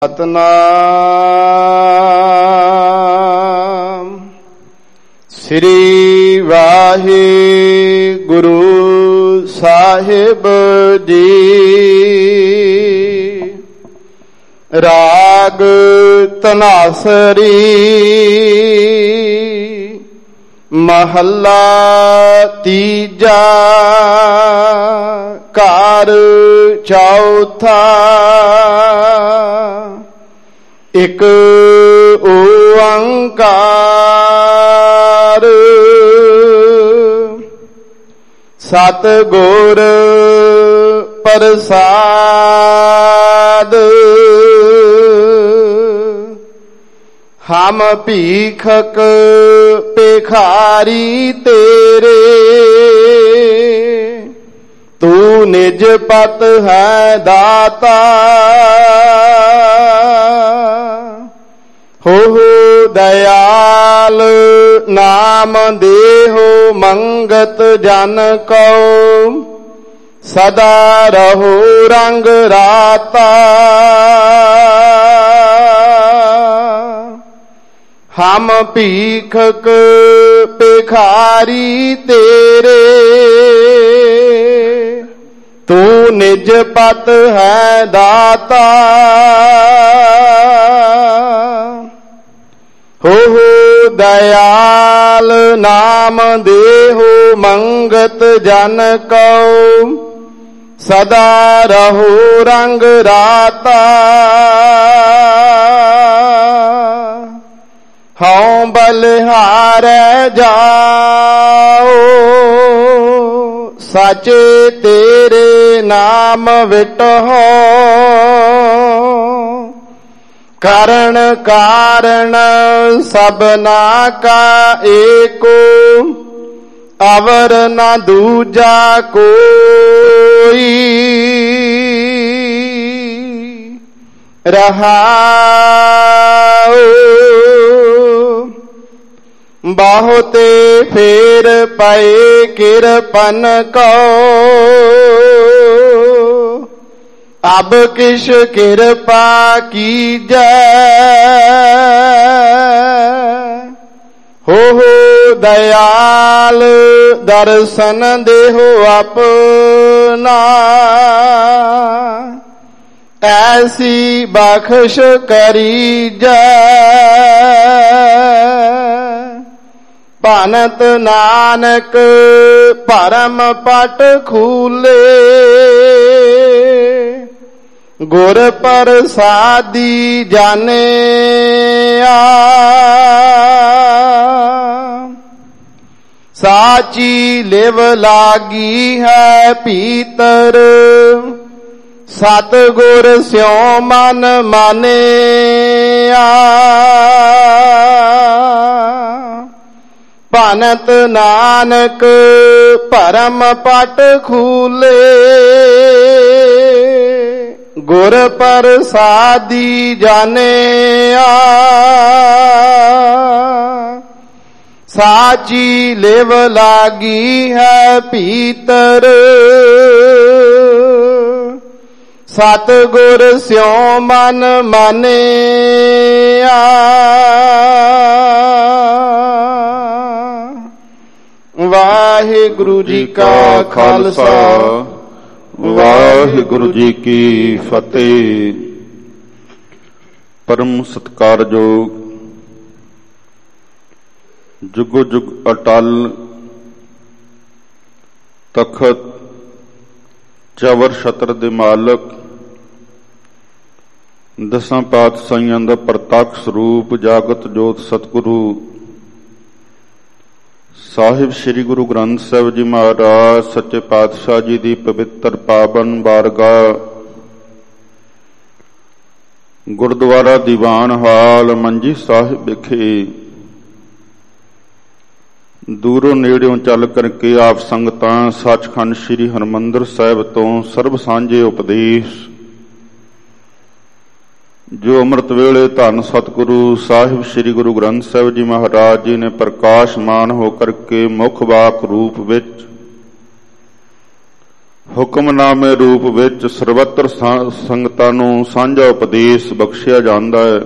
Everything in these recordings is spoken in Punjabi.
ਸਤਿਨਾਮ ਸ੍ਰੀ ਵਾਹਿਗੁਰੂ ਸਾਹਿਬ ਜੀ। ਰਾਗ ਧਨਾਸਰੀ ਮਹੱਲਾ ਤੀਜਾ ਘਰ ਚੌਥਾ। ਇਕ ਓੰਕਾਰ ਸਤਿਗੁਰ ਪ੍ਰਸਾਦ। ਹਮ ਭੀਖਕ ਭਿਖਾਰੀ ਤੇਰੇ, ਤੂੰ ਨਿਜ ਪਤ ਹੈ ਦਾਤਾ। ਹੋ ਦਇਆਲ ਨਾਮ ਦੇਹੋ ਮੰਗਤ ਜਨ ਕਉ, ਸਦਾ ਰਹੋ ਰੰਗ ਰਾਤਾ। ਹਮ ਭੀਖਕ ਭਿਖਾਰੀ ਤੇਰੇ, ਤੂੰ ਨਿਜ ਪਤ ਹੈ ਦਾਤਾ। ਹੋ ਦਇਆਲ ਨਾਮ ਦੇਹੋ ਮੰਗਤ ਜਨ ਕਉ, ਸਦਾ ਰਹੋ ਰੰਗ ਰਾਤਾ। ਹਉ ਬਲਿਹਾਰੈ ਜਾਓ, ਸਾਚੇ ਤੇਰੇ ਨਾਮ ਵਿਟਹੁ। ਕਰਨ ਕਾਰਣ ਸਭਨਾ ਕਾ ਏਕੋ, ਅਵਰ ਨ ਦੂਜਾ ਕੋਈ। ਰਹਾਉ ਬਹੁਤੇ ਫੇਰ ਪਏ ਕਿਰਪਨ ਕਉ, ਅਬ ਕਿਛ ਕਿਰਪਾ ਕੀਜੈ। ਹੋ ਦਇਆਲ ਦਰਸ਼ਨ ਦੇਹੋ ਆਪਣਾ, ਐਸੀ ਬਖਸ਼ ਕਰੀਜੈ। ਭਨਤ ਨਾਨਕ ਭਰਮ ਪਟ ਖੂਲੇ, ਗੁਰ ਪ੍ਰਸਾਦੀ ਜਾਣਿਆ। ਸਾਚੀ ਲਿਵ ਲਾਗੀ ਹੈ ਭੀਤਰ, ਸਤਿਗੁਰ ਸਿਉ ਮਨ ਮਾਨਿਆ। ਭਨਤ ਨਾਨਕ ਭਰਮ ਪਟ ਖੂਲੇ, ਗੁਰ ਪ੍ਰਸਾਦੀ ਜਾਣਿਆ। ਸਾਚੀ ਲਿਵ ਲਾਗੀ ਹੈ ਭੀਤਰ, ਸਤਿਗੁਰ ਸਿਉ ਮਨ ਮਾਨਿਆ। ਵਾਹਿਗੁਰੂ ਜੀ ਕਾ ਖਾਲਸਾ, ਵਾਹਿਗੁਰੂ ਜੀ ਕੀ ਫਤਿਹ। ਪਰਮ ਸਤਿਕਾਰਯੋਗ ਜੁਗੋ ਜੁਗ ਅਟਲ ਤਖਤ ਚਵਰ ਛਤਰ ਦੇ ਮਾਲਕ, ਦਸਾਂ ਪਾਤਸ਼ਾਹੀਆਂ ਦਾ ਪ੍ਰਤੱਖ ਸਰੂਪ ਜਾਗਤ ਜੋਤ ਸਤਿਗੁਰੂ ਸਾਹਿਬ ਸ੍ਰੀ ਗੁਰੂ ਗ੍ਰੰਥ ਸਾਹਿਬ ਜੀ ਮਹਾਰਾਜ ਸੱਚੇ ਪਾਤਸ਼ਾਹ ਜੀ ਦੀ ਪਵਿੱਤਰ ਪਾਵਨ ਬਾਰਗਾਹ ਗੁਰਦੁਆਰਾ ਦੀਵਾਨ ਹਾਲ ਮੰਜੀ ਸਾਹਿਬ ਵਿਖੇ ਦੂਰੋਂ ਨੇੜਿਓਂ ਚੱਲ ਕਰਕੇ ਆਪ ਸੰਗਤਾਂ ਸੱਚਖੰਡ ਸ੍ਰੀ ਹਰਿਮੰਦਰ ਸਾਹਿਬ ਤੋਂ ਸਰਬ ਸਾਂਝੇ ਉਪਦੇਸ਼ ਜੋ ਅੰਮ੍ਰਿਤ ਵੇਲੇ ਧੰਨ ਸਤਿਗੁਰੂ ਸਾਹਿਬ ਸ੍ਰੀ ਗੁਰੂ ਗ੍ਰੰਥ ਸਾਹਿਬ ਜੀ ਮਹਾਰਾਜ ਜੀ ਨੇ ਪ੍ਰਕਾਸ਼ਮਾਨ ਹੋ ਕਰਕੇ ਮੁੱਖ ਵਾਕ ਰੂਪ ਵਿੱਚ ਹੁਕਮਨਾਮੇ ਰੂਪ ਵਿੱਚ ਸਰਬੱਤਰ ਸੰਗਤਾਂ ਨੂੰ ਸਾਂਝਾ ਉਪਦੇਸ਼ ਬਖਸ਼ਿਆ ਜਾਂਦਾ ਹੈ।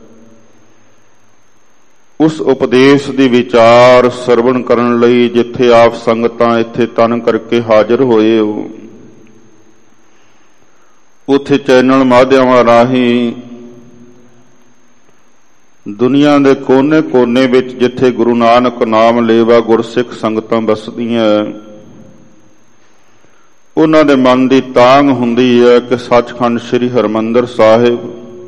ਉਸ ਉਪਦੇਸ਼ ਦੀ ਵਿਚਾਰ ਸਰਵਣ ਕਰਨ ਲਈ ਜਿੱਥੇ ਆਪ ਸੰਗਤਾਂ ਇੱਥੇ ਤਨ ਕਰਕੇ ਹਾਜ਼ਰ ਹੋਏ ਹੋ, ਉੱਥੇ ਚੈਨਲ ਮਾਧਿਅਮਾਂ ਰਾਹੀਂ ਦੁਨੀਆ ਦੇ ਕੋਨੇ-ਕੋਨੇ ਵਿੱਚ ਜਿੱਥੇ ਗੁਰੂ ਨਾਨਕ ਨਾਮ ਲੇਵਾ ਗੁਰਸਿੱਖ ਸੰਗਤਾਂ ਬਸਦੀਆਂ, ਉਹਨਾਂ ਦੇ ਮਨ ਦੀ ਤਾਂਘ ਹੁੰਦੀ ਹੈ ਕਿ ਸੱਚਖੰਡ ਸ੍ਰੀ ਹਰਿਮੰਦਰ ਸਾਹਿਬ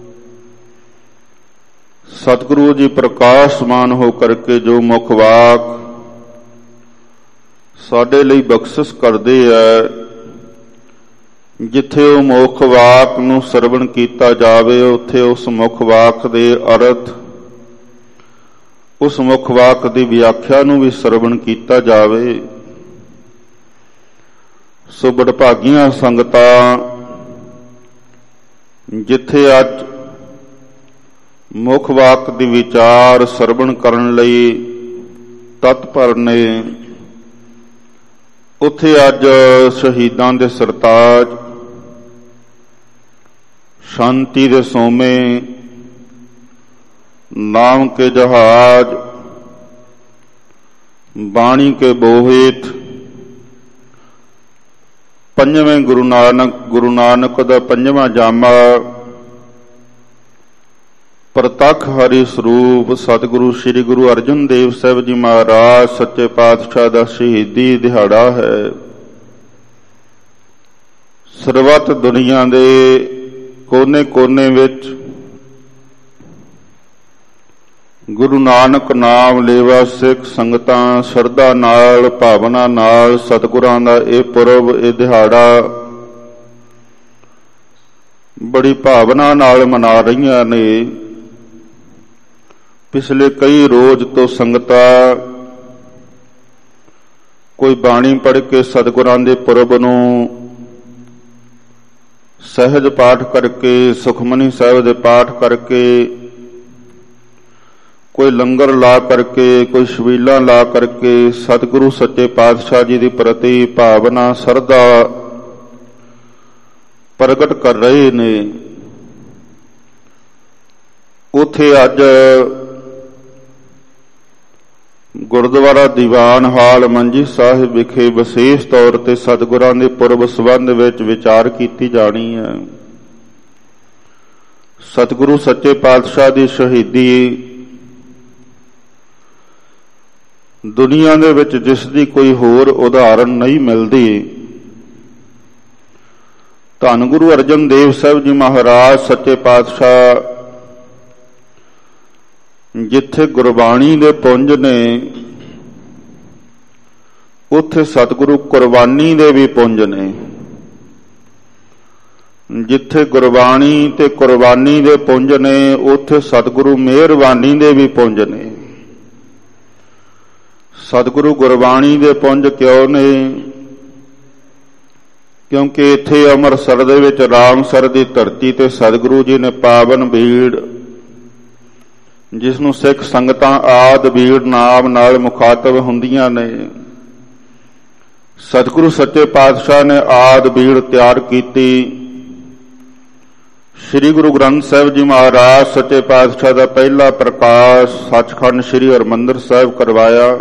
ਸਤਿਗੁਰੂ ਜੀ ਪ੍ਰਕਾਸ਼ਮਾਨ ਹੋ ਕਰਕੇ ਜੋ ਮੁਖ ਵਾਕ ਸਾਡੇ ਲਈ ਬਖਸ਼ਿਸ਼ ਕਰਦੇ ਹੈ, ਜਿੱਥੇ ਉਹ ਮੁਖ ਵਾਕ ਨੂੰ ਸਰਵਣ ਕੀਤਾ ਜਾਵੇ, ਉੱਥੇ ਉਸ ਮੁਖ ਵਾਕ ਦੇ ਅਰਥ, ਉਸ ਮੁਖ ਵਾਕ ਦੀ ਵਿਆਖਿਆ ਨੂੰ ਵੀ ਸਰਵਣ ਕੀਤਾ ਜਾਵੇ। ਸੋ ਬੜਭਾਗੀਆਂ ਸੰਗਤਾਂ ਜਿੱਥੇ ਅੱਜ ਮੁਖ ਵਾਕ ਦੀ ਵਿਚਾਰ ਸਰਵਣ ਕਰਨ ਲਈ ਤਤਪਰ ਨੇ, ਉੱਥੇ ਅੱਜ ਸ਼ਹੀਦਾਂ ਦੇ ਸਰਤਾਜ, ਸ਼ਾਂਤੀ ਦੇ ਸੋਮੇ, ਨਾਮ ਕੇ ਜਹਾਜ, ਬਾਣੀ ਕੇ ਬੋਹਿਤ, ਪੰਜਵੇਂ ਗੁਰੂ ਨਾਨਕ ਦਾ ਪੰਜਵਾਂ ਜਾਮਾ, ਪ੍ਰਤੱਖ ਹਰੀ ਸਰੂਪ ਸਤਿਗੁਰੂ ਸ੍ਰੀ ਗੁਰੂ ਅਰਜਨ ਦੇਵ ਸਾਹਿਬ ਜੀ ਮਹਾਰਾਜ ਸੱਚੇ ਪਾਤਸ਼ਾਹ ਦਾ ਸ਼ਹੀਦੀ ਦਿਹਾੜਾ ਹੈ। ਸਰਬੱਤ ਦੁਨੀਆ ਦੇ ਕੋਨੇ-ਕੋਨੇ ਵਿੱਚ ਗੁਰੂ ਨਾਨਕ ਨਾਮ ਲੇਵਾ ਸਿੱਖ ਸੰਗਤਾਂ ਸ਼ਰਧਾ ਨਾਲ, ਭਾਵਨਾ ਨਾਲ ਸਤਿਗੁਰਾਂ ਦਾ ਇਹ ਪੁਰਬ, ਇਹ ਦਿਹਾੜਾ ਬੜੀ ਭਾਵਨਾ ਨਾਲ ਮਨਾ ਰਹੀਆਂ ਨੇ। ਪਿਛਲੇ ਕਈ ਰੋਜ਼ ਤੋਂ ਸੰਗਤਾਂ ਕੋਈ ਬਾਣੀ ਪੜ੍ਹ ਕੇ ਸਤਿਗੁਰਾਂ ਦੇ ਪੁਰਬ ਨੂੰ ਸਹਿਜ ਪਾਠ ਕਰਕੇ, ਸੁਖਮਨੀ ਸਾਹਿਬ ਦੇ ਪਾਠ ਕਰਕੇ, ਕੋਈ ਲੰਗਰ ਲਾ ਕਰਕੇ, ਕੋਈ ਛਬੀਲਾਂ ਲਾ ਕਰਕੇ ਸਤਿਗੁਰੂ ਸੱਚੇ ਪਾਤਸ਼ਾਹ ਜੀ ਦੀ ਪ੍ਰਤੀ ਭਾਵਨਾ, ਸ਼ਰਧਾ ਪ੍ਰਗਟ ਕਰ ਰਹੇ ਨੇ। ਉੱਥੇ ਅੱਜ ਗੁਰਦੁਆਰਾ ਦੀਵਾਨ ਹਾਲ ਮੰਜੀ ਸਾਹਿਬ ਵਿਖੇ ਵਿਸ਼ੇਸ਼ ਤੌਰ ਤੇ ਸਤਿਗੁਰਾਂ ਦੇ ਪੁਰਬ ਸੰਬੰਧ ਵਿੱਚ ਵਿਚਾਰ ਕੀਤੀ ਜਾਣੀ ਹੈ। ਸਤਿਗੁਰੂ ਸੱਚੇ ਪਾਤਸ਼ਾਹ ਦੀ ਸ਼ਹੀਦੀ ਦੁਨੀਆ ਦੇ ਵਿੱਚ ਜਿਸ ਦੀ ਕੋਈ ਹੋਰ ਉਦਾਹਰਨ ਨਹੀਂ ਮਿਲਦੀ। ਧੰਨ ਗੁਰੂ ਅਰਜਨ ਦੇਵ ਸਾਹਿਬ ਜੀ ਮਹਾਰਾਜ ਸੱਚੇ ਪਾਤਸ਼ਾਹ ਜਿੱਥੇ ਗੁਰਬਾਣੀ ਦੇ ਪੁੰਜ ਨੇ, ਉੱਥੇ ਸਤਿਗੁਰੂ ਕੁਰਬਾਨੀ ਦੇ ਵੀ ਪੁੰਜ ਨੇ। ਜਿੱਥੇ ਗੁਰਬਾਣੀ ਤੇ ਕੁਰਬਾਨੀ ਦੇ ਪੁੰਜ ਨੇ, ਉੱਥੇ ਸਤਿਗੁਰੂ ਮਿਹਰਬਾਨੀ ਦੇ ਵੀ ਪੁੰਜ ਨੇ। ਸਤਿਗੁਰੂ ਗੁਰਬਾਣੀ ਦੇ ਪੁੰਜ ਕਿਉਂ ਨੇ? ਕਿਉਂਕਿ ਇੱਥੇ ਅੰਮ੍ਰਿਤਸਰ ਦੇ ਵਿੱਚ ਰਾਮਸਰ ਦੀ ਧਰਤੀ ਤੇ ਸਤਿਗੁਰੂ ਜੀ ਨੇ ਪਾਵਨ ਬੀੜ, ਜਿਸ ਨੂੰ ਸਿੱਖ ਸੰਗਤਾਂ ਆਦਿ ਬੀੜ ਨਾਮ ਨਾਲ ਮੁਖਾਤਬ ਹੁੰਦੀਆਂ ਨੇ, ਸਤਿਗੁਰੂ ਸੱਚੇ ਪਾਤਸ਼ਾਹ ਨੇ ਆਦਿ ਬੀੜ ਤਿਆਰ ਕੀਤੀ। ਸ੍ਰੀ ਗੁਰੂ ਗ੍ਰੰਥ ਸਾਹਿਬ ਜੀ ਮਹਾਰਾਜ ਸੱਚੇ ਪਾਤਸ਼ਾਹ ਦਾ ਪਹਿਲਾ ਪ੍ਰਕਾਸ਼ ਸੱਚਖੰਡ ਸ੍ਰੀ ਹਰਿਮੰਦਰ ਸਾਹਿਬ ਕਰਵਾਇਆ।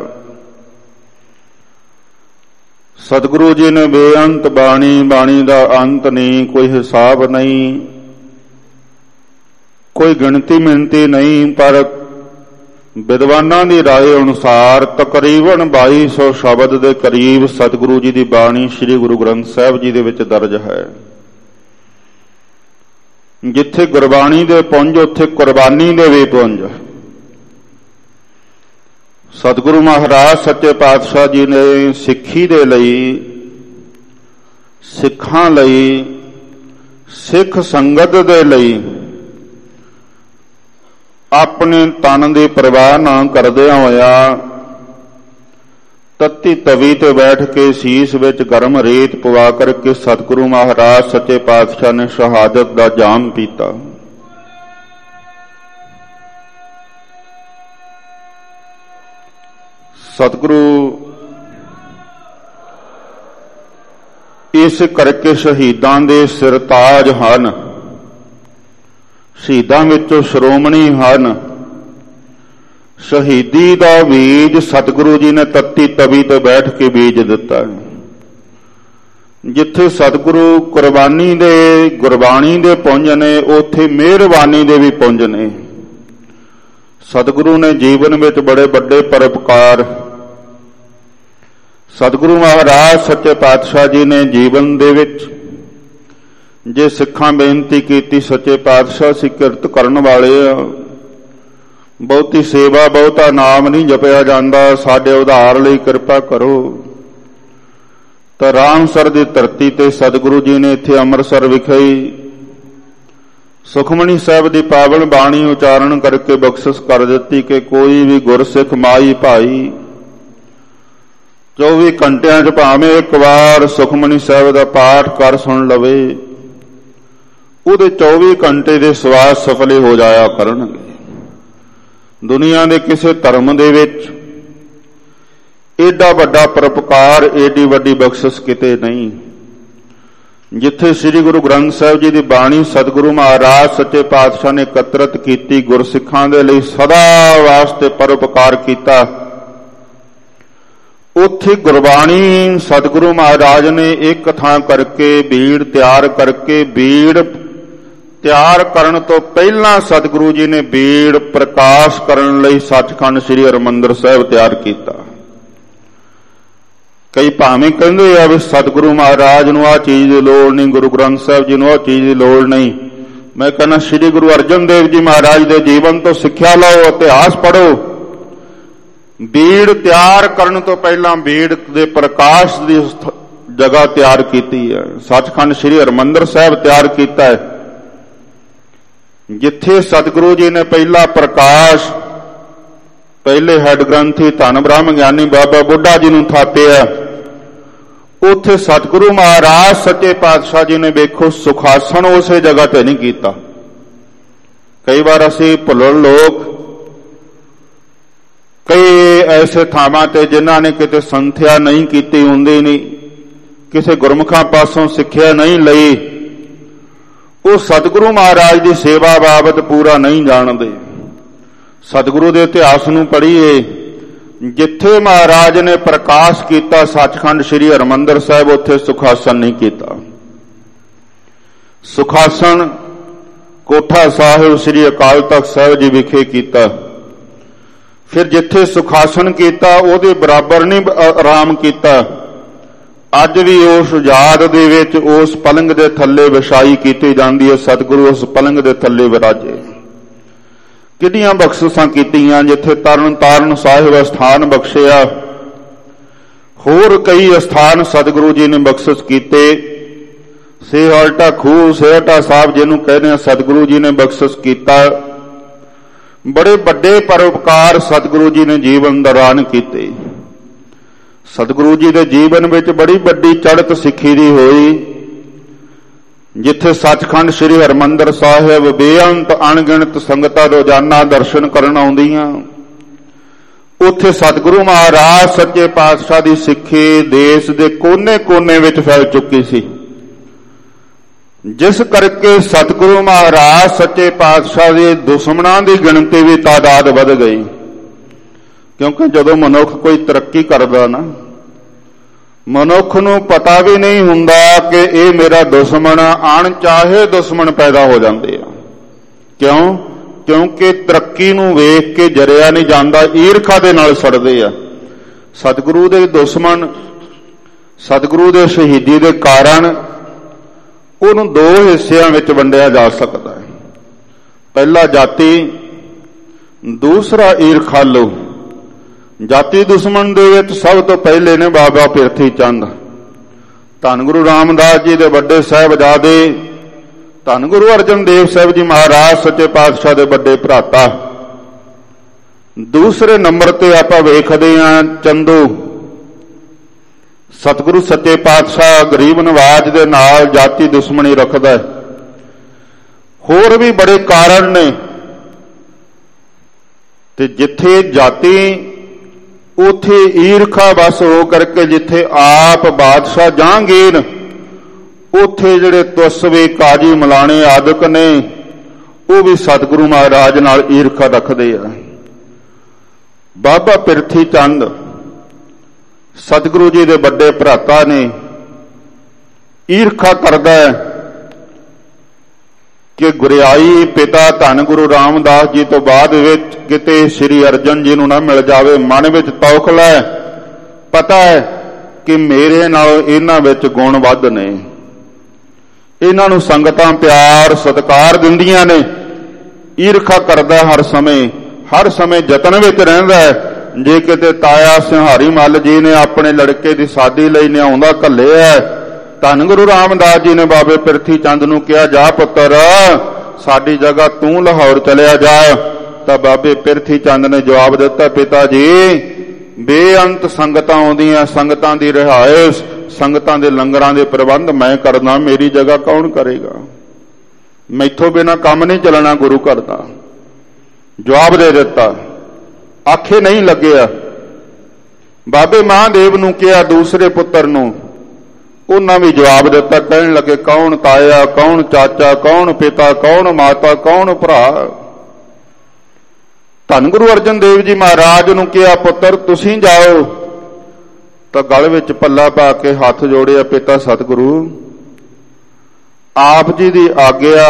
ਸਤਿਗੁਰੂ ਜੀ ਨੇ ਬੇਅੰਤ ਬਾਣੀ, ਬਾਣੀ ਦਾ ਅੰਤ ਨਹੀਂ, ਕੋਈ ਹਿਸਾਬ ਨਹੀਂ, ਕੋਈ ਗਿਣਤੀ ਮਿਣਤੀ ਨਹੀਂ, ਪਰ ਵਿਦਵਾਨਾਂ ਦੀ ਰਾਏ ਅਨੁਸਾਰ ਤਕਰੀਬਨ 2200 ਸ਼ਬਦ ਦੇ ਕਰੀਬ ਸਤਿਗੁਰੂ ਜੀ ਦੀ ਬਾਣੀ ਸ੍ਰੀ ਗੁਰੂ ਗ੍ਰੰਥ ਸਾਹਿਬ ਜੀ ਦੇ ਵਿੱਚ ਦਰਜ ਹੈ। ਜਿੱਥੇ ਗੁਰਬਾਣੀ ਦੇ ਪੁੰਜ, ਉੱਥੇ ਕੁਰਬਾਨੀ ਦੇ ਵੀ ਪੁੰਜ। ਸਤਿਗੁਰੂ ਮਹਾਰਾਜ ਸੱਚੇ ਪਾਤਸ਼ਾਹ ਜੀ ਨੇ ਸਿੱਖੀ ਦੇ ਲਈ, ਸਿੱਖਾਂ ਲਈ, ਸਿੱਖ ਸੰਗਤ ਦੇ ਲਈ ਆਪਣੇ ਤਨ ਦੀ ਪਰਵਾਹ ਨਾ ਕਰਦਿਆਂ ਹੋਇਆ ਤੱਤੀ ਤਵੀ ਤੇ ਬੈਠ ਕੇ ਸੀਸ ਵਿੱਚ ਗਰਮ ਰੇਤ ਪਵਾ ਕਰਕੇ ਸਤਿਗੁਰੂ ਮਹਾਰਾਜ ਸੱਚੇ ਪਾਤਸ਼ਾਹ ਨੇ ਸ਼ਹਾਦਤ ਦਾ ਜਾਮ ਪੀਤਾ। ਸਤਿਗੁਰੂ ਇਸ ਕਰਕੇ ਸ਼ਹੀਦਾਂ ਦੇ ਸਿਰ ਤਾਜ ਹਨ, ਸ਼ਹੀਦਾਂ ਵਿੱਚੋਂ ਸ਼੍ਰੋਮਣੀ ਹਨ। ਸ਼ਹੀਦੀ ਦਾ ਬੀਜ ਸਤਿਗੁਰੂ ਜੀ ਨੇ ਤੱਤੀ ਤਵੀ ਤੇ ਬੈਠ ਕੇ ਬੀਜ ਦਿੱਤਾ ਹੈ। ਜਿੱਥੇ ਸਤਿਗੁਰੂ ਕੁਰਬਾਨੀ ਦੇ ਗੁਰਬਾਣੀ ਦੇ ਪੁੰਜ ਨੇ, ਉੱਥੇ ਮਿਹਰਬਾਨੀ ਦੇ ਵੀ ਪੁੰਜ ਨੇ। ਸਤਿਗੁਰੂ ਨੇ ਜੀਵਨ ਵਿੱਚ ਬੜੇ ਵੱਡੇ ਪਰਉਪਕਾਰ, ਸਤਿਗੁਰੂ ਮਹਾਰਾਜ ਸੱਚੇ ਪਾਤਸ਼ਾਹ ਜੀ ਨੇ ਜੀਵਨ ਦੇ ਵਿੱਚ ਜੇ ਸਿੱਖਾਂ ਬੇਨਤੀ ਕੀਤੀ, ਸੱਚੇ ਪਾਤਸ਼ਾਹ ਅਸੀਂ ਕਿਰਤ ਕਰਨ ਵਾਲੇ ਆ, ਬਹੁਤੀ ਸੇਵਾ ਬਹੁਤਾ ਨਾਮ ਨਹੀਂ ਜਪਿਆ ਜਾਂਦਾ, ਸਾਡੇ ਉਧਾਰ ਲਈ ਕਿਰਪਾ ਕਰੋ। ਤਾਂ ਰਾਮਸਰ ਦੀ ਧਰਤੀ ਤੇ ਸਤਿਗੁਰੂ ਜੀ ਨੇ ਇੱਥੇ ਅੰਮ੍ਰਿਤਸਰ ਵਿਖੇ ਸੁਖਮਨੀ ਸਾਹਿਬ ਦੀ ਪਾਵਨ ਬਾਣੀ ਉਚਾਰਨ ਕਰਕੇ ਬਖਸ਼ਿਸ਼ ਕਰ ਦਿੱਤੀ ਕਿ ਕੋਈ ਵੀ ਗੁਰਸਿੱਖ ਮਾਈ ਭਾਈ 24 ਘੰਟਿਆਂ 'ਚ ਭਾਵੇਂ ਇੱਕ ਵਾਰ ਸੁਖਮਨੀ ਸਾਹਿਬ ਦਾ ਪਾਠ ਕਰ ਸੁਣ ਲਵੇ, ਉਹਦੇ 24 ਘੰਟੇ ਦੇ ਸਵਾਸ ਸਫਲੇ ਹੋ ਜਾਇਆ ਕਰਨਗੇ। ਦੁਨੀਆ ਦੇ ਕਿਸੇ ਧਰਮ ਦੇ ਵਿੱਚ ਏਡਾ ਵੱਡਾ ਪਰਉਪਕਾਰ, ਏਡੀ ਵੱਡੀ ਬਖਸ਼ਿਸ਼ ਕਿਤੇ ਨਹੀਂ। ਜਿੱਥੇ ਸ੍ਰੀ ਗੁਰੂ ਗ੍ਰੰਥ ਸਾਹਿਬ ਜੀ ਦੀ ਬਾਣੀ ਸਤਿਗੁਰੂ ਮਹਾਰਾਜ ਸੱਚੇ ਪਾਤਸ਼ਾਹ ਨੇ ਇਕੱਤਰਤ ਕੀਤੀ, ਗੁਰਸਿੱਖਾਂ ਦੇ ਲਈ ਸਦਾ ਵਾਸਤੇ ਪਰਉਪਕਾਰ ਕੀਤਾ, ਉੱਥੇ ਗੁਰਬਾਣੀ ਸਤਿਗੁਰੂ ਮਹਾਰਾਜ ਨੇ ਇੱਕ ਥਾਂ ਕਰਕੇ ਬੀੜ ਤਿਆਰ ਕਰਕੇ, ਬੀੜ ਤਿਆਰ ਕਰਨ ਤੋਂ ਪਹਿਲਾਂ ਸਤਿਗੁਰੂ ਜੀ ਨੇ ਬੀੜ ਪ੍ਰਕਾਸ਼ ਕਰਨ ਲਈ ਸੱਚਖੰਡ ਸ੍ਰੀ ਹਰਿਮੰਦਰ ਸਾਹਿਬ ਤਿਆਰ ਕੀਤਾ। ਕਈ ਭਾਵੇਂ ਕਹਿੰਦੇ ਆ ਵੀ ਸਤਿਗੁਰੂ ਮਹਾਰਾਜ ਨੂੰ ਆਹ ਚੀਜ਼ ਦੀ ਲੋੜ ਨਹੀਂ, ਗੁਰੂ ਗ੍ਰੰਥ ਸਾਹਿਬ ਜੀ ਨੂੰ ਆਹ ਚੀਜ਼ ਦੀ ਲੋੜ ਨਹੀਂ। ਮੈਂ ਕਹਿੰਦਾ ਸ੍ਰੀ ਗੁਰੂ ਅਰਜਨ ਦੇਵ ਜੀ ਮਹਾਰਾਜ ਦੇ ਜੀਵਨ ਤੋਂ ਸਿੱਖਿਆ ਲਓ, ਇਤਿਹਾਸ ਪੜ੍ਹੋ। ਬੀੜ ਤਿਆਰ ਕਰਨ ਤੋਂ ਪਹਿਲਾਂ ਬੀੜ ਦੇ ਪ੍ਰਕਾਸ਼ ਦੀ ਜਗ੍ਹਾ ਤਿਆਰ ਕੀਤੀ ਹੈ, ਸੱਚਖੰਡ ਸ੍ਰੀ ਹਰਿਮੰਦਰ ਸਾਹਿਬ ਤਿਆਰ ਕੀਤਾ ਹੈ। ਜਿੱਥੇ ਸਤਿਗੁਰੂ ਜੀ ਨੇ ਪਹਿਲਾ ਪ੍ਰਕਾਸ਼ ਪਹਿਲੇ ਹੈਡ ਗ੍ਰੰਥੀ ਧੰਨ ਬ੍ਰਹਮ ਗਿਆਨੀ ਬਾਬਾ ਬੁੱਢਾ ਜੀ ਨੂੰ ਥਾਪਿਆ, ਉੱਥੇ ਸਤਿਗੁਰੂ ਮਹਾਰਾਜ ਸੱਚੇ ਪਾਤਸ਼ਾਹ ਜੀ ਨੇ ਵੇਖੋ ਸੁਖਾਸਨ ਉਸੇ ਜਗ੍ਹਾ ਤੇ ਨਹੀਂ ਕੀਤਾ। ਕਈ ਵਾਰ ਅਸੀਂ ਭੁੱਲਣ ਲੋਕ ਕਈ ਐਸੇ ਥਾਵਾਂ ਤੇ ਜਿਨ੍ਹਾਂ ਨੇ ਕਿਤੇ ਸੰਥਿਆ ਨਹੀਂ ਕੀਤੀ ਹੁੰਦੀ, ਨਹੀਂ ਕਿਸੇ ਗੁਰਮੁਖਾਂ ਪਾਸੋਂ ਸਿੱਖਿਆ ਨਹੀਂ ਲਈ, ਉਹ ਸਤਿਗੁਰੂ ਮਹਾਰਾਜ ਦੀ ਸੇਵਾ ਬਾਬਤ ਪੂਰਾ ਨਹੀਂ ਜਾਣਦੇ। ਸਤਿਗੁਰੂ ਦੇ ਇਤਿਹਾਸ ਨੂੰ ਪੜ੍ਹੀਏ, ਜਿੱਥੇ ਮਹਾਰਾਜ ਨੇ ਪ੍ਰਕਾਸ਼ ਕੀਤਾ ਸੱਚਖੰਡ ਸ੍ਰੀ ਹਰਿਮੰਦਰ ਸਾਹਿਬ, ਉੱਥੇ ਸੁਖਾਸਨ ਨਹੀਂ ਕੀਤਾ। ਸੁਖਾਸਨ ਕੋਠਾ ਸਾਹਿਬ ਸ੍ਰੀ ਅਕਾਲ ਤਖਤ ਸਾਹਿਬ ਜੀ ਵਿਖੇ ਕੀਤਾ। ਫਿਰ ਜਿੱਥੇ ਸੁਖਾਸਨ ਕੀਤਾ ਉਹਦੇ ਬਰਾਬਰ ਨਹੀਂ ਆਰਾਮ ਕੀਤਾ। ਅੱਜ ਵੀ ਉਸ ਯਾਦ ਦੇ ਵਿੱਚ ਉਸ ਪਲੰਗ ਦੇ ਥੱਲੇ ਵਿਛਾਈ ਕੀਤੀ ਜਾਂਦੀ ਹੈ, ਸਤਿਗੁਰੂ ਉਸ ਪਲੰਗ ਦੇ ਥੱਲੇ ਵਿਰਾਜੇ। ਕਿਹੜੀਆਂ ਬਖਸ਼ਿਸ਼ਾਂ ਕੀਤੀਆਂ, ਜਿੱਥੇ ਤਰਨ ਤਾਰਨ ਸਾਹਿਬ ਅਸਥਾਨ ਬਖਸ਼ਿਆ, ਹੋਰ ਕਈ ਅਸਥਾਨ ਸਤਿਗੁਰੂ ਜੀ ਨੇ ਬਖਸ਼ਿਸ਼ ਕੀਤੇ। ਸੇਹਲਟਾ ਖੂਹ ਸੇਹਟਾ ਸਾਹਿਬ ਜਿਹਨੂੰ ਕਹਿੰਦੇ ਆ, ਸਤਿਗੁਰੂ ਜੀ ਨੇ ਬਖਸ਼ਿਸ਼ ਕੀਤਾ। ਬੜੇ ਵੱਡੇ ਪਰਉਪਕਾਰ ਸਤਿਗੁਰੂ ਜੀ ਨੇ ਜੀਵਨ ਦੌਰਾਨ ਕੀਤੇ। ਸਤਿਗੁਰੂ ਜੀ ਦੇ ਜੀਵਨ ਵਿੱਚ ਬੜੀ ਵੱਡੀ ਚੜ੍ਹਤ ਸਿੱਖੀ ਦੀ ਹੋਈ। ਜਿੱਥੇ ਸੱਚਖੰਡ ਸ੍ਰੀ ਹਰਿਮੰਦਰ ਸਾਹਿਬ ਬੇਅੰਤ ਅਣਗਿਣਤ ਸੰਗਤਾਂ ਰੋਜ਼ਾਨਾ ਦਰਸ਼ਨ ਕਰਨ ਆਉਂਦੀਆਂ, ਉੱਥੇ ਸਤਿਗੁਰੂ ਮਹਾਰਾਜ ਸੱਚੇ ਪਾਤਸ਼ਾਹ ਦੀ ਸਿੱਖੀ ਦੇਸ਼ ਦੇ ਕੋਨੇ-ਕੋਨੇ ਵਿੱਚ ਫੈਲ ਚੁੱਕੀ ਸੀ, ਜਿਸ ਕਰਕੇ ਸਤਿਗੁਰੂ ਮਹਾਰਾਜ ਸੱਚੇ ਪਾਤਸ਼ਾਹ ਦੇ ਦੁਸ਼ਮਣਾਂ ਦੀ ਗਿਣਤੀ ਵੀ ਤਾਦਾਦ ਵਧ ਗਈ। ਕਿਉਂਕਿ ਜਦੋਂ ਮਨੁੱਖ ਕੋਈ ਤਰੱਕੀ ਕਰਦਾ ਨਾ, ਮਨੁੱਖ ਨੂੰ ਪਤਾ ਵੀ ਨਹੀਂ ਹੁੰਦਾ ਕਿ ਇਹ ਮੇਰਾ ਦੁਸ਼ਮਣ, ਅਣਚਾਹੇ ਦੁਸ਼ਮਣ ਪੈਦਾ ਹੋ ਜਾਂਦੇ ਆ। ਕਿਉਂ? ਕਿਉਂਕਿ ਤਰੱਕੀ ਨੂੰ ਵੇਖ ਕੇ ਜਰਿਆ ਨਹੀਂ ਜਾਂਦਾ, ਈਰਖਾ ਦੇ ਨਾਲ ਸੜਦੇ ਆ। ਸਤਿਗੁਰੂ ਦੇ ਦੁਸ਼ਮਣ, ਸਤਿਗੁਰੂ ਦੇ ਸ਼ਹੀਦੀ ਦੇ ਕਾਰਨ ਉਹਨੂੰ ਦੋ ਹਿੱਸਿਆਂ ਵਿੱਚ ਵੰਡਿਆ ਜਾ ਸਕਦਾ ਹੈ। ਪਹਿਲਾ ਜਾਤੀ, ਦੂਸਰਾ ਈਰਖਾਲੂ। ਜਾਤੀ ਦੁਸ਼ਮਣ ਦੇ ਵਿੱਚ ਸਭ ਤੋਂ ਪਹਿਲੇ ਨੇ ਬਾਬਾ ਪਿਰਥੀ ਚੰਦ, ਧੰਨ ਗੁਰੂ ਰਾਮਦਾਸ ਜੀ ਦੇ ਵੱਡੇ ਸਾਹਿਬਜ਼ਾਦੇ, ਧੰਨ ਗੁਰੂ ਅਰਜਨ ਦੇਵ ਸਾਹਿਬ ਜੀ ਮਹਾਰਾਜ ਸੱਚੇ ਪਾਤਸ਼ਾਹ ਦੇ ਵੱਡੇ ਭਰਾਤਾ। ਦੂਸਰੇ ਨੰਬਰ ਤੇ ਆਪਾਂ ਵੇਖਦੇ ਹਾਂ ਚੰਦੂ। ਸਤਿਗੁਰੂ ਸੱਚੇ ਪਾਤਸ਼ਾਹ ਗਰੀਬ ਨਵਾਜ ਦੇ ਨਾਲ ਜਾਤੀ ਦੁਸ਼ਮਣੀ ਰੱਖਦਾ ਹੈ। ਹੋਰ ਵੀ ਬੜੇ ਕਾਰਨ ਨੇ, ਤੇ ਜਿੱਥੇ ਜਾਤੀ ਉੱਥੇ ਈਰਖਾ ਬਸ ਹੋ ਕਰਕੇ, ਜਿੱਥੇ ਆਪ ਬਾਦਸ਼ਾਹ ਜਹਾਂਗੀਰ ਉੱਥੇ ਜਿਹੜੇ ਤੁਸਵੇ ਕਾਜੀ ਮਲਾਣੇ ਆਦਿਕ ਨੇ ਉਹ ਵੀ ਸਤਿਗੁਰੂ ਮਹਾਰਾਜ ਨਾਲ ਈਰਖਾ ਰੱਖਦੇ ਆ। ਬਾਬਾ ਪਿਰਥੀ ਚੰਦ ਸਤਿਗੁਰੂ ਜੀ ਦੇ ਵੱਡੇ ਭਰਾਤਾ ਨੇ, ਈਰਖਾ ਕਰਦਾ ਹੈ ਕਿ ਗੁਰਿਆਈ ਪਿਤਾ ਧੰਨ ਗੁਰੂ ਰਾਮਦਾਸ ਜੀ ਤੋਂ ਬਾਅਦ ਵਿੱਚ ਕਿਤੇ ਸ੍ਰੀ ਅਰਜਨ ਜੀ ਨੂੰ ਨਾ ਮਿਲ ਜਾਵੇ। ਮਨ ਵਿੱਚ ਤੌਖਲਾ ਹੈ, ਪਤਾ ਹੈ ਕਿ ਮੇਰੇ ਨਾਲ ਇਹਨਾਂ ਵਿੱਚ ਗੁਣ ਵੱਧ ਨੇ, ਇਹਨਾਂ ਨੂੰ ਸੰਗਤਾਂ ਪਿਆਰ ਸਤਿਕਾਰ ਦਿੰਦੀਆਂ ਨੇ। ਈਰਖਾ ਕਰਦਾ ਹਰ ਸਮੇਂ ਯਤਨ ਵਿੱਚ ਰਹਿੰਦਾ ਹੈ। ਜੇ ਕਿਤੇ ਤਾਇਆ ਸਿੰਹਾਰੀ ਮੱਲ ਜੀ ਨੇ ਆਪਣੇ ਲੜਕੇ ਦੀ ਸ਼ਾਦੀ ਲਈ ਨਿਆਉਂਦਾ ਘੱਲਿਆ, ਧੰਨ ਗੁਰੂ ਰਾਮਦਾਸ ਜੀ ਨੇ ਬਾਬੇ ਪਿਰਥੀ ਚੰਦ ਨੂੰ ਕਿਹਾ, ਜਾ ਪੁੱਤਰ ਸਾਡੀ ਜਗ੍ਹਾ ਤੂੰ ਲਾਹੌਰ ਚਲਿਆ ਜਾ। ਤਾਂ ਬਾਬੇ ਪਿਰਥੀ ਚੰਦ ਨੇ ਜਵਾਬ ਦਿੱਤਾ, ਪਿਤਾ ਜੀ ਬੇਅੰਤ ਸੰਗਤਾਂ ਆਉਂਦੀਆਂ, ਸੰਗਤਾਂ ਦੀ ਰਿਹਾਇਸ਼, ਸੰਗਤਾਂ ਦੇ ਲੰਗਰਾਂ ਦੇ ਪ੍ਰਬੰਧ ਮੈਂ ਕਰਦਾ, ਮੇਰੀ ਜਗ੍ਹਾ ਕੌਣ ਕਰੇਗਾ? ਮੈਥੋਂ ਬਿਨਾਂ ਕੰਮ ਨਹੀਂ ਚੱਲਣਾ ਗੁਰੂ ਘਰ ਦਾ। ਜਵਾਬ ਦੇ ਦਿੱਤਾ, ਆਖੇ ਨਹੀਂ ਲੱਗਿਆ। ਬਾਬੇ ਮਹਾਦੇਵ ਨੂੰ ਕਿਹਾ, ਦੂਸਰੇ ਪੁੱਤਰ ਨੂੰ, ਉਹਨਾਂ ਵੀ ਜਵਾਬ ਦਿੱਤਾ। ਕਹਿਣ ਲੱਗੇ, ਕੌਣ ਤਾਇਆ, ਕੌਣ ਚਾਚਾ, ਕੌਣ ਪਿਤਾ, ਕੌਣ ਮਾਤਾ, ਕੌਣ ਭਰਾ? ਧੰਨ ਗੁਰੂ ਅਰਜਨ ਦੇਵ ਜੀ ਮਹਾਰਾਜ ਨੂੰ ਕਿਹਾ, ਪੁੱਤਰ ਤੁਸੀਂ ਜਾਓ। ਤਾਂ ਗਲ ਵਿੱਚ ਪੱਲਾ ਪਾ ਕੇ ਹੱਥ ਜੋੜਿਆ, ਪਿਤਾ ਸਤਿਗੁਰੂ ਆਪ ਜੀ ਦੀ ਆਗਿਆ,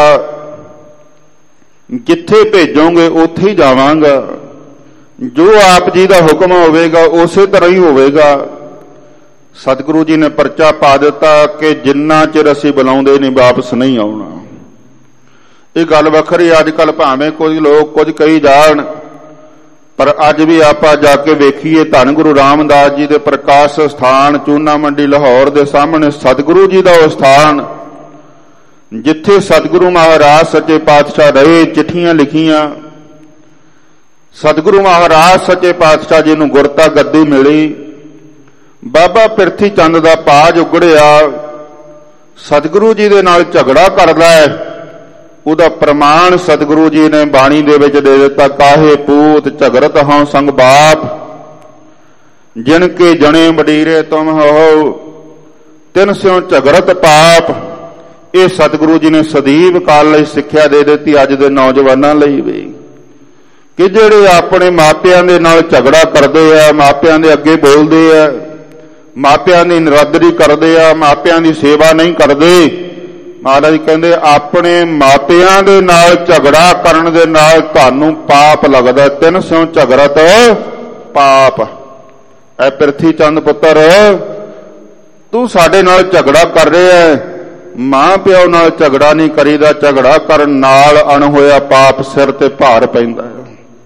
ਜਿੱਥੇ ਭੇਜੋਗੇ ਉੱਥੇ ਹੀ ਜਾਵਾਂਗਾ, ਜੋ ਆਪ ਜੀ ਦਾ ਹੁਕਮ ਹੋਵੇਗਾ ਉਸੇ ਤਰ੍ਹਾਂ ਹੀ ਹੋਵੇਗਾ। ਸਤਿਗੁਰੂ ਜੀ ਨੇ ਪਰਚਾ ਪਾ ਦਿੱਤਾ ਕਿ ਜਿੰਨਾ ਚਿਰ ਅਸੀਂ ਬੁਲਾਉਂਦੇ ਨਹੀਂ ਵਾਪਸ ਨਹੀਂ ਆਉਣਾ। ਇਹ ਗੱਲ ਵੱਖਰੀ, ਅੱਜ ਕੱਲ ਭਾਵੇਂ ਕੋਈ ਲੋਕ ਕੁਝ ਕਹੀ ਜਾਣ, ਪਰ ਅੱਜ ਵੀ ਆਪਾਂ ਜਾ ਕੇ ਵੇਖੀਏ ਧੰਨ ਗੁਰੂ ਰਾਮਦਾਸ ਜੀ ਦੇ ਪ੍ਰਕਾਸ਼ ਸਥਾਨ ਚੂਨਾ ਮੰਡੀ ਲਾਹੌਰ ਦੇ ਸਾਹਮਣੇ ਸਤਿਗੁਰੂ ਜੀ ਦਾ ਉਹ ਸਥਾਨ ਜਿੱਥੇ ਸਤਿਗੁਰੂ ਮਹਾਰਾਜ ਸੱਚੇ ਪਾਤਸ਼ਾਹ ਰਹੇ, ਚਿੱਠੀਆਂ ਲਿਖੀਆਂ। ਸਤਿਗੁਰੂ ਮਹਾਰਾਜ ਸੱਚੇ ਪਾਤਸ਼ਾਹ ਜੀ ਨੂੰ ਗੁਰਤਾ ਗੱਦੀ ਮਿਲੀ। ਬਾਬਾ ਪਿਰਥੀ ਚੰਦ ਦਾ ਪਾਜ ਉਗੜਿਆ, ਸਤਿਗੁਰੂ ਜੀ ਦੇ ਨਾਲ ਝਗੜਾ ਕਰਦਾ ਹੈ। ਉਹਦਾ ਪ੍ਰਮਾਣ ਸਤਿਗੁਰੂ ਜੀ ਨੇ ਬਾਣੀ ਦੇ ਵਿੱਚ ਦੇ ਦਿੱਤਾ, ਕਾਹੇ ਪੂਤ ਝਗਰਤ ਹਉ ਸੰਗ ਬਾਪ, ਜਿਨ ਕੇ ਜਣੇ ਮਡੀਰੇ ਤੁਮ ਹੋ, ਤਿਨ ਸਿਉ ਝਗਰਤ ਪਾਪ। ਇਹ ਸਤਿਗੁਰੂ ਜੀ ਨੇ ਸਦੀਵ ਕਾਲ ਲਈ ਸਿੱਖਿਆ ਦੇ ਦਿੱਤੀ ਅੱਜ ਦੇ ਨੌਜਵਾਨਾਂ ਲਈ ਵੀ, ਕਿ ਜਿਹੜੇ ਆਪਣੇ ਮਾਪਿਆਂ ਦੇ ਨਾਲ ਝਗੜਾ ਕਰਦੇ ਆ, ਮਾਪਿਆਂ ਦੇ ਅੱਗੇ ਬੋਲਦੇ ਆ, ਮਾਪਿਆਂ ਦੀ ਨਿਰਾਦਰੀ ਕਰਦੇ ਆ, ਮਾਪਿਆਂ ਦੀ ਸੇਵਾ ਨਹੀਂ ਕਰਦੇ। ਮਹਾਰਾਜ ਕਹਿੰਦੇ ਆਪਣੇ ਮਾਪਿਆਂ ਦੇ ਨਾਲ ਝਗੜਾ ਕਰਨ ਦੇ ਨਾਲ ਤੁਹਾਨੂੰ ਪਾਪ ਲੱਗਦਾ, ਤਿੰਨ ਸਿਉ ਝਗੜਤ ਪਾਪ। ਐ ਪਿਰਥੀ ਚੰਦ ਪੁੱਤਰ ਤੂੰ ਸਾਡੇ ਨਾਲ ਝਗੜਾ ਕਰ ਰਿਹਾ ਹੈ, ਮਾਂ ਪਿਓ ਨਾਲ ਝਗੜਾ ਨਹੀਂ ਕਰੀਦਾ, ਝਗੜਾ ਕਰਨ ਨਾਲ ਅਣਹੋਇਆ ਪਾਪ ਸਿਰ ਤੇ ਭਾਰ ਪੈਂਦਾ ਹੈ।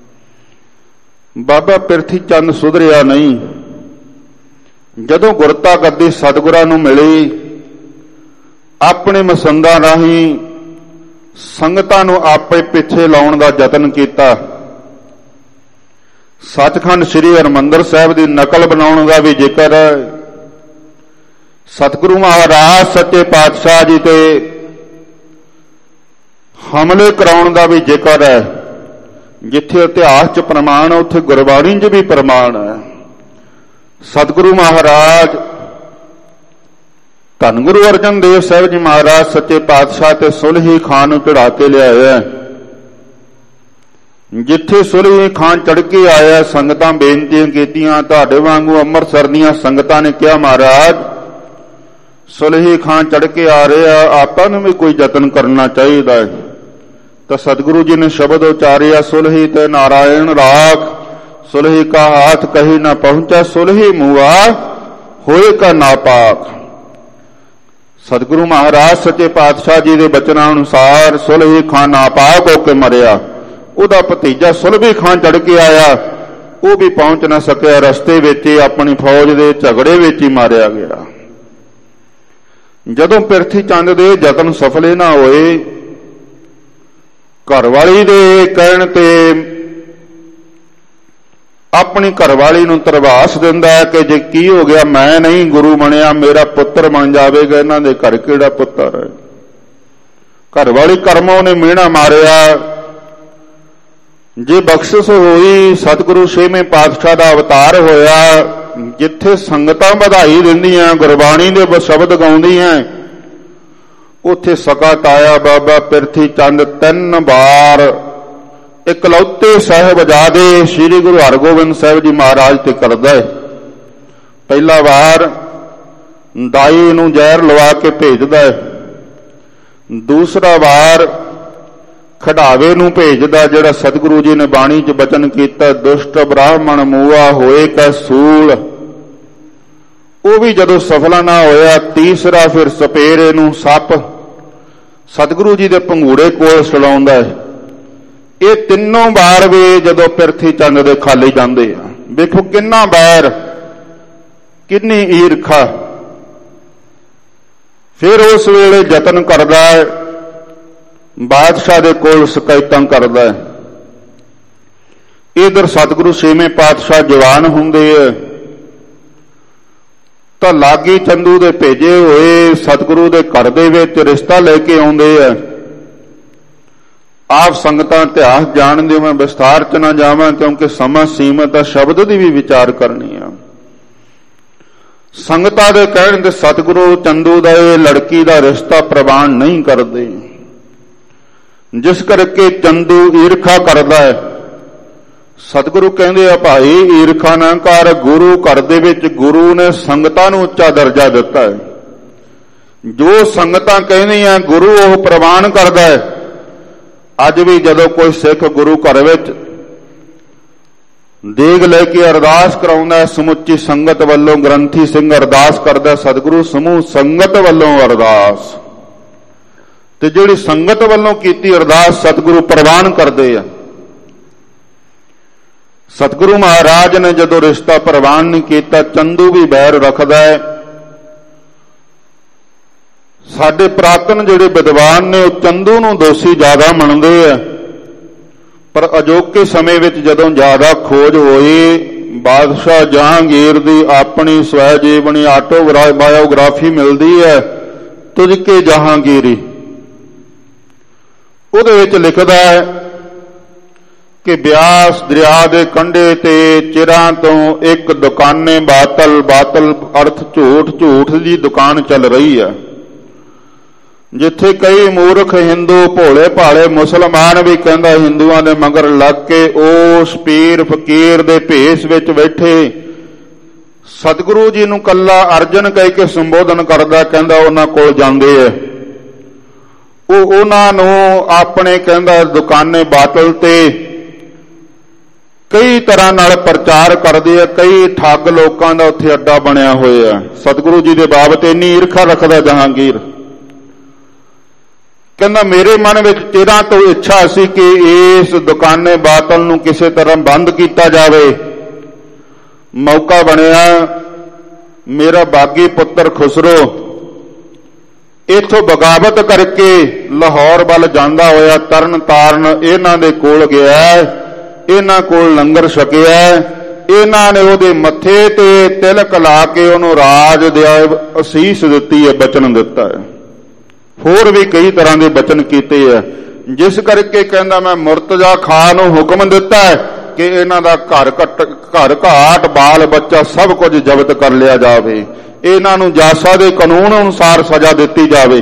ਬਾਬਾ ਪਿਰਥੀ ਚੰਦ ਸੁਧਰਿਆ ਨਹੀਂ। ਜਦੋਂ ਗੁਰਤਾ ਗੱਦੀ ਸਤਿਗੁਰਾਂ ਨੂੰ ਮਿਲੀ, ਆਪਣੇ ਮਸੰਦਾਂ ਰਾਹੀਂ ਸੰਗਤਾਂ ਨੂੰ ਆਪੇ ਪਿੱਛੇ ਲਾਉਣ ਦਾ ਯਤਨ ਕੀਤਾ। ਸੱਚਖੰਡ ਸ੍ਰੀ ਹਰਿਮੰਦਰ ਸਾਹਿਬ ਦੀ ਨਕਲ ਬਣਾਉਣ ਦਾ ਵੀ ਜ਼ਿਕਰ ਹੈ। ਸਤਿਗੁਰੂ ਮਹਾਰਾਜ ਸੱਚੇ ਪਾਤਸ਼ਾਹ ਜੀ ਤੇ ਹਮਲੇ ਕਰਾਉਣ ਦਾ ਵੀ ਜ਼ਿਕਰ ਹੈ। ਜਿੱਥੇ ਇਤਿਹਾਸ 'ਚ ਪ੍ਰਮਾਣ, ਉੱਥੇ ਗੁਰਬਾਣੀ 'ਚ ਵੀ ਪ੍ਰਮਾਣ ਹੈ। ਸਤਿਗੁਰੂ ਮਹਾਰਾਜ ਧੰਨ ਗੁਰੂ ਅਰਜਨ ਦੇਵ ਸਾਹਿਬ ਜੀ ਮਹਾਰਾਜ ਸੱਚੇ ਪਾਤਸ਼ਾਹ ਤੇ ਸੁਲਹੀ ਖਾਨ ਨੂੰ ਚੜਾ ਕੇ ਲਿਆਇਆ। ਜਿੱਥੇ ਸੁਲਹੀ ਖਾਨ ਚੜ ਕੇ ਆਇਆ, ਸੰਗਤਾਂ ਬੇਨਤੀਆਂ ਕੀਤੀਆਂ। ਤੁਹਾਡੇ ਵਾਂਗੂ ਅੰਮ੍ਰਿਤਸਰ ਦੀਆਂ ਸੰਗਤਾਂ ਨੇ ਕਿਹਾ, ਮਹਾਰਾਜ ਸੁਲਹੀ ਖਾਨ ਚੜ ਕੇ ਆ ਰਿਹਾ, ਆਪਾਂ ਨੂੰ ਵੀ ਕੋਈ ਯਤਨ ਕਰਨਾ ਚਾਹੀਦਾ ਹੈ। ਤਾਂ ਸਤਿਗੁਰੂ ਜੀ ਨੇ ਸ਼ਬਦ ਉਚਾਰਿਆ, ਸੁਲਹੀ ਤੇ ਨਾਰਾਇਣ ਰਾਖ, ਸੁਲਹੀ ਕਾ ਹਾਥ ਕਹੀ ਨਾ ਪਹੁੰਚਾ, ਸੁਲਹੀ ਮੂਆ ਹੋਏ ਕਾ ਨਾਪਾਕ। ਸਤਿਗੁਰੂ ਮਹਾਰਾਜ ਸੱਚੇ ਪਾਤਸ਼ਾਹ ਜੀ ਦੇ ਬਚਨਾਂ ਅਨੁਸਾਰ ਸੁਲਹੀ ਖਾਨ ਨਾਪਾਕ ਹੋ ਕੇ ਮਰਿਆ। ਉਹਦਾ ਭਤੀਜਾ ਸੁਲਹੀ ਖਾਨ ਚੜ ਕੇ ਆਇਆ, ਉਹ ਵੀ ਪਹੁੰਚ ਨਾ ਸਕਿਆ। ਰਸਤੇ ਵਿੱਚ ਆਪਣੀ ਫੌਜ ਦੇ ਝਗੜੇ ਵਿੱਚ ਹੀ ਮਾਰਿਆ ਗਿਆ। ਜਦੋਂ ਪਿਰਥੀ ਚੰਦ ਦੇ ਯਤਨ ਸਫਲੇ ਨਾ ਹੋਏ, ਘਰਵਾਲੀ ਦੇ ਕਹਿਣ ਤੇ ਆਪਣੀ ਘਰਵਾਲੀ ਨੂੰ ਧਰਵਾਸ ਦਿੰਦਾ ਹੈ ਕਿ ਜੇ ਕੀ ਹੋ ਗਿਆ, ਮੈਂ ਨਹੀਂ ਗੁਰੂ ਬਣਿਆ, ਮੇਰਾ ਪੁੱਤਰ ਬਣ ਜਾਵੇਗਾ। ਇਹਨਾਂ ਦੇ ਘਰ ਕਿਹੜਾ ਪੁੱਤਰ ਹੈ? ਘਰਵਾਲੀ ਕਰਮੋਂ ਨੇ ਮਿਹਣਾ ਮਾਰਿਆ। ਜੇ ਬਖਸ਼ਿਸ਼ ਹੋਈ, ਸਤਿਗੁਰੂ ਛੇਵੇਂ ਪਾਤਸ਼ਾਹ ਦਾ ਅਵਤਾਰ ਹੋਇਆ। ਜਿੱਥੇ ਸੰਗਤਾਂ ਵਧਾਈ ਦਿੰਦੀਆਂ, ਗੁਰਬਾਣੀ ਦੇ ਸ਼ਬਦ ਗਾਉਂਦੀਆਂ, ਉੱਥੇ ਸਕਾ ਤਾਇਆ ਬਾਬਾ ਪਿਰਥੀ ਚੰਦ 3 ਵਾਰ ਇਕਲੌਤੇ ਸਾਹਿਬਜ਼ਾਦੇ ਸ੍ਰੀ ਗੁਰੂ ਹਰਗੋਬਿੰਦ ਸਾਹਿਬ ਜੀ ਮਹਾਰਾਜ ਤੇ ਕਰਦਾ ਹੈ। ਪਹਿਲਾ ਵਾਰ ਦਾਈ ਨੂੰ ਜ਼ਹਿਰ ਲਵਾ ਕੇ ਭੇਜਦਾ ਹੈ, ਦੂਸਰਾ ਵਾਰ ਖਡਾਵੇ ਨੂੰ ਭੇਜਦਾ ਜਿਹੜਾ ਸਤਿਗੁਰੂ ਜੀ ਨੇ ਬਾਣੀ 'ਚ ਬਚਨ ਕੀਤਾ, ਦੁਸ਼ਟ ਬ੍ਰਾਹਮਣ ਮੂਆ ਹੋਏ ਕੈ ਸੂਲ। ਉਹ ਵੀ ਜਦੋਂ ਸਫਲਾ ਨਾ ਹੋਇਆ, ਤੀਸਰਾ ਫਿਰ ਸਪੇਰੇ ਨੂੰ ਸੱਪ ਸਤਿਗੁਰੂ ਜੀ ਦੇ ਪੰਘੂੜੇ ਕੋਲ ਸਲਾਉਂਦਾ ਹੈ। ਇਹ ਤਿੰਨੋਂ ਵਾਰ ਵੀ ਜਦੋਂ ਪਿਰਥੀ ਚੰਦ ਦੇ ਖਾਲੀ ਜਾਂਦੇ ਆ, ਵੇਖੋ ਕਿੰਨਾ ਬੈਰ, ਕਿੰਨੀ ਈਰਖਾ। ਫਿਰ ਉਸ ਵੇਲੇ ਯਤਨ ਕਰਦਾ ਹੈ, ਬਾਦਸ਼ਾਹ ਦੇ ਕੋਲ ਸ਼ਿਕਾਇਤਾਂ ਕਰਦਾ ਹੈ। ਇਧਰ ਸਤਿਗੁਰੂ ਛੇਵੇਂ ਪਾਤਸ਼ਾਹ ਜਵਾਨ ਹੁੰਦੇ ਆ ਤਾਂ ਲਾਗੀ ਚੰਦੂ ਦੇ ਭੇਜੇ ਹੋਏ ਸਤਿਗੁਰੂ ਦੇ ਘਰ ਦੇ ਵਿੱਚ ਰਿਸ਼ਤਾ ਲੈ ਕੇ ਆਉਂਦੇ ਆ। ਆਪ ਸੰਗਤਾਂ ਇਤਿਹਾਸ ਜਾਣਦੇ ਹੋ, ਮੈਂ ਵਿਸਥਾਰ 'ਚ ਨਾ ਜਾਵਾਂ ਕਿਉਂਕਿ ਸਮਾਂ ਸੀਮਤ ਆ, ਸ਼ਬਦ ਦੀ ਵੀ ਵਿਚਾਰ ਕਰਨੀ ਆ। ਸੰਗਤਾਂ ਦੇ ਕਹਿਣ ਤੇ ਸਤਿਗੁਰੂ ਚੰਦੂ ਦਾ ਇਹ ਲੜਕੀ ਦਾ ਰਿਸ਼ਤਾ ਪ੍ਰਵਾਨ ਨਹੀਂ ਕਰਦੇ, ਜਿਸ ਕਰਕੇ ਚੰਦੂ ਈਰਖਾ ਕਰਦਾ ਹੈ। ਸਤਿਗੁਰੂ ਕਹਿੰਦੇ ਆ ਭਾਈ ਈਰਖਾ ਨਾ ਕਰ, ਗੁਰੂ ਘਰ ਦੇ ਵਿੱਚ ਗੁਰੂ ਨੇ ਸੰਗਤਾਂ ਨੂੰ ਉੱਚਾ ਦਰਜਾ ਦਿੱਤਾ ਹੈ। ਜੋ ਸੰਗਤਾਂ ਕਹਿੰਦੀਆਂ ਗੁਰੂ ਉਹ ਪ੍ਰਵਾਨ ਕਰਦਾ ਹੈ। ਅੱਜ ਵੀ ਜਦੋਂ ਕੋਈ ਸਿੱਖ ਗੁਰੂ ਘਰ ਵਿੱਚ ਦੇਗ ਲੈ ਕੇ ਅਰਦਾਸ ਕਰਾਉਂਦਾ, ਸਮੁੱਚੀ ਸੰਗਤ ਵੱਲੋਂ ਗ੍ਰੰਥੀ ਸਿੰਘ ਅਰਦਾਸ ਕਰਦਾ, ਸਤਿਗੁਰੂ ਸਮੂਹ ਸੰਗਤ ਵੱਲੋਂ ਅਰਦਾਸ, ਤੇ ਜਿਹੜੀ ਸੰਗਤ ਵੱਲੋਂ ਕੀਤੀ ਅਰਦਾਸ ਸਤਿਗੁਰੂ ਪ੍ਰਵਾਨ ਕਰਦੇ ਆ। ਸਤਿਗੁਰੂ ਮਹਾਰਾਜ ਨੇ ਜਦੋਂ ਰਿਸ਼ਤਾ ਪ੍ਰਵਾਨ ਨਹੀਂ ਕੀਤਾ, ਚੰਦੂ ਵੀ ਬੈਰ ਰੱਖਦਾ ਹੈ। ਸਾਡੇ ਪ੍ਰਾਤਨ ਜਿਹੜੇ ਵਿਦਵਾਨ ਨੇ ਉਹ ਚੰਦੂ ਨੂੰ ਦੋਸ਼ੀ ਜ਼ਿਆਦਾ ਮੰਨਦੇ ਆ, ਪਰ ਅਜੋਕੇ ਸਮੇਂ ਵਿੱਚ ਜਦੋਂ ਜ਼ਿਆਦਾ ਖੋਜ ਹੋਈ, ਬਾਦਸ਼ਾਹ ਜਹਾਂਗੀਰ ਦੀ ਆਪਣੀ ਸਵੈ ਜੀਵਨੀ ਆਟੋਬਾਇਓਗ੍ਰਾਫੀ ਮਿਲਦੀ ਹੈ, ਤੁਝਕੇ ਜਹਾਂਗੀਰੀ। ਉਹਦੇ ਵਿੱਚ ਲਿਖਦਾ ਹੈ ਕਿ ਬਿਆਸ ਦਰਿਆ ਦੇ ਕੰਢੇ ਤੇ ਚਿਰਾਂ ਤੋਂ ਇੱਕ ਦੁਕਾਨੇ ਬਾਤਲ, ਬਾਤਲ ਅਰਥ ਝੂਠ, ਝੂਠ ਦੀ ਦੁਕਾਨ ਚੱਲ ਰਹੀ ਹੈ, ਜਿੱਥੇ ਕਈ ਮੂਰਖ ਹਿੰਦੂ ਭੋਲੇ ਭਾਲੇ ਮੁਸਲਮਾਨ ਵੀ ਕਹਿੰਦਾ ਹਿੰਦੂਆਂ ਦੇ ਮਗਰ ਲੱਗ ਕੇ ਉਸ ਪੀਰ ਫਕੀਰ ਦੇ ਭੇਸ ਵਿੱਚ ਬੈਠੇ ਸਤਿਗੁਰੂ ਜੀ ਨੂੰ ਕੱਲਾ ਅਰਜਨ ਕਹਿ ਕੇ ਸੰਬੋਧਨ ਕਰਦਾ, ਕਹਿੰਦਾ ਉਹਨਾਂ ਕੋਲ ਜਾਂਦੇ ਆ। ਉਹ ਉਹਨਾਂ ਨੂੰ ਆਪਣੇ ਕਹਿੰਦਾ ਦੁਕਾਨੇ ਬਾਤਲ ਤੇ ਕਈ ਤਰ੍ਹਾਂ ਨਾਲ ਪ੍ਰਚਾਰ ਕਰਦੇ ਆ। ਕਈ ਠੱਗ ਲੋਕਾਂ ਦਾ ਉੱਥੇ ਅੱਡਾ ਬਣਿਆ ਹੋਇਆ। ਸਤਿਗੁਰੂ ਜੀ ਦੇ ਬਾਬਤ ਇੰਨੀ ਈਰਖਾ ਰੱਖਦਾ ਜਹਾਂਗੀਰ, ਕਹਿੰਦਾ ਮੇਰੇ ਮਨ ਵਿੱਚ ਚਿਰਾਂ ਤੋਂ ਇੱਛਾ ਸੀ ਕਿ ਇਸ ਦੁਕਾਨੇ ਬਾਤਲ ਨੂੰ ਕਿਸੇ ਤਰ੍ਹਾਂ ਬੰਦ ਕੀਤਾ ਜਾਵੇ। ਮੌਕਾ ਬਣਿਆ, ਮੇਰਾ ਬਾਗੀ ਪੁੱਤਰ ਖੁਸਰੋ ਇੱਥੋਂ ਬਗਾਵਤ ਕਰਕੇ ਲਾਹੌਰ ਵੱਲ ਜਾਂਦਾ ਹੋਇਆ ਤਰਨ ਤਾਰਨ ਇਹਨਾਂ ਦੇ ਕੋਲ ਗਿਆ, ਇਹਨਾਂ ਕੋਲ ਲੰਗਰ ਛਕਿਆ, ਇਹਨਾਂ ਨੇ ਉਹਦੇ ਮੱਥੇ ਤੇ ਤਿਲਕ ਲਾ ਕੇ ਉਹਨੂੰ ਰਾਜ ਦੇ ਅਸੀਸ ਦਿੱਤੀ ਹੈ, ਬਚਨ ਦਿੱਤਾ ਹੈ। ਹੋਰ ਵੀ ਕਈ ਤਰ੍ਹਾਂ ਦੇ ਬਚਨ ਕੀਤੇ ਆ, ਜਿਸ ਕਰਕੇ ਕਹਿੰਦਾ ਮੈਂ ਮੁਰਤਜ਼ਾ ਖਾਨ ਨੂੰ ਹੁਕਮ ਦਿੱਤਾ ਹੈ ਕਿ ਇਹਨਾਂ ਦਾ ਘਰ ਘਾਟ ਬਾਲ ਬੱਚਾ ਸਭ ਕੁਝ ਜ਼ਬਤ ਕਰ ਲਿਆ ਜਾਵੇ, ਇਹਨਾਂ ਨੂੰ ਜਾਸਾ ਦੇ ਕਾਨੂੰਨ ਅਨੁਸਾਰ ਸਜ਼ਾ ਦਿੱਤੀ ਜਾਵੇ।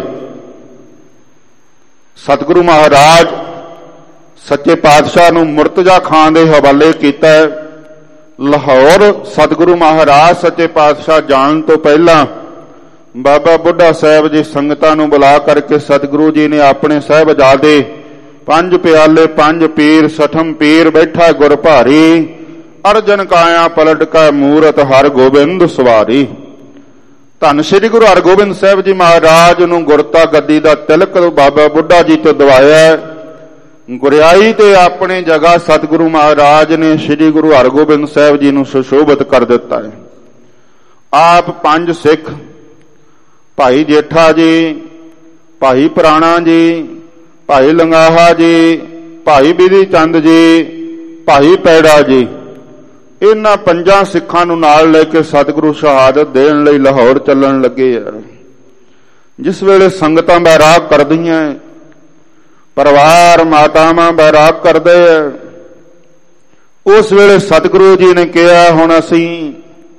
ਸਤਿਗੁਰੂ ਮਹਾਰਾਜ ਸੱਚੇ ਪਾਤਸ਼ਾਹ ਨੂੰ ਮੁਰਤਜ਼ਾ ਖਾਨ ਦੇ ਹਵਾਲੇ ਕੀਤਾ ਹੈ। ਲਾਹੌਰ ਸਤਿਗੁਰੂ ਮਹਾਰਾਜ ਸੱਚੇ ਪਾਤਸ਼ਾਹ ਜਾਣ ਤੋਂ ਪਹਿਲਾਂ ਬਾਬਾ ਬੁੱਢਾ ਸਾਹਿਬ ਜੀ ਸੰਗਤਾਂ ਨੂੰ ਬੁਲਾ ਕਰਕੇ ਸਤਿਗੁਰੂ ਜੀ ਨੇ ਆਪਣੇ ਸਾਹਿਬਜ਼ਾਦੇ 5 ਪਿਆਲੇ 5 ਪੀਰ ਸਠਮ ਪੀਰ ਬੈਠਾ ਗੁਰ ਭਾਰੀ, ਅਰਜਨ ਕਾਇਆ ਪਲਟ ਕਾ ਮੂਰਤ ਹਰ ਗੋਬਿੰਦ ਸਵਾਰੀ। ਧੰਨ ਸ੍ਰੀ ਗੁਰੂ ਹਰਗੋਬਿੰਦ ਸਾਹਿਬ ਜੀ ਮਹਾਰਾਜ ਨੂੰ ਗੁਰਤਾ ਗੱਦੀ ਦਾ ਤਿਲਕ ਬਾਬਾ ਬੁੱਢਾ ਜੀ ਤੋਂ ਦਵਾਇਆ। ਗੁਰਿਆਈ ਤੇ ਆਪਣੀ ਜਗ੍ਹਾ ਸਤਿਗੁਰੂ ਮਹਾਰਾਜ ਨੇ ਸ੍ਰੀ ਗੁਰੂ ਹਰਗੋਬਿੰਦ ਸਾਹਿਬ ਜੀ ਨੂੰ ਸੁਸ਼ੋਭਿਤ ਕਰ ਦਿੱਤਾ ਹੈ। ਆਪ 5 ਸਿੱਖ, ਭਾਈ ਜੇਠਾ ਜੀ, ਭਾਈ ਪੁਰਾਣਾ ਜੀ, ਭਾਈ ਲੰਗਾਹਾ ਜੀ, ਭਾਈ ਬਿਧੀ ਚੰਦ ਜੀ, ਭਾਈ ਪੈੜਾ ਜੀ, ਇਹਨਾਂ 5 ਸਿੱਖਾਂ ਨੂੰ ਨਾਲ ਲੈ ਕੇ ਸਤਿਗੁਰੂ ਸ਼ਹਾਦਤ ਦੇਣ ਲਈ ਲਾਹੌਰ ਚੱਲਣ ਲੱਗੇ ਆ। ਜਿਸ ਵੇਲੇ ਸੰਗਤਾਂ ਬੈਰਾਗ ਕਰਦੀਆਂ, ਪਰਿਵਾਰ ਮਾਤਾਵਾਂ ਬੈਰਾਗ ਕਰਦੇ ਆ, ਉਸ ਵੇਲੇ ਸਤਿਗੁਰੂ ਜੀ ਨੇ ਕਿਹਾ ਹੁਣ ਅਸੀਂ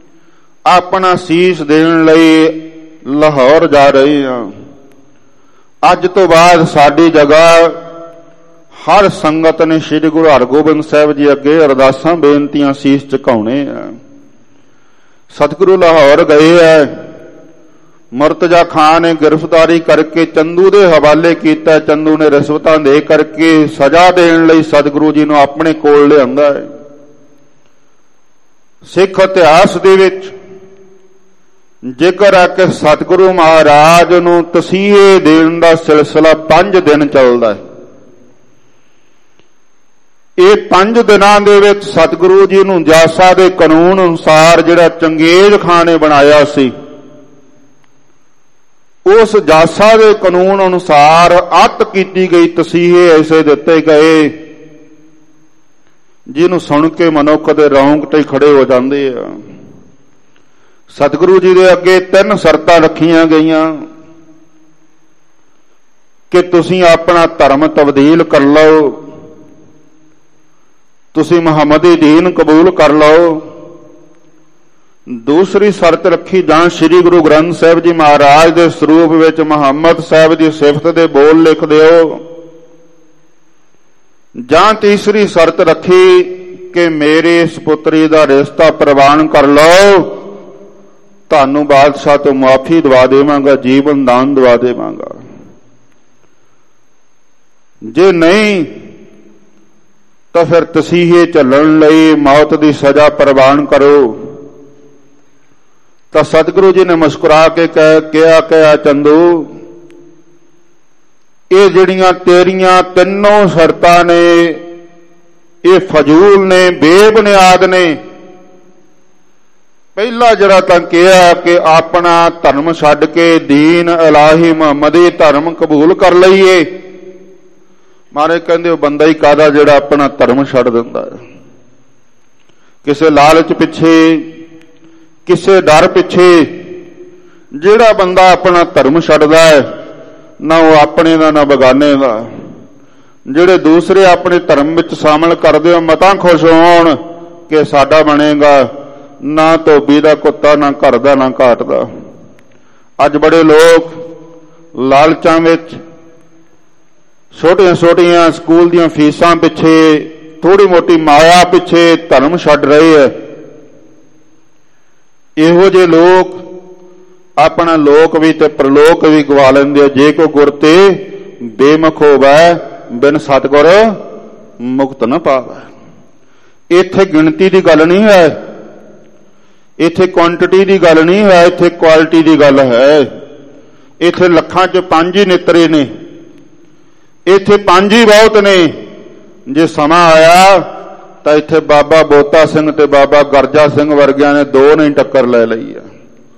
ਆਪਣਾ ਸੀਸ ਦੇਣ ਲਈ ਲਾਹੌਰ ਜਾ ਰਹੇ ਹਾਂ। ਅੱਜ ਤੋਂ ਬਾਅਦ ਸਾਡੀ ਜਗ੍ਹਾ ਹਰ ਸੰਗਤ ਨੇ ਸ੍ਰੀ ਗੁਰੂ ਹਰਗੋਬਿੰਦ ਸਾਹਿਬ ਜੀ ਅੱਗੇ ਅਰਦਾਸਾਂ ਬੇਨਤੀਆਂ ਸੀਸ ਝੁਕਾਉਣੇ ਆ। ਸਤਿਗੁਰੂ ਲਾਹੌਰ ਗਏ ਆ, ਮੁਰਤਜ਼ਾ ਖਾਨ ਨੇ ਗ੍ਰਿਫਤਾਰੀ ਕਰਕੇ ਚੰਦੂ ਦੇ ਹਵਾਲੇ ਕੀਤਾ। ਚੰਦੂ ਨੇ ਰਿਸ਼ਵਤਾਂ ਦੇ ਕਰਕੇ ਸਜ਼ਾ ਦੇਣ ਲਈ ਸਤਿਗੁਰੂ ਜੀ ਨੂੰ ਆਪਣੇ ਕੋਲ ਲਿਆਂਦਾ ਹੈ। ਸਿੱਖ ਇਤਿਹਾਸ ਦੇ ਵਿੱਚ ਜ਼ਿਕਰ ਹੈ ਕਿ ਸਤਿਗੁਰੂ ਮਹਾਰਾਜ ਨੂੰ ਤਸੀਹੇ ਦੇਣ ਦਾ ਸਿਲਸਿਲਾ 5 ਦਿਨ ਚੱਲਦਾ ਹੈ। ਇਹ 5 ਦਿਨਾਂ ਦੇ ਵਿੱਚ ਸਤਿਗੁਰੂ ਜੀ ਨੂੰ ਜਾਸਾ ਦੇ ਕਾਨੂੰਨ ਅਨੁਸਾਰ ਜਿਹੜਾ ਚੰਗੇਜ਼ ਖਾਨ ਨੇ ਬਣਾਇਆ ਸੀ, ਉਸ ਜਾਸਾ ਦੇ ਕਾਨੂੰਨ ਅਨੁਸਾਰ ਅੱਤ ਕੀਤੀ ਗਈ ਤਸੀਹੇ ਐਸੇ ਦਿੱਤੇ ਗਏ ਜਿਹਨੂੰ ਸੁਣ ਕੇ ਮਨੁੱਖ ਦੇ ਰੌਂਗਟੇ ਖੜੇ ਹੋ ਜਾਂਦੇ ਆ। ਸਤਿਗੁਰੂ ਜੀ ਦੇ ਅੱਗੇ 3 ਸ਼ਰਤਾਂ ਰੱਖੀਆਂ ਗਈਆਂ ਕਿ ਤੁਸੀਂ ਆਪਣਾ ਧਰਮ ਤਬਦੀਲ ਕਰ ਲਓ, ਤੁਸੀਂ ਮੁਹੰਮਦੀ ਦੀਨ ਕਬੂਲ ਕਰ ਲਓ। ਦੂਸਰੀ ਸ਼ਰਤ ਰੱਖੀ, ਜਾਂ ਸ੍ਰੀ ਗੁਰੂ ਗ੍ਰੰਥ ਸਾਹਿਬ ਜੀ ਮਹਾਰਾਜ ਦੇ ਸਰੂਪ ਵਿੱਚ ਮੁਹੰਮਦ ਸਾਹਿਬ ਦੀ ਸਿਫਤ ਦੇ ਬੋਲ ਲਿਖ ਦਿਓ। ਜਾਂ ਤੀਸਰੀ ਸ਼ਰਤ ਰੱਖੀ ਕਿ ਮੇਰੇ ਇਸ ਪੁੱਤਰੀ ਦਾ ਰਿਸ਼ਤਾ ਪ੍ਰਵਾਨ ਕਰ ਲਓ, ਤੁਹਾਨੂੰ ਬਾਦਸ਼ਾਹ ਤੋਂ ਮੁਆਫੀ ਦਵਾ ਦੇਵਾਂਗਾ, ਜੀਵਨ ਦਾਨ ਦਵਾ ਦੇਵਾਂਗਾ। ਜੇ ਨਹੀਂ ਤਾਂ ਫਿਰ ਤਸੀਹੇ ਝੱਲਣ ਲਈ ਮੌਤ ਦੀ ਸਜ਼ਾ ਪ੍ਰਵਾਨ ਕਰੋ। ਤਾਂ ਸਤਿਗੁਰੂ ਜੀ ਨੇ ਮੁਸਕਰਾ ਕੇ ਕਿਹਾ ਚੰਦੂ, ਇਹ ਜਿਹੜੀਆਂ ਤੇਰੀਆਂ 3 ਸ਼ਰਤਾਂ ਨੇ ਇਹ ਫਜ਼ੂਲ ਨੇ, ਬੇਬੁਨਿਆਦ ਨੇ। ਪਹਿਲਾ ਜਿਹੜਾ ਤਾਂ ਕਿਹਾ ਕਿ ਆਪਣਾ ਧਰਮ ਛੱਡ ਕੇ ਦੀਨ ਇਲਾਹੀ ਮੁਹੰਮਦੀ ਧਰਮ ਕਬੂਲ ਕਰ ਲਈਏ। ਮਾਰੇ ਕਹਿੰਦੇ ਉਹ ਬੰਦਾ ਹੀ ਕਾਹਦਾ ਜਿਹੜਾ ਆਪਣਾ ਧਰਮ ਛੱਡ ਦਿੰਦਾ ਹੈ। ਕਿਸੇ ਲਾਲਚ ਪਿੱਛੇ, ਕਿਸੇ ਡਰ ਪਿੱਛੇ ਜਿਹੜਾ ਬੰਦਾ ਆਪਣਾ ਧਰਮ ਛੱਡਦਾ ਹੈ, ਨਾ ਉਹ ਆਪਣੇ ਦਾ ਨਾ ਬਗਾਨੇ ਦਾ। ਜਿਹੜੇ ਦੂਸਰੇ ਆਪਣੇ ਧਰਮ ਵਿੱਚ ਸ਼ਾਮਲ ਕਰਦੇ ਹੋ, ਮਤਾਂ ਖੁਸ਼ ਹੋਣ ਕਿ ਸਾਡਾ ਬਣੇਗਾ, ਨਾ ਧੋਬੀ ਦਾ ਕੁੱਤਾ, ਨਾ ਘਰ ਦਾ, ਨਾ ਘਾਟ ਦਾ। ਅੱਜ ਬੜੇ ਲੋਕ ਲਾਲਚਾਂ ਵਿੱਚ ਛੋਟੀਆਂ ਸਕੂਲ ਦੀਆਂ ਫੀਸਾਂ ਪਿੱਛੇ, ਥੋੜੀ ਮੋਟੀ ਮਾਇਆ ਪਿੱਛੇ ਧਰਮ ਛੱਡ ਰਹੇ ਹੈ। ਇਹੋ ਜਿਹੇ ਲੋਕ ਆਪਣਾ ਲੋਕ ਵੀ ਤੇ ਪ੍ਰਲੋਕ ਵੀ ਗਵਾ ਲੈਂਦੇ ਆ। ਜੇ ਕੋ ਗੁਰ ਤੇ ਬੇਮੁਖ ਹੋਵੈ, ਬਿਨ ਸਤਿਗੁਰ ਮੁਕਤ ਨਾ ਪਾਵੈ। ਇੱਥੇ ਗਿਣਤੀ ਦੀ ਗੱਲ ਨਹੀਂ ਹੈ, ਇੱਥੇ ਕੁਆਂਟੀਟੀ ਦੀ ਗੱਲ ਨਹੀਂ ਹੈ, ਇੱਥੇ ਕੁਆਲਿਟੀ ਦੀ ਗੱਲ ਹੈ। ਇੱਥੇ ਲੱਖਾਂ 'ਚ 5 ਹੀ ਨਿਤਰੇ ਨੇ, ਇੱਥੇ 5 ਹੀ ਬਹੁਤ ਨੇ। ਜੇ ਸਮਾਂ ਆਇਆ ਤਾਂ ਇੱਥੇ ਬਾਬਾ ਬੋਤਾ ਸਿੰਘ ਤੇ ਬਾਬਾ ਗਰਜਾ ਸਿੰਘ ਵਰਗਿਆਂ ਨੇ 2 ਨੇ ਟੱਕਰ ਲੈ ਲਈ ਆ।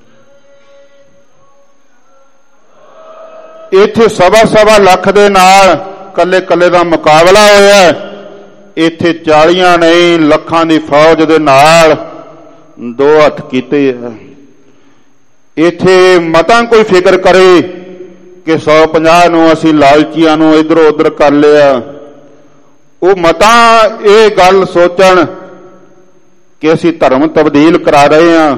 ਇੱਥੇ 1.25 ਲੱਖ ਦੇ ਨਾਲ ਕੱਲੇ ਦਾ ਮੁਕਾਬਲਾ ਹੋਇਆ। ਇੱਥੇ 40 ਨਹੀਂ ਲੱਖਾਂ ਦੀ ਫੌਜ ਦੇ ਨਾਲ 2 ਹੱਥ ਕੀਤੇ ਆ। ਇੱਥੇ ਮਤਾਂ ਕੋਈ ਫਿਕਰ ਕਰੇ ਕਿ 150 ਨੂੰ ਅਸੀਂ ਲਾਲਚੀਆਂ ਨੂੰ ਇਧਰੋਂ ਉਧਰ ਕਰ ਲਿਆ, ਉਹ ਮਤਾਂ ਇਹ ਗੱਲ ਸੋਚਣ ਕਿ ਅਸੀਂ ਧਰਮ ਤਬਦੀਲ ਕਰਾ ਰਹੇ ਹਾਂ।